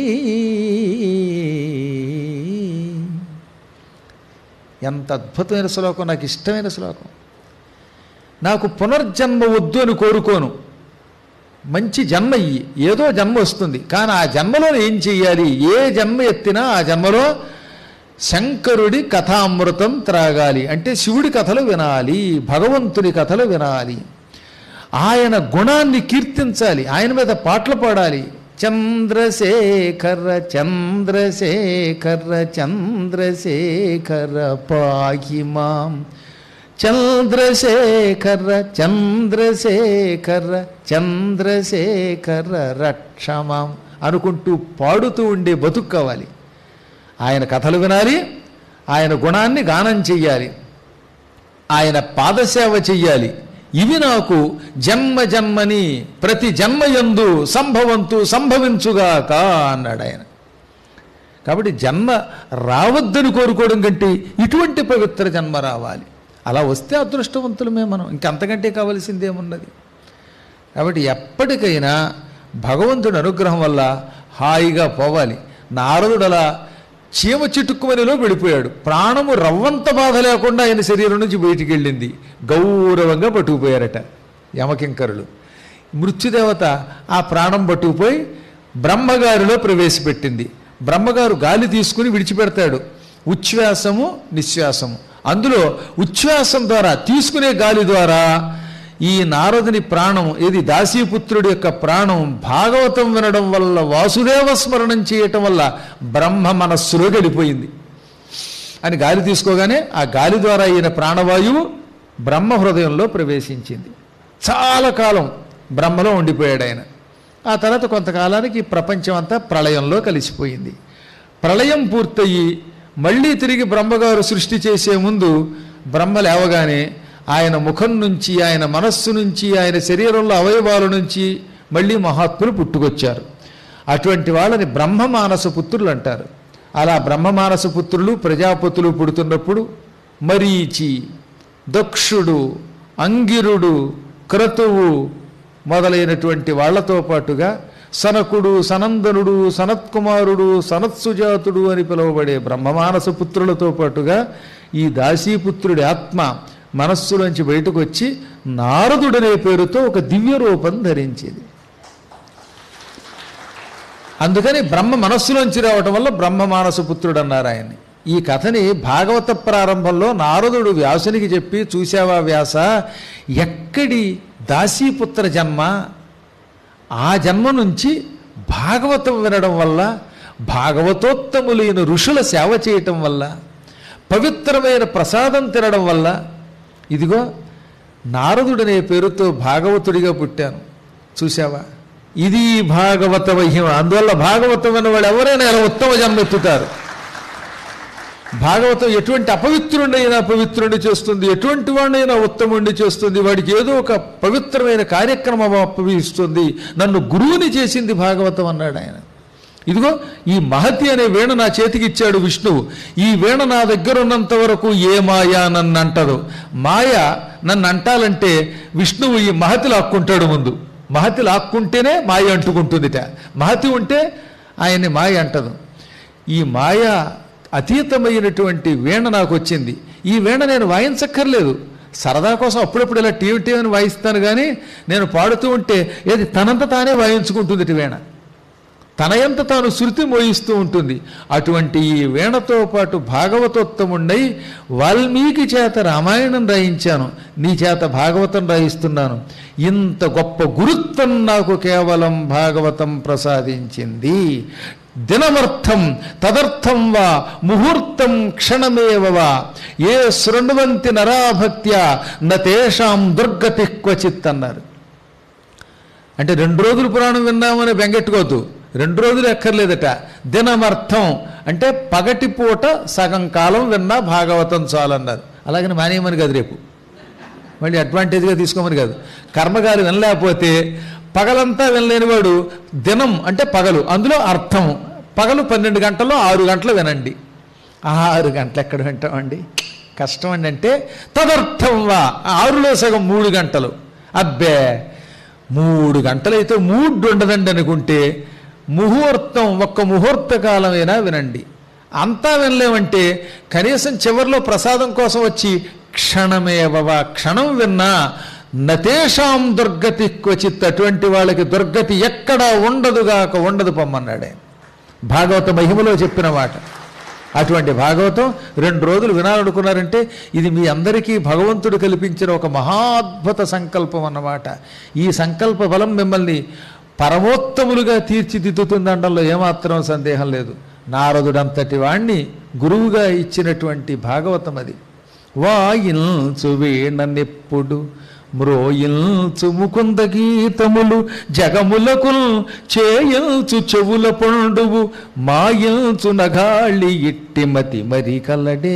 ఎంత అద్భుతమైన శ్లోకం, నాకు ఇష్టమైన శ్లోకం. నాకు పునర్జన్మ వద్దు అని కోరుకోను, మంచి జన్మ ఇయ్యి, ఏదో జన్మ వస్తుంది. కానీ ఆ జన్మలో ఏం చెయ్యాలి? ఏ జన్మ ఎత్తినా ఆ జన్మలో శంకరుడి కథామృతం త్రాగాలి. అంటే శివుడి కథలు వినాలి, భగవంతుని కథలు వినాలి, ఆయన గుణాన్ని కీర్తించాలి, ఆయన మీద పాటలు పాడాలి. చంద్రశేఖర చంద్రశేఖర చంద్రశేఖర పాహి మాం, చంద్రశేఖర చంద్రశేఖర చంద్రశేఖర రక్షమాం అనుకుంటూ పాడుతూ ఉండే బతుకు కావాలి. ఆయన కథలు వినాలి, ఆయన గుణాన్ని గానం చెయ్యాలి, ఆయన పాదసేవ చెయ్యాలి. ఇవి నాకు జన్మ జన్మని ప్రతి జన్మయందు సంభవంతు సంభవించుగాక అన్నాడు ఆయన. కాబట్టి జన్మ రావద్దని కోరుకోవడం కంటే ఇటువంటి పవిత్ర జన్మ రావాలి. అలా వస్తే అదృష్టవంతులమే మనం, ఇంకంతకంటే కావలసిందేమున్నది. కాబట్టి ఎప్పటికైనా భగవంతుడి అనుగ్రహం వల్ల హాయిగా పోవాలి. నారదుడు అలా చీమ చిటుక్కుమనిలో వెళ్ళిపోయాడు. ప్రాణము రవ్వంత బాధ లేకుండా ఆయన శరీరం నుంచి బయటికి వెళ్ళింది. గౌరవంగా పట్టుకుపోయారట యమకింకరులు. మృత్యుదేవత ఆ ప్రాణం పట్టుకుపోయి బ్రహ్మగారిలో ప్రవేశపెట్టింది. బ్రహ్మగారు గాలి తీసుకుని విడిచిపెడతాడు, ఉచ్ఛ్వాసము నిశ్వాసము. అందులో ఉచ్ఛ్వాసం ద్వారా తీసుకునే గాలి ద్వారా ఈ నారదుని ప్రాణం, ఏది దాసీపుత్రుడి యొక్క ప్రాణం భాగవతం వినడం వల్ల, వాసుదేవ స్మరణం చేయటం వల్ల బ్రహ్మ మనస్సులో గడిపోయింది అని గాలి తీసుకోగానే ఆ గాలి ద్వారా ఈయన ప్రాణవాయువు బ్రహ్మ హృదయంలో ప్రవేశించింది. చాలా కాలం బ్రహ్మలో ఉండిపోయాడు ఆయన. ఆ తర్వాత కొంతకాలానికి ప్రపంచం అంతా ప్రళయంలో కలిసిపోయింది. ప్రళయం పూర్తయి మళ్ళీ తిరిగి బ్రహ్మగారు సృష్టి చేసే ముందు బ్రహ్మ లేవగానే ఆయన ముఖం నుంచి, ఆయన మనస్సు నుంచి, ఆయన శరీరంలో అవయవాల నుంచి మళ్ళీ మహాత్ములు పుట్టుకొచ్చారు. అటువంటి వాళ్ళని బ్రహ్మమానస పుత్రులు అంటారు. అలా బ్రహ్మమానస పుత్రులు ప్రజాపతులు పుడుతున్నప్పుడు మరీచి, దక్షుడు, అంగిరుడు, క్రతువు మొదలైనటువంటి వాళ్లతో పాటుగా సనకుడు, సనందనుడు, సనత్కుమారుడు, సనత్సుజాతుడు అని పిలువబడే బ్రహ్మమానస పుత్రులతో పాటుగా ఈ దాసీపుత్రుడి ఆత్మ మనస్సులోంచి బయటకు వచ్చి నారదుడనే పేరుతో ఒక దివ్య రూపం ధరించేది. అందుకని బ్రహ్మ మనస్సులోంచి రావటం వల్ల బ్రహ్మమానస పుత్రుడు అన్నారు ఆయన్ని. ఈ కథని భాగవత ప్రారంభంలో నారదుడు వ్యాసునికి చెప్పి, చూశావా వ్యాస, ఎక్కడి దాసీపుత్ర జన్మ, ఆ జన్మ నుంచి భాగవతం వినడం వల్ల, భాగవతోత్తములైన ఋషుల సేవ చేయటం వల్ల, పవిత్రమైన ప్రసాదం తినడం వల్ల ఇదిగో నారదుడనే పేరుతో భాగవతుడిగా పుట్టాను. చూశావా, ఇది భాగవత మహిమ. అందువల్ల భాగవతం అన్న వాళ్ళు ఎవరైనా ఇలా ఉత్తమ జన్మెత్తుతారు. భాగవతం ఎటువంటి అపవిత్రుడైనా పవిత్రుడిని చేస్తుంది, ఎటువంటి వాడినైనా ఉత్తముడిని చేస్తుంది. వాడికి ఏదో ఒక పవిత్రమైన కార్యక్రమం అప్పగిస్తుంది. నన్ను గురువుని చేసింది భాగవతం అన్నాడు ఆయన. ఇదిగో ఈ మహతి అనే వీణ నా చేతికి ఇచ్చాడు విష్ణువు. ఈ వీణ నా దగ్గర ఉన్నంత వరకు ఏ మాయా నన్ను అంటదు. మాయ నన్ను అంటాలంటే విష్ణువు ఈ మహతి లాక్కుంటాడు. ముందు మహతి లాక్కుంటేనే మాయ అంటుకుంటుందిట. మహతి ఉంటే ఆయన్ని మాయ అంటదు. ఈ మాయ అతీతమైనటువంటి వీణ నాకు వచ్చింది. ఈ వీణ నేను వాయించక్కర్లేదు, సరదా కోసం అప్పుడప్పుడు ఇలా టీవీ టీవీని వాయిస్తాను. కానీ నేను పాడుతూ ఉంటే ఏది తనంత తానే వాయించుకుంటుంది వీణ, తనయంత తాను శృతి మోయిస్తూ ఉంటుంది. అటువంటి ఈ వీణతో పాటు భాగవతోత్తముండై వాల్మీకి చేత రామాయణం రాయించాను, నీ చేత భాగవతం రాయిస్తున్నాను. ఇంత గొప్ప గురుత్వం నాకు కేవలం భాగవతం ప్రసాదించింది. దినమర్థం తదర్థం వా ముహూర్తం క్షణమేవవా ఏ శృణ్వంతి నరాభక్త్యా నతేషాం దుర్గతి క్వచిత్ అన్నారు. అంటే రెండు రోజులు పురాణం విన్నామని బెంగెట్టుకోవద్దు, రెండు రోజులు ఎక్కర్లేదట. దినమర్థం అంటే పగటిపూట సగం కాలం విన్నా భాగవతం చాలన్నారు. అలాగని మానేయమని కాదు, రేపు మళ్ళీ అడ్వాంటేజ్గా తీసుకోమని కాదు. కర్మగారు వినలేకపోతే పగలంతా వినలేనివాడు దినం అంటే పగలు, అందులో అర్థం పగలు పన్నెండు గంటల్లో ఆరు గంటలు వినండి. ఆరు గంటలు ఎక్కడ వింటామండి, కష్టం అండి. అంటే తదర్థం వా ఆరులో సగం మూడు గంటలు. అబ్బే మూడు గంటలైతే మూడు ఉండదండి అనుకుంటే ముహూర్తం ఒక్క ముహూర్త కాలమైనా వినండి. అంతా వినలేమంటే కనీసం చివరిలో ప్రసాదం కోసం వచ్చి క్షణమేవవా క్షణం విన్నా నతేషాం దుర్గతి క్వచిత్ అటువంటి వాళ్ళకి దుర్గతి ఎక్కడా ఉండదుగాక ఉండదు పొమ్మన్నాడే. భాగవత మహిమలో చెప్పిన మాట. అటువంటి భాగవతం రెండు రోజులు వినాలనుకున్నారంటే ఇది మీ అందరికీ భగవంతుడు కల్పించిన ఒక మహాద్భుత సంకల్పం అన్నమాట. ఈ సంకల్ప బలం మిమ్మల్ని పరమోత్తములుగా తీర్చిదిద్దుతుందనడంలో ఏమాత్రం సందేహం లేదు. నారదుడంతటి వాణ్ణి గురువుగా ఇచ్చినటువంటి భాగవతం అది. వాయిల్చు వీణనెప్పుడు మ్రోయిల్చు ముకుంద గీతములు జగములకు చేయించు చెవుల పండువు మాయిల్చు నగాళి ఇట్టి మతి మరి కలడే.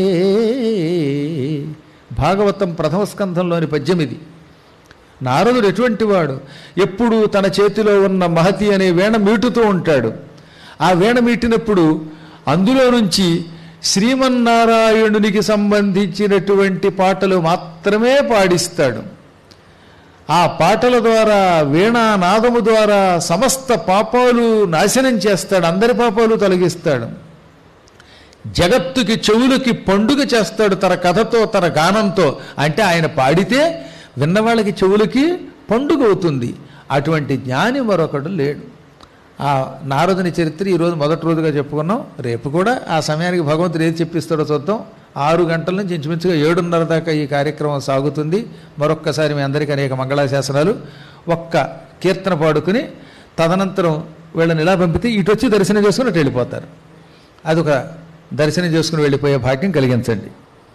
భాగవతం ప్రథమ స్కంధంలోని పద్యం ఇది. నారదుడు ఎటువంటి వాడు, ఎప్పుడు తన చేతిలో ఉన్న మహతి అనే వీణ మీటుతూ ఉంటాడు. ఆ వీణ మీటినప్పుడు అందులో నుంచి శ్రీమన్నారాయణునికి సంబంధించినటువంటి పాటలు మాత్రమే పాడిస్తాడు. ఆ పాటల ద్వారా వీణానాదము ద్వారా సమస్త పాపాలు నాశనం చేస్తాడు, అందరి పాపాలు తొలగిస్తాడు. జగత్తుకి చెవులకి పండుగ చేస్తాడు తన కథతో తన గానంతో. అంటే ఆయన పాడితే విన్నవాళ్ళకి చెవులకి పండుగ అవుతుంది. అటువంటి జ్ఞాని మరొకడు లేడు. ఆ నారదుని చరిత్ర ఈరోజు మొదటి రోజుగా చెప్పుకున్నాం. రేపు కూడా ఆ సమయానికి భగవంతుడు ఏది చెప్పిస్తాడో చూద్దాం. ఆరు గంటల నుంచి ఇంచుమించుగా ఏడున్నర దాకా ఈ కార్యక్రమం సాగుతుంది. మరొక్కసారి మీ అందరికీ అనేక మంగళాశాసనాలు. ఒక్క కీర్తన పాడుకుని తదనంతరం వీళ్ళని ఇలా పంపితే ఇటు వచ్చి దర్శనం చేసుకుని అటు వెళ్ళిపోతారు. అదొక దర్శనం చేసుకుని వెళ్ళిపోయే భాగ్యం కలిగించండి.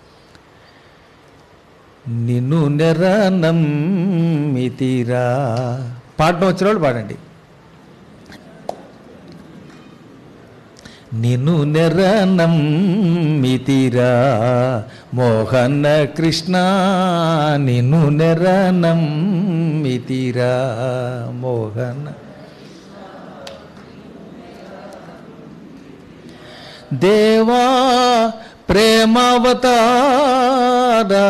నిన్ను నెరనమ్మితిరా పాడడం వచ్చిన వాళ్ళు పాడండి. నిన్ను నెరనమ్మితిరా మోహన కృష్ణ నిన్ను నెరనమ్మితిరా మోహన దేవా ప్రేమావతారా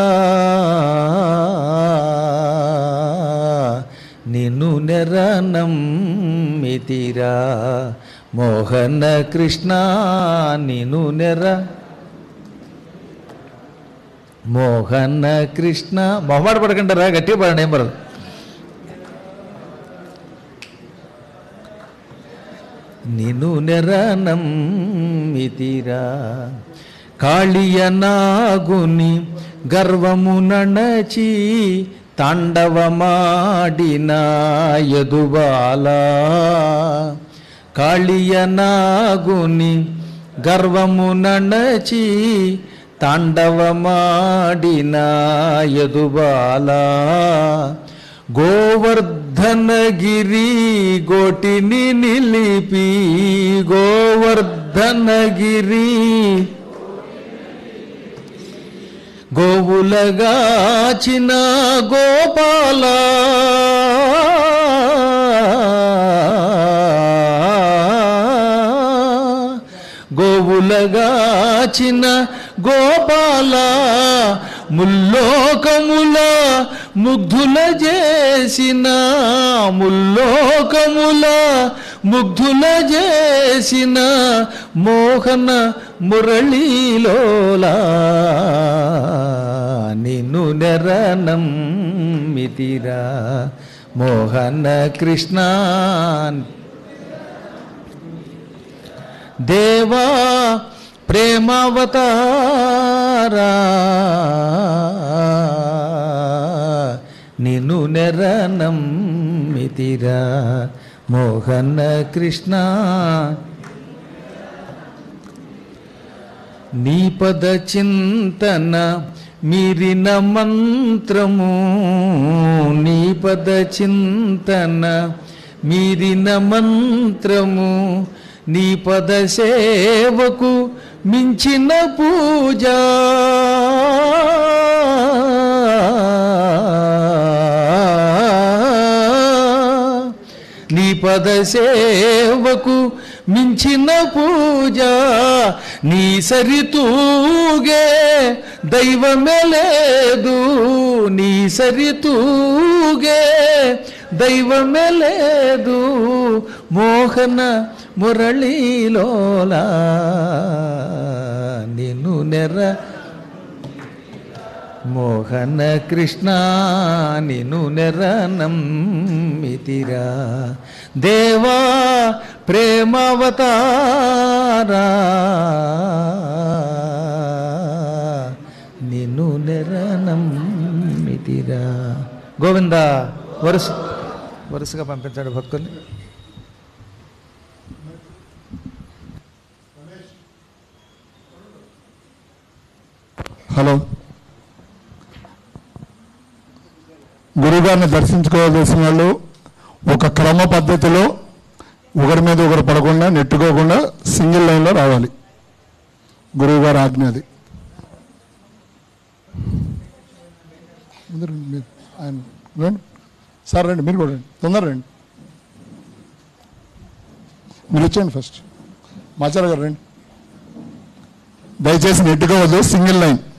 నిన్ను నెరనమ్మితిరా మోహన కృష్ణ నిన్ను నెర మోహన కృష్ణ మొహమాట పడకంటారా, గట్టిగా పడండి, ఏం పడదు. నిన్ను నెరనమ్మితిరా కాళియనాగుని గర్వము నణచి తాండవమాడిన యదుబాలా కాళియనాగుని గర్వము నణచి తాండవమాడిన యదుబాలా గోవర్ధ గోవర్ధనగిరి గోటిని నిలిపి గోవర్ధనగిరి గోవులగాచిన గోపాల గోవులగాచిన గోపాల ముల్లోకముల ముగ్ధుల చేసిన ముల్లోకముల ముగ్ధుల చేసిన మోహన మురళీలోలా నిన్ను నెరనం మితిరా మోహన కృష్ణ దేవా ప్రేమావతారా నిన్ను నెరనం మితిరా మోహన కృష్ణ నీ పద చింతన మీరిన మంత్రము నీ పద చింతన మీరిన మంత్రము నీ పద సేవకు మించిన పూజ నీ పద సేవకు మించిన పూజ నీ సరితూగే దైవమే లేదు నీ సరితూగే దైవమే లేదు మోహన మురళీలోలా నిన్ను నెర మోహన కృష్ణ నిన్ను నెరనం మితిరా దేవా ప్రేమావతారా నిన్ను నెరనం మితిరా గోవింద వరుస వరుసగా పంపించండి భక్తుల్ని. హలో, గురుగారిని దర్శించుకోవాల్సిన వాళ్ళు ఒక క్రమ పద్ధతిలో ఒకరి మీద ఒకరు పడకుండా నెట్టుకోకుండా సింగిల్ లైన్లో రావాలి. గురువుగారు ఆజ్ఞ అది. ఆయన రండి సార్, రండి మీరు కూడా రండి, తొందర రండి, మీరు వచ్చేయండి ఫస్ట్. మాచార గారు రండి, దయచేసి నెట్టుకోవద్దు, సింగిల్ లైన్.